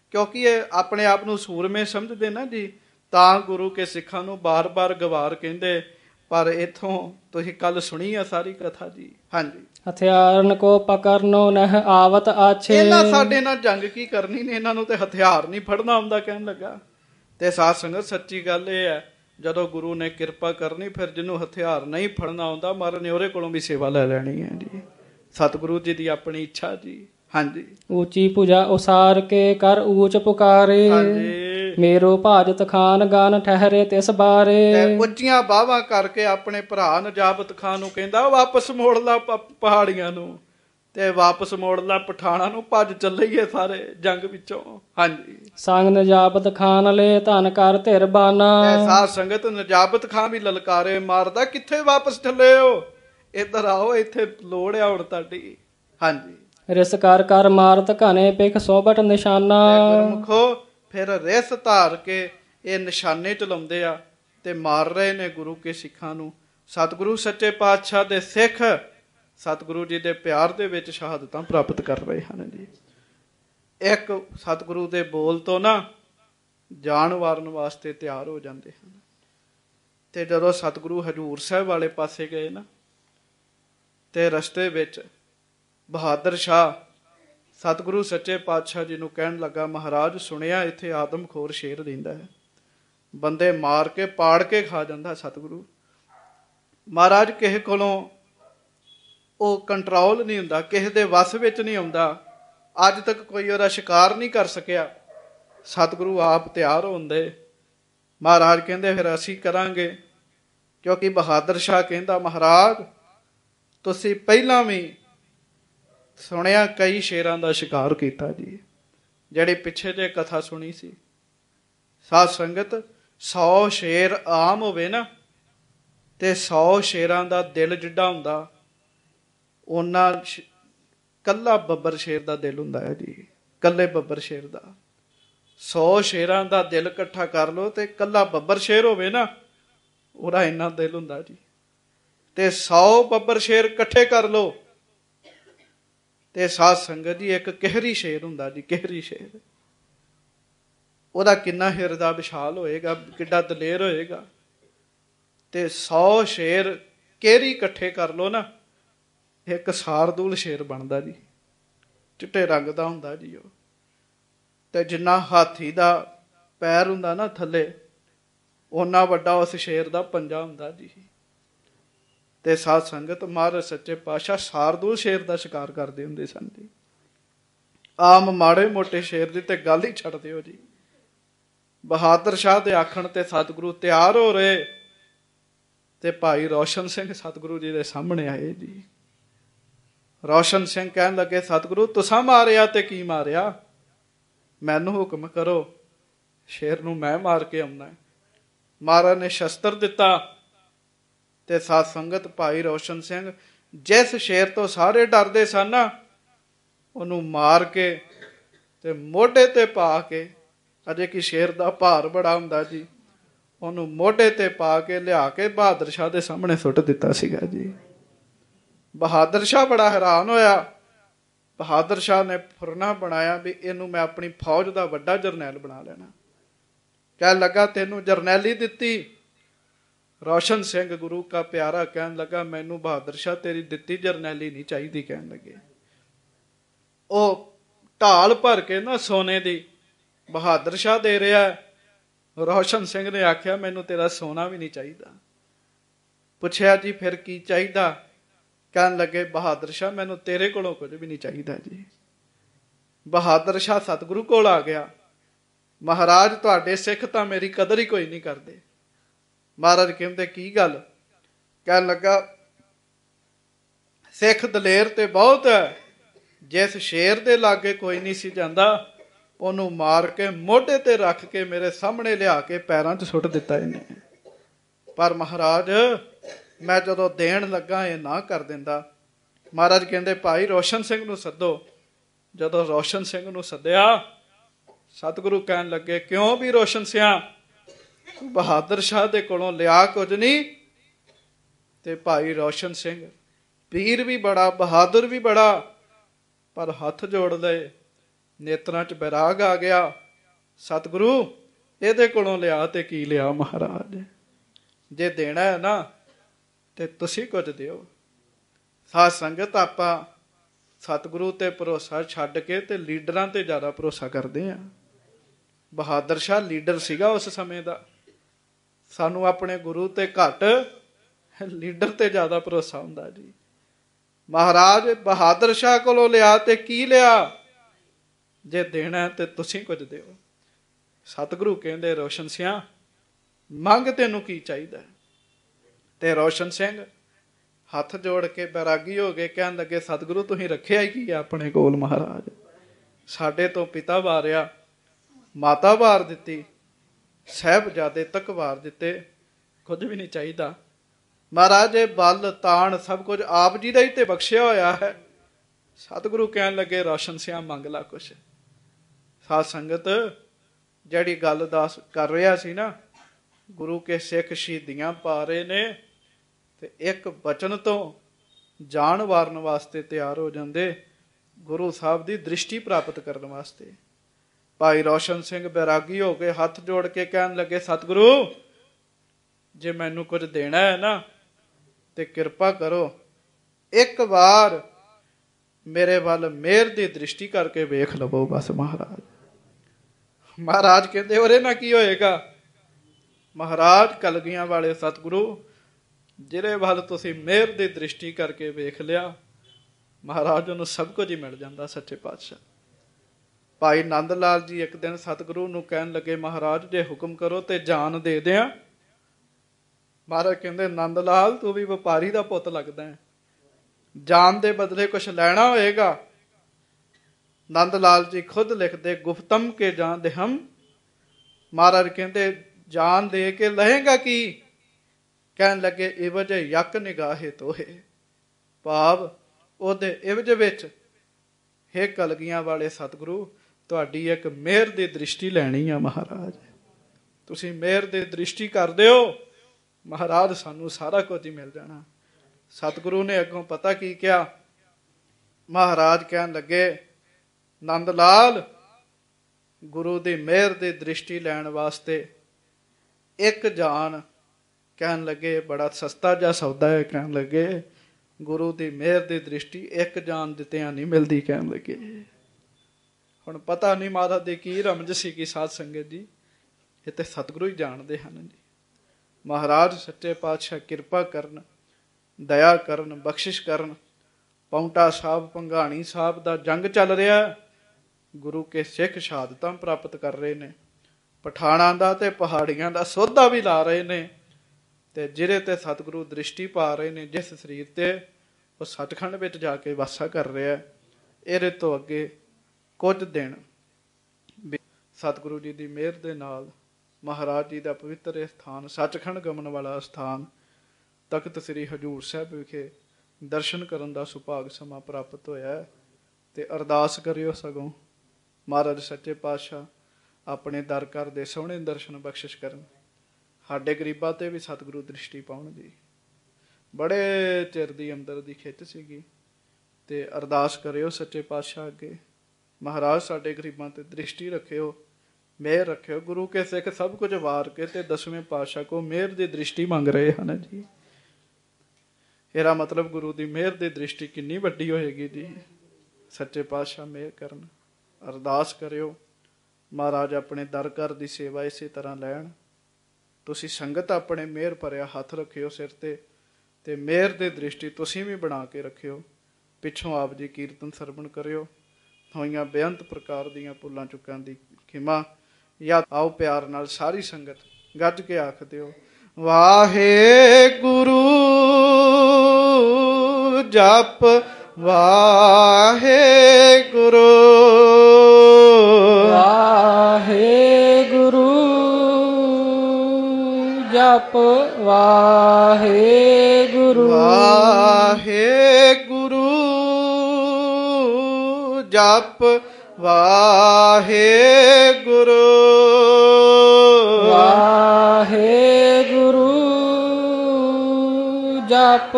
ਕਿਉਂਕਿ ਇਹ ਆਪਣੇ ਆਪ ਨੂੰ ਸੂਰਮੇ ਸਮਝਦੇ ਨਾ ਜੀ, ਤਾਂ ਗੁਰੂ ਕੇ ਸਿੱਖਾਂ ਨੂੰ ਬਾਰ-ਬਾਰ ਗਵਾਰ ਕਹਿੰਦੇ। ਪਰ ਇੱਥੋਂ ਤੁਸੀਂ ਕੱਲ ਸੁਣੀ ਆ ਸਾਰੀ ਕਥਾ ਜੀ। ਹਾਂਜੀ, ਹਥਿਆਰਨ ਕੋ ਪਕਰਨੋ ਨਹਿ ਆਵਤ ਆਛੇ। ਇਹਨਾਂ ਸਾਡੇ ਨਾਲ ਜੰਗ ਕੀ ਕਰਨੀ ਨੇ, ਇਹਨਾਂ ਨੂੰ ਤੇ ਹਥਿਆਰ ਨਹੀਂ ਫੜਨਾ ਆਉਂਦਾ ਕਹਿਣ ਲੱਗਾ। ਤੇ ਸਾਧ ਸੰਗਤ ਸੱਚੀ ਗੱਲ ਇਹ ਹੈ, ਜਦੋਂ ਗੁਰੂ ਨੇ ਕਿਰਪਾ ਕਰਨੀ, ਫਿਰ ਜਿਹਨੂੰ ਹਥਿਆਰ ਨਹੀਂ ਫੜਨਾ ਆਉਂਦਾ ਮਹਾਰਾਜ ਨੇ ਉਹਦੇ ਕੋਲੋਂ ਵੀ ਸੇਵਾ ਲੈ ਲੈਣੀ ਹੈ ਜੀ। ਸਤਿਗੁਰੂ ਜੀ ਦੀ ਆਪਣੀ ਇੱਛਾ ਜੀ। ਹਾਂਜੀ, ਉੱਚੀ ਭੁਜਾ ਉਸਾਰ ਕੇ ਕਰ ਊਚ ਪੁਕਾਰੇ। ਹਾਂਜੀ, ਮੇਰੋ ਭਾਜਤ ਖਾਨ ਗਾਨ ਠਹਿਰੇ ਤਿਸ ਬਾਰੇ। ਤੇ ਉੱਚੀਆਂ ਬਾਹਾਂ ਕਰਕੇ ਆਪਣੇ ਭਰਾ ਨਜਾਬਤ ਖਾਨ ਨੂੰ ਕਹਿੰਦਾ ਵਾਪਸ ਮੋੜ ਲਾ ਪਹਾੜੀਆਂ ਨੂੰ, ਤੇ ਵਾਪਸ ਮੋੜ ਲਾ ਪਠਾਣਾ ਨੂੰ, ਭੱਜ ਚੱਲਈਏ ਸਾਰੇ ਜੰਗ ਵਿੱਚੋਂ। ਹਾਂਜੀ, ਸੰਗ ਨਜਾਬਤ ਖਾਨ ਲੈ ਧਨ ਕਰ ਧਿਰ ਬਾਨਾ। ਸਾਧ ਸੰਗਤ ਨਜਾਬਤ ਖਾਨ ਵੀ ਲਲਕਾਰੇ ਮਾਰਦਾ, ਕਿੱਥੇ ਵਾਪਸ ਚੱਲੇ ਹੋ, ਇੱਧਰ ਆਓ, ਇੱਥੇ ਲੋੜ ਆ ਹੁਣ ਤੁਹਾਡੀ। ਹਾਂਜੀ, ਰਿਸ ਕਰ ਕਰ ਮਾਰਤ ਘਨੇ ਪਿਖ ਸੋਬਟ ਨਿਸ਼ਾਨਾ। ਗੁਰਮੁਖੋ ਫਿਰ ਰਿਸ ਧਾਰ ਕੇ ਇਹ ਨਿਸ਼ਾਨੇ ਚਲਾਉਂਦੇ ਆ ਤੇ ਮਾਰ ਰਹੇ ਨੇ ਗੁਰੂ ਕੇ ਸਿੱਖਾਂ ਨੂੰ। ਸਤਿਗੁਰੂ ਸੱਚੇ ਪਾਤਸ਼ਾਹ ਦੇ ਸਿੱਖ ਸਤਿਗੁਰੂ ਜੀ ਦੇ ਪਿਆਰ ਦੇ ਵਿੱਚ ਸ਼ਹਾਦਤਾਂ ਪ੍ਰਾਪਤ ਕਰ ਰਹੇ ਹਨ ਜੀ। ਇੱਕ ਸਤਿਗੁਰੂ ਦੇ ਬੋਲ ਤੋਂ ਨਾ ਜਾਨ ਵਾਰਨ ਵਾਸਤੇ ਤਿਆਰ ਹੋ ਜਾਂਦੇ ਹਨ। ਤੇ ਜਦੋਂ ਸਤਿਗੁਰੂ ਹਜ਼ੂਰ ਸਾਹਿਬ ਵਾਲੇ ਪਾਸੇ ਗਏ ਨਾ, ਤੇ ਰਸਤੇ ਵਿੱਚ ਬਹਾਦਰ ਸ਼ਾਹ ਸਤਿਗੁਰੂ ਸੱਚੇ ਪਾਤਸ਼ਾਹ ਜੀ ਨੂੰ ਕਹਿਣ ਲੱਗਾ, ਮਹਾਰਾਜ ਸੁਣਿਆ ਇੱਥੇ ਆਦਮਖੋਰ ਸ਼ੇਰ ਰਹਿੰਦਾ ਹੈ, ਬੰਦੇ ਮਾਰ ਕੇ ਪਾੜ ਕੇ ਖਾ ਜਾਂਦਾ ਸਤਿਗੁਰੂ। ਮਹਾਰਾਜ ਕਿਸੇ ਕੋਲੋਂ ਉਹ ਕੰਟਰੋਲ ਨਹੀਂ ਹੁੰਦਾ, ਕਿਸੇ ਦੇ ਵੱਸ ਵਿੱਚ ਨਹੀਂ ਆਉਂਦਾ। ਅੱਜ ਤੱਕ ਕੋਈ ਉਹਦਾ ਸ਼ਿਕਾਰ ਨਹੀਂ ਕਰ ਸਕਿਆ। ਸਤਿਗੁਰੂ ਆਪ ਤਿਆਰ ਹੁੰਦੇ। ਮਹਾਰਾਜ ਕਹਿੰਦੇ ਫਿਰ ਅਸੀਂ ਕਰਾਂਗੇ, ਕਿਉਂਕਿ ਬਹਾਦਰ ਸ਼ਾਹ ਕਹਿੰਦਾ ਮਹਾਰਾਜ ਤੁਸੀਂ ਪਹਿਲਾਂ ਵੀ ਸੁਣਿਆ ਕਈ ਸ਼ੇਰਾਂ ਦਾ ਸ਼ਿਕਾਰ ਕੀਤਾ ਜੀ। ਜਿਹੜੇ ਪਿੱਛੇ ਜੇ ਕਥਾ ਸੁਣੀ ਸੀ ਸਾਧ ਸੰਗਤ, 100 ਸ਼ੇਰ ਆਮ ਹੋਵੇ ਨਾ, ਤੇ 100 ਸ਼ੇਰਾਂ ਦਾ ਦਿਲ ਜਿੱਡਾ ਹੁੰਦਾ, ਉਹਨਾਂ ਕੱਲਾ ਬੱਬਰ ਸ਼ੇਰ ਦਾ ਦਿਲ ਹੁੰਦਾ ਹੈ ਜੀ। ਕੱਲੇ ਬੱਬਰ ਸ਼ੇਰ ਦਾ 100 ਸ਼ੇਰਾਂ ਦਾ ਦਿਲ ਇਕੱਠਾ ਕਰ ਲਓ, ਤੇ ਕੱਲਾ ਬੱਬਰ ਸ਼ੇਰ ਹੋਵੇ ਨਾ, ਉਹਦਾ ਇੰਨਾ ਦਿਲ ਹੁੰਦਾ ਜੀ। ਤੇ 100 ਬੱਬਰ ਸ਼ੇਰ ਇਕੱਠੇ ਕਰ ਲਓ, ਤੇ ਸਾਧ ਸੰਗਤ ਜੀ ਇੱਕ ਕਿਹਰੀ ਸ਼ੇਰ ਹੁੰਦਾ ਜੀ। ਕਿਹਰੀ ਸ਼ੇਰ, ਉਹਦਾ ਕਿੰਨਾ ਹਿਰਦਾ ਵਿਸ਼ਾਲ ਹੋਏਗਾ, ਕਿੱਡਾ ਦਲੇਰ ਹੋਏਗਾ। ਤੇ 100 ਸ਼ੇਰ ਕਿਹਰੀ ਇਕੱਠੇ ਕਰ ਲਓ ਨਾ, ਇੱਕ ਸਾਰਦੂਲ ਸ਼ੇਰ ਬਣਦਾ ਜੀ। ਚਿੱਟੇ ਰੰਗ ਦਾ ਹੁੰਦਾ ਜੀ ਉਹ। ਤੇ ਜਿੰਨਾ ਹਾਥੀ ਦਾ ਪੈਰ ਹੁੰਦਾ ਨਾ ਥੱਲੇ, ਓਨਾ ਵੱਡਾ ਉਸ ਸ਼ੇਰ ਦਾ ਪੰਜਾ ਹੁੰਦਾ ਜੀ। ਤੇ ਸਾਧ ਸੰਗਤ ਮਹਾਰਾਜ ਸੱਚੇ ਪਾਤਸ਼ਾਹ ਸਾਰਦੂਲ ਸ਼ੇਰ ਦਾ ਸ਼ਿਕਾਰ ਕਰਦੇ ਹੁੰਦੇ ਸਨ ਜੀ। ਆਮ ਮਾੜੇ ਮੋਟੇ ਸ਼ੇਰ ਦੀ ਤੇ ਗੱਲ ਹੀ ਛੱਡ ਦਿਓ ਜੀ। ਬਹਾਦਰ ਸ਼ਾਹ ਦੇ ਆਖਣ ਤੇ ਸਤਿਗੁਰੂ ਤਿਆਰ ਹੋ ਰਹੇ, ਤੇ ਭਾਈ ਰੋਸ਼ਨ ਸਿੰਘ ਸਤਿਗੁਰੂ ਜੀ ਦੇ ਸਾਹਮਣੇ ਆਏ ਜੀ। ਰੋਸ਼ਨ ਸਿੰਘ ਕਹਿਣ ਲੱਗੇ, ਸਤਿਗੁਰੂ ਤੁਸਾਂ ਮਾਰਿਆ ਤੇ ਕੀ ਮਾਰਿਆ, ਮੈਨੂੰ ਹੁਕਮ ਕਰੋ, ਸ਼ੇਰ ਨੂੰ ਮੈਂ ਮਾਰ ਕੇ ਆਉਣਾ। ਮਹਾਰਾਜ ਨੇ ਸ਼ਸਤਰ ਦਿੱਤਾ, ਤੇ ਸਾਧ ਸੰਗਤ ਭਾਈ ਰੋਸ਼ਨ ਸਿੰਘ ਜਿਸ ਸ਼ੇਰ ਤੋਂ ਸਾਰੇ ਡਰਦੇ ਸਨ ਨਾ, ਉਹਨੂੰ ਮਾਰ ਕੇ ਤੇ ਮੋਢੇ ਤੇ ਪਾ ਕੇ, ਅਜੇ ਕਿ ਸ਼ੇਰ ਦਾ ਭਾਰ ਬੜਾ ਹੁੰਦਾ ਜੀ, ਉਹਨੂੰ ਮੋਢੇ ਤੇ ਪਾ ਕੇ ਲਿਆ ਕੇ ਬਹਾਦਰ ਸ਼ਾਹ ਦੇ ਸਾਹਮਣੇ ਸੁੱਟ ਦਿੱਤਾ ਸੀਗਾ ਜੀ। ਬਹਾਦਰ ਸ਼ਾਹ ਬੜਾ ਹੈਰਾਨ ਹੋਇਆ। ਬਹਾਦਰ ਸ਼ਾਹ ਨੇ ਫੁਰਨਾ ਬਣਾਇਆ ਵੀ ਇਹਨੂੰ ਮੈਂ ਆਪਣੀ ਫੌਜ ਦਾ ਵੱਡਾ ਜਰਨੈਲ ਬਣਾ ਲੈਣਾ। ਕਹਿਣ ਲੱਗਾ ਤੈਨੂੰ ਜਰਨੈਲੀ ਦਿੱਤੀ। ਰੋਸ਼ਨ ਸਿੰਘ ਗੁਰੂ ਕਾ ਪਿਆਰਾ ਕਹਿਣ ਲੱਗਾ, ਮੈਨੂੰ ਬਹਾਦਰ ਸ਼ਾਹ ਤੇਰੀ ਦਿੱਤੀ ਜਰਨੈਲੀ ਨਹੀਂ ਚਾਹੀਦੀ। ਕਹਿਣ ਲੱਗੇ, ਉਹ ਢਾਲ ਭਰ ਕੇ ਨਾ ਸੋਨੇ ਦੀ ਬਹਾਦਰ ਸ਼ਾਹ ਦੇ ਰਿਹਾ। ਰੋਸ਼ਨ ਸਿੰਘ ਨੇ ਆਖਿਆ, ਮੈਨੂੰ ਤੇਰਾ ਸੋਨਾ ਵੀ ਨਹੀਂ ਚਾਹੀਦਾ। ਪੁੱਛਿਆ ਜੀ ਫਿਰ ਕੀ ਚਾਹੀਦਾ? ਕਹਿਣ ਲੱਗੇ, ਬਹਾਦਰ ਸ਼ਾਹ ਮੈਨੂੰ ਤੇਰੇ ਕੋਲੋਂ ਕੁਝ ਵੀ ਨਹੀਂ ਚਾਹੀਦਾ ਜੀ। ਬਹਾਦਰ ਸ਼ਾਹ ਸਤਿਗੁਰੂ ਕੋਲ ਆ ਗਿਆ। ਮਹਾਰਾਜ ਤੁਹਾਡੇ ਸਿੱਖ ਤਾਂ ਮੇਰੀ ਕਦਰ ਹੀ ਕੋਈ ਨਹੀਂ ਕਰਦੇ। ਮਹਾਰਾਜ ਕਹਿੰਦੇ, ਕੀ ਗੱਲ? ਕਹਿਣ ਲੱਗਾ, ਸਿੱਖ ਦਲੇਰ ਤੇ ਬਹੁਤ ਹੈ। ਜਿਸ ਸ਼ੇਰ ਦੇ ਲਾਗੇ ਕੋਈ ਨਹੀਂ ਸੀ ਜਾਂਦਾ, ਉਹਨੂੰ ਮਾਰ ਕੇ ਮੋਢੇ ਤੇ ਰੱਖ ਕੇ ਮੇਰੇ ਸਾਹਮਣੇ ਲਿਆ ਕੇ ਪੈਰਾਂ 'ਚ ਸੁੱਟ ਦਿੱਤਾ ਇਹਨੇ। ਪਰ ਮਹਾਰਾਜ ਮੈਂ ਜਦੋਂ ਦੇਣ ਲੱਗਾ ਇਹ ਨਾ ਕਰ ਦਿੰਦਾ। ਮਹਾਰਾਜ ਕਹਿੰਦੇ, ਭਾਈ ਰੋਸ਼ਨ ਸਿੰਘ ਨੂੰ ਸੱਦੋ। ਜਦੋਂ ਰੋਸ਼ਨ ਸਿੰਘ ਨੂੰ ਸੱਦਿਆ, ਸਤਿਗੁਰੂ ਕਹਿਣ ਲੱਗੇ, ਕਿਉਂ ਵੀ ਰੋਸ਼ਨ ਸਿਆ, ਬਹਾਦਰ ਸ਼ਾਹ ਦੇ ਕੋਲੋਂ ਲਿਆ ਕੁਝ ਨਹੀਂ। ਤੇ ਭਾਈ ਰੋਸ਼ਨ ਸਿੰਘ ਵੀਰ ਵੀ ਬੜਾ, ਬਹਾਦਰ ਵੀ ਬੜਾ, ਪਰ ਹੱਥ ਜੋੜ ਲਏ। ਨੇਤਰਾਂ 'ਚ ਬੈਰਾਗ ਆ ਗਿਆ। ਸਤਿਗੁਰੂ ਇਹਦੇ ਕੋਲੋਂ ਲਿਆ ਤੇ ਕੀ ਲਿਆ ਮਹਾਰਾਜ, ਜੇ ਦੇਣਾ ਹੈ ਨਾ ਤੇ ਤੁਸੀਂ ਕੁਝ ਦਿਓ। ਸਾਧ ਸੰਗਤ ਆਪਾਂ ਸਤਿਗੁਰੂ ਤੇ ਭਰੋਸਾ ਛੱਡ ਕੇ ਤੇ ਲੀਡਰਾਂ ਤੇ ਜ਼ਿਆਦਾ ਭਰੋਸਾ ਕਰਦੇ ਹਾਂ। ਬਹਾਦਰ ਸ਼ਾਹ ਲੀਡਰ ਸੀਗਾ ਉਸ ਸਮੇਂ ਦਾ। ਸਾਨੂੰ ਆਪਣੇ ਗੁਰੂ ਤੇ ਘੱਟ ਲੀਡਰ ਤੇ ਜ਼ਿਆਦਾ ਭਰੋਸਾ ਹੁੰਦਾ ਜੀ। ਮਹਾਰਾਜ ਬਹਾਦਰ ਸ਼ਾਹ ਕੋਲੋਂ ਲਿਆ ਤੇ ਕੀ ਲਿਆ, ਜੇ ਦੇਣਾ ਤੇ ਤੁਸੀਂ ਕੁਝ ਦਿਓ। ਸਤਿਗੁਰੂ ਕਹਿੰਦੇ ਰੋਸ਼ਨ ਸਿਆਂ ਮੰਗ ਤੈਨੂੰ ਕੀ ਚਾਹੀਦਾ। ਤੇ ਰੋਸ਼ਨ ਸਿੰਘ ਹੱਥ ਜੋੜ ਕੇ ਬੈਰਾਗੀ ਹੋ ਗਏ, ਕਹਿਣ ਲੱਗੇ ਸਤਿਗੁਰੂ ਤੁਸੀਂ ਰੱਖਿਆ ਹੀ ਕੀ ਆਪਣੇ ਕੋਲ ਮਹਾਰਾਜ, ਸਾਡੇ ਤੋਂ ਪਿਤਾ ਵਾਰਿਆ, ਮਾਤਾ ਵਾਰ ਦਿੱਤੀ, ਸਾਹਿਬਜ਼ਾਦੇ ਤੱਕ ਵਾਰ ਦਿੱਤੇ, ਕੁਝ ਵੀ ਨਹੀਂ ਚਾਹੀਦਾ ਮਹਾਰਾਜ। ਇਹ ਬਲ ਤਾਣ ਸਭ ਕੁਝ ਆਪ ਜੀ ਦਾ ਹੀ ਤੇ ਬਖਸ਼ਿਆ ਹੋਇਆ ਹੈ। ਸਤਿਗੁਰੂ ਕਹਿਣ ਲੱਗੇ ਰੋਸ਼ਨ ਸਿਆਂ ਮੰਗ ਲਾ ਕੁਛ। ਸਾਧ ਸੰਗਤ ਜਿਹੜੀ ਗੱਲ ਦੱਸ ਕਰ ਰਿਹਾ ਸੀ ਨਾ, ਗੁਰੂ ਕੇ ਸਿੱਖ ਸ਼ਹੀਦੀਆਂ ਪਾ ਰਹੇ ਨੇ ਤੇ ਇੱਕ ਬਚਨ ਤੋਂ ਜਾਨ ਵਾਰਨ ਵਾਸਤੇ ਤਿਆਰ ਹੋ ਜਾਂਦੇ, ਗੁਰੂ ਸਾਹਿਬ ਦੀ ਦ੍ਰਿਸ਼ਟੀ ਪ੍ਰਾਪਤ ਕਰਨ ਵਾਸਤੇ। ਭਾਈ ਰੋਸ਼ਨ ਸਿੰਘ ਬੈਰਾਗੀ ਹੋ ਕੇ ਹੱਥ ਜੋੜ ਕੇ ਕਹਿਣ ਲੱਗੇ ਸਤਿਗੁਰੂ ਜੇ ਮੈਨੂੰ ਕੁਝ ਦੇਣਾ ਹੈ ਨਾ ਤੇ ਕਿਰਪਾ ਕਰੋ, ਇੱਕ ਵਾਰ ਮੇਰੇ ਵੱਲ ਮਿਹਰ ਦੀ ਦ੍ਰਿਸ਼ਟੀ ਕਰਕੇ ਵੇਖ ਲਵੋ ਬਸ ਮਹਾਰਾਜ। ਮਹਾਰਾਜ ਕਹਿੰਦੇ ਉਹਦੇ ਨਾਲ ਕੀ ਹੋਏਗਾ। ਮਹਾਰਾਜ ਕਲਗੀਆਂ ਵਾਲੇ ਸਤਿਗੁਰੂ ਜਿਹਦੇ ਵੱਲ ਤੁਸੀਂ ਮਿਹਰ ਦੀ ਦ੍ਰਿਸ਼ਟੀ ਕਰਕੇ ਵੇਖ ਲਿਆ, ਮਹਾਰਾਜ ਉਹਨੂੰ ਸਭ ਕੁਝ ਹੀ ਮਿਲ ਜਾਂਦਾ ਸੱਚੇ ਪਾਤਸ਼ਾਹ। ਭਾਈ ਨੰਦ ਲਾਲ ਜੀ ਇੱਕ ਦਿਨ ਸਤਿਗੁਰੂ ਨੂੰ ਕਹਿਣ ਲੱਗੇ ਮਹਾਰਾਜ ਜੇ ਹੁਕਮ ਕਰੋ ਤੇ ਜਾਨ ਦੇ ਦਿਆਂ। ਮਹਾਰਾਜ ਕਹਿੰਦੇ ਨੰਦ ਲਾਲ ਤੂੰ ਵੀ ਵਪਾਰੀ ਦਾ ਪੁੱਤ ਲੱਗਦਾ ਹੈ, ਜਾਨ ਦੇ ਬਦਲੇ ਕੁਛ ਲੈਣਾ ਹੋਏਗਾ। ਨੰਦ ਲਾਲ ਜੀ ਖੁਦ ਲਿਖਦੇ ਗੁਫਤਮ ਕੇ ਜਾਨ ਦੇ ਹਮ। ਮਹਾਰਾਜ ਕਹਿੰਦੇ ਜਾਨ ਦੇ ਕੇ ਲਹੇਗਾ ਕੀ। ਕਹਿਣ ਲੱਗੇ ਇਵਜ ਯਕ ਨਿਗਾਹੇ ਤੋਹੇ, ਭਾਵ ਉਹਦੇ ਇਵਜ ਵਿੱਚ ਹੇ ਕਲਗੀਆਂ ਵਾਲੇ ਸਤਿਗੁਰੂ ਤੁਹਾਡੀ ਇੱਕ ਮਿਹਰ ਦੀ ਦ੍ਰਿਸ਼ਟੀ ਲੈਣੀ ਆ ਮਹਾਰਾਜ। ਤੁਸੀਂ ਮਿਹਰ ਦੀ ਦ੍ਰਿਸ਼ਟੀ ਕਰ ਦਿਓ ਮਹਾਰਾਜ ਸਾਨੂੰ ਸਾਰਾ ਕੁਝ ਹੀ ਮਿਲ ਜਾਣਾ। ਸਤਿਗੁਰੂ ਨੇ ਅੱਗੋਂ ਪਤਾ ਕੀ ਕਿਹਾ। ਮਹਾਰਾਜ ਕਹਿਣ ਲੱਗੇ ਨੰਦ ਲਾਲ ਗੁਰੂ ਦੀ ਮਿਹਰ ਦੀ ਦ੍ਰਿਸ਼ਟੀ ਲੈਣ ਵਾਸਤੇ ਇੱਕ ਜਾਨ, ਕਹਿਣ ਲੱਗੇ ਬੜਾ ਸਸਤਾ ਜਿਹਾ ਸੌਦਾ ਹੈ, ਕਹਿਣ ਲੱਗੇ ਗੁਰੂ ਦੀ ਮਿਹਰ ਦੀ ਦ੍ਰਿਸ਼ਟੀ ਇੱਕ ਜਾਨ ਦਿੱਤਿਆਂ ਨਹੀਂ ਮਿਲਦੀ। ਕਹਿਣ ਲੱਗੇ ਹੁਣ ਪਤਾ ਨਹੀਂ ਮਹਾਰਾਜ ਦੀ ਕੀ ਰਮਜ ਸੀਗੀ ਸਾਧ ਸੰਗਤ ਜੀ, ਇਹ ਤੇ ਸਤਿਗੁਰੂ ਹੀ ਜਾਣਦੇ ਹਨ ਜੀ। ਮਹਾਰਾਜ ਸੱਚੇ ਪਾਤਸ਼ਾਹ ਕਿਰਪਾ ਕਰਨ, ਦਇਆ ਕਰਨ, ਬਖਸ਼ਿਸ਼ ਕਰਨ। ਪਾਉਂਟਾ ਸਾਹਿਬ ਭੰਗਾਣੀ ਸਾਹਿਬ ਦਾ ਜੰਗ ਚੱਲ ਰਿਹਾ, ਗੁਰੂ ਕੇ ਸਿੱਖ ਸ਼ਹਾਦਤਾਂ ਪ੍ਰਾਪਤ ਕਰ ਰਹੇ ਨੇ, ਪਠਾਣਾਂ ਦਾ ਤੇ ਪਹਾੜੀਆਂ ਦਾ ਸੋਧਾ ਵੀ ਲਾ ਰਹੇ ਨੇ, ਤੇ ਜਿਹਦੇ ਤੇ ਸਤਿਗੁਰੂ ਦ੍ਰਿਸ਼ਟੀ ਪਾ ਰਹੇ ਨੇ, ਜਿਸ ਸਰੀਰ ਤੇ ਉਹ ਸੱਚਖੰਡ ਵਿੱਚ ਜਾ ਕੇ ਵਾਸਾ ਕਰ ਰਿਹਾ। ਇਹਦੇ ਤੋਂ ਅੱਗੇ ਕੁਝ ਦਿਨ ਸਤਿਗੁਰੂ ਜੀ ਦੀ ਮਿਹਰ ਦੇ ਨਾਲ ਮਹਾਰਾਜ ਜੀ ਦਾ ਪਵਿੱਤਰ ਸਥਾਨ ਸੱਚਖੰਡ ਗਮਨ ਵਾਲਾ ਸਥਾਨ ਤਖਤ ਸ੍ਰੀ ਹਜ਼ੂਰ ਸਾਹਿਬ ਵਿਖੇ ਦਰਸ਼ਨ ਕਰਨ ਦਾ ਸੁਭਾਗ ਸਮਾਂ ਪ੍ਰਾਪਤ ਹੋਇਆ। ਤੇ ਅਰਦਾਸ ਕਰਿਓ ਸਗੋਂ ਮਹਾਰਾਜ ਸੱਚੇ ਪਾਤਸ਼ਾਹ ਆਪਣੇ ਦਰ ਘਰ ਦੇ ਸੋਹਣੇ ਦਰਸ਼ਨ ਬਖਸ਼ਿਸ਼ ਕਰਨ, ਸਾਡੇ ਗਰੀਬਾਂ ਤੇ ਵੀ ਸਤਿਗੁਰੂ ਦ੍ਰਿਸ਼ਟੀ ਪਾਉਣ ਜੀ। ਬੜੇ ਚਿਰ ਦੀ ਅੰਦਰ ਦੀ ਖਿੱਚ ਸੀਗੀ ਤੇ ਅਰਦਾਸ ਕਰਿਓ ਸੱਚੇ ਪਾਤਸ਼ਾਹ ਅੱਗੇ ਮਹਾਰਾਜ ਸਾਡੇ ਗਰੀਬਾਂ ਤੇ ਦ੍ਰਿਸ਼ਟੀ ਰੱਖਿਓ, ਮਿਹਰ ਰੱਖਿਓ। ਗੁਰੂ ਕੇ ਸਿੱਖ ਸਭ ਕੁਝ ਵਾਰ ਕੇ ਤੇ 10ਵੇਂ ਪਾਤਸ਼ਾਹ ਕੋ ਮਿਹਰ ਦੀ ਦ੍ਰਿਸ਼ਟੀ ਮੰਗ ਰਹੇ ਹਨ ਜੀ। ਇਹਦਾ ਮਤਲਬ ਗੁਰੂ ਦੀ ਮਿਹਰ ਦੀ ਦ੍ਰਿਸ਼ਟੀ ਕਿੰਨੀ ਵੱਡੀ ਹੋਏਗੀ ਜੀ। ਸੱਚੇ ਪਾਤਸ਼ਾਹ ਮਿਹਰ ਕਰਨ। ਅਰਦਾਸ ਕਰਿਓ ਮਹਾਰਾਜ ਆਪਣੇ ਦਰ ਘਰ ਦੀ ਸੇਵਾ ਇਸੇ ਤਰ੍ਹਾਂ ਲੈਣ। ਤੁਸੀਂ ਸੰਗਤ ਆਪਣੇ ਮਿਹਰ ਭਰਿਆ ਹੱਥ ਰੱਖਿਓ ਸਿਰ ਤੇ ਮਿਹਰ ਦੀ ਦ੍ਰਿਸ਼ਟੀ ਤੁਸੀਂ ਵੀ ਬਣਾ ਕੇ ਰੱਖਿਓ। ਪਿੱਛੋਂ ਆਪ ਜੀ ਕੀਰਤਨ ਸਰਵਣ ਕਰਿਓ। ਹੋਈਆਂ ਬੇਅੰਤ ਪ੍ਰਕਾਰ ਦੀਆਂ ਭੁੱਲਾਂ ਚੁੱਕਾਂ ਦੀ ਖਿਮਾ। ਜਾਂ ਆਓ ਪਿਆਰ ਨਾਲ ਸਾਰੀ ਸੰਗਤ ਗੱਜ ਕੇ ਆਖ ਦਿਓ ਵਾਹਿਗੁਰੂ ਜਪ ਵਾਹਿਗੁਰੂ ਵਾਹਿਗੁਰੂ ਜਪ ਵਾਹਿਗੁਰੂ ਵਾਹਿਗੁਰੂ ਜਪ ਵਾਹਿਗੁਰੂ ਵਾਹਿਗੁਰੂ ਜਪ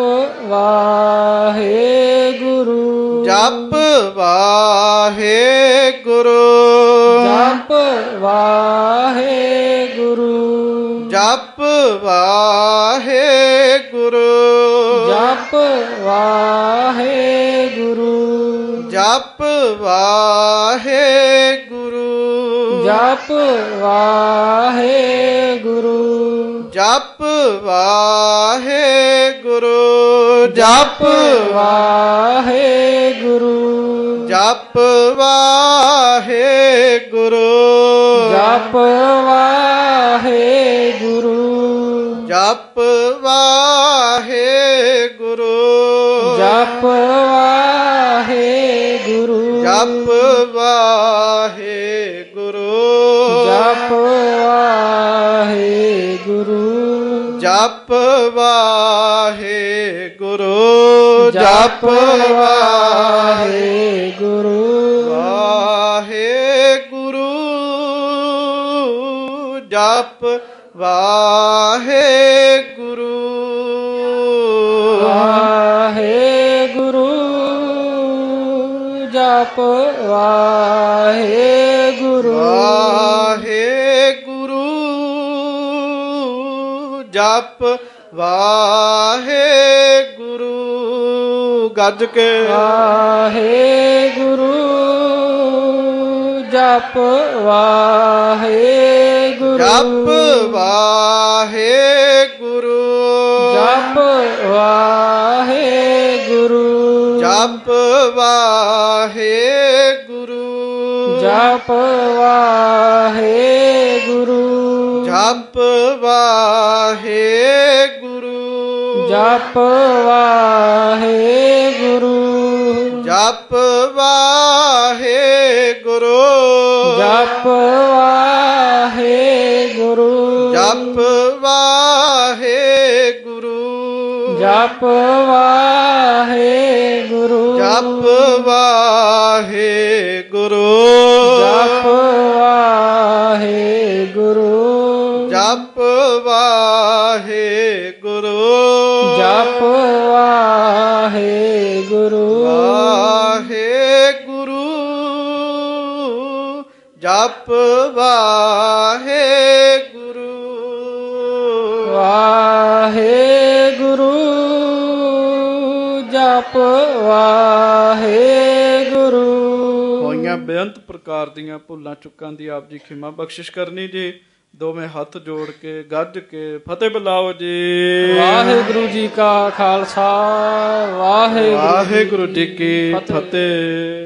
ਵਾਹਿਗੁਰੂ ਜਪ ਵਾਹਿਗੁਰੂ ਜਪ ਵਾਹਿਗੁਰੂ ਜਪ ਵਾਹਿਗੁਰੂ ਜਪ ਵਾਹਿਗੁਰੂ ਜਪ ਵਾਹਿਗੁਰੂ ਜਪ ਵਾਹਿਗੁਰੂ ਜਪ ਵਾਹਿਗੁਰੂ ਜਪ ਵਾਹਿਗੁਰੂ ਜਪ ਵਾਹਿਗੁਰੂ ਜਪ ਵਾਹਿਗੁਰੂ ਜਪ ਵਾਹਿਗੁਰੂ ਜਪ ਵਾਹਿਗੁਰੂ ਜਪ ਵਾਹਿਗੁਰੂ ਜਪ ਵਾਹਿਗੁਰੂ ਜਪ ਵਾਹਿਗੁਰੂ ਜਪ ਵਾਹਿਗੁਰੂ ਵਾਹਿਗੁਰੂ ਜਪ ਵਾਹਿਗੁਰੂ ਵਾਹਿਗੁਰੂ ਜਪ ਵਾਹਿਗੁਰੂ ਵਾਹਿਗੁਰੂ ਜਪ ਵਾਹਿਗੁਰੂ ਗੱਜ ਕੇ ਵਾਹਿਗੁਰੂ ਜਪ ਵਾਹਿਗੁਰੂ ਜਪ ਵਾਹਿਗੁਰੂ ਜਪ ਵਾਹਿਗੁਰੂ ਜਪ ਵਾਹਿਗੁਰੂ ਜਪ ਵਾਹਿਗੁਰੂ ਜਪ ਵਾਹਿਗੁਰੂ ਜਪ ਵਾਹਿਗੁਰੂ ਜਪ ਵਾਹਿਗੁਰੂ ਜਪ ਵਾਹਿਗੁਰੂ ਜਪ ਵਾਹਿਗੁਰੂ ਜਪ ਵਾਹਿਗੁਰੂ ਜਪ ਵਾਹਿਗੁਰੂ ਜਪ ਵਾਹਿਗੁਰੂ ਜਪ ਵਾਹਿਗੁਰੂ ਜਪ ਵਾਹਿਗੁਰੂ ਵਾਹਿਗੁਰੂ ਜਪ ਵਾਹਿਗੁਰੂ ਵਾਹਿਗੁਰੂ ਜਪ ਵਾਹਿਗੁਰੂ। ਹੋਈਆਂ ਬੇਅੰਤ ਪ੍ਰਕਾਰ ਦੀਆਂ ਭੁੱਲਾਂ ਚੁੱਕਾਂ ਦੀ ਆਪ ਜੀ ਖਿਮਾ ਬਖਸ਼ਿਸ਼ ਕਰਨੀ ਜੀ। ਦੋਵੇਂ ਹੱਥ ਜੋੜ ਕੇ ਗੱਜ ਕੇ ਫਤਿਹ ਬੁਲਾਓ ਜੀ। ਵਾਹਿਗੁਰੂ ਜੀ ਕਾ ਖਾਲਸਾ ਵਾਹਿਗੁਰੂ ਵਾਹਿਗੁਰੂ ਜੀ ਕੀ ਫਤਿਹ।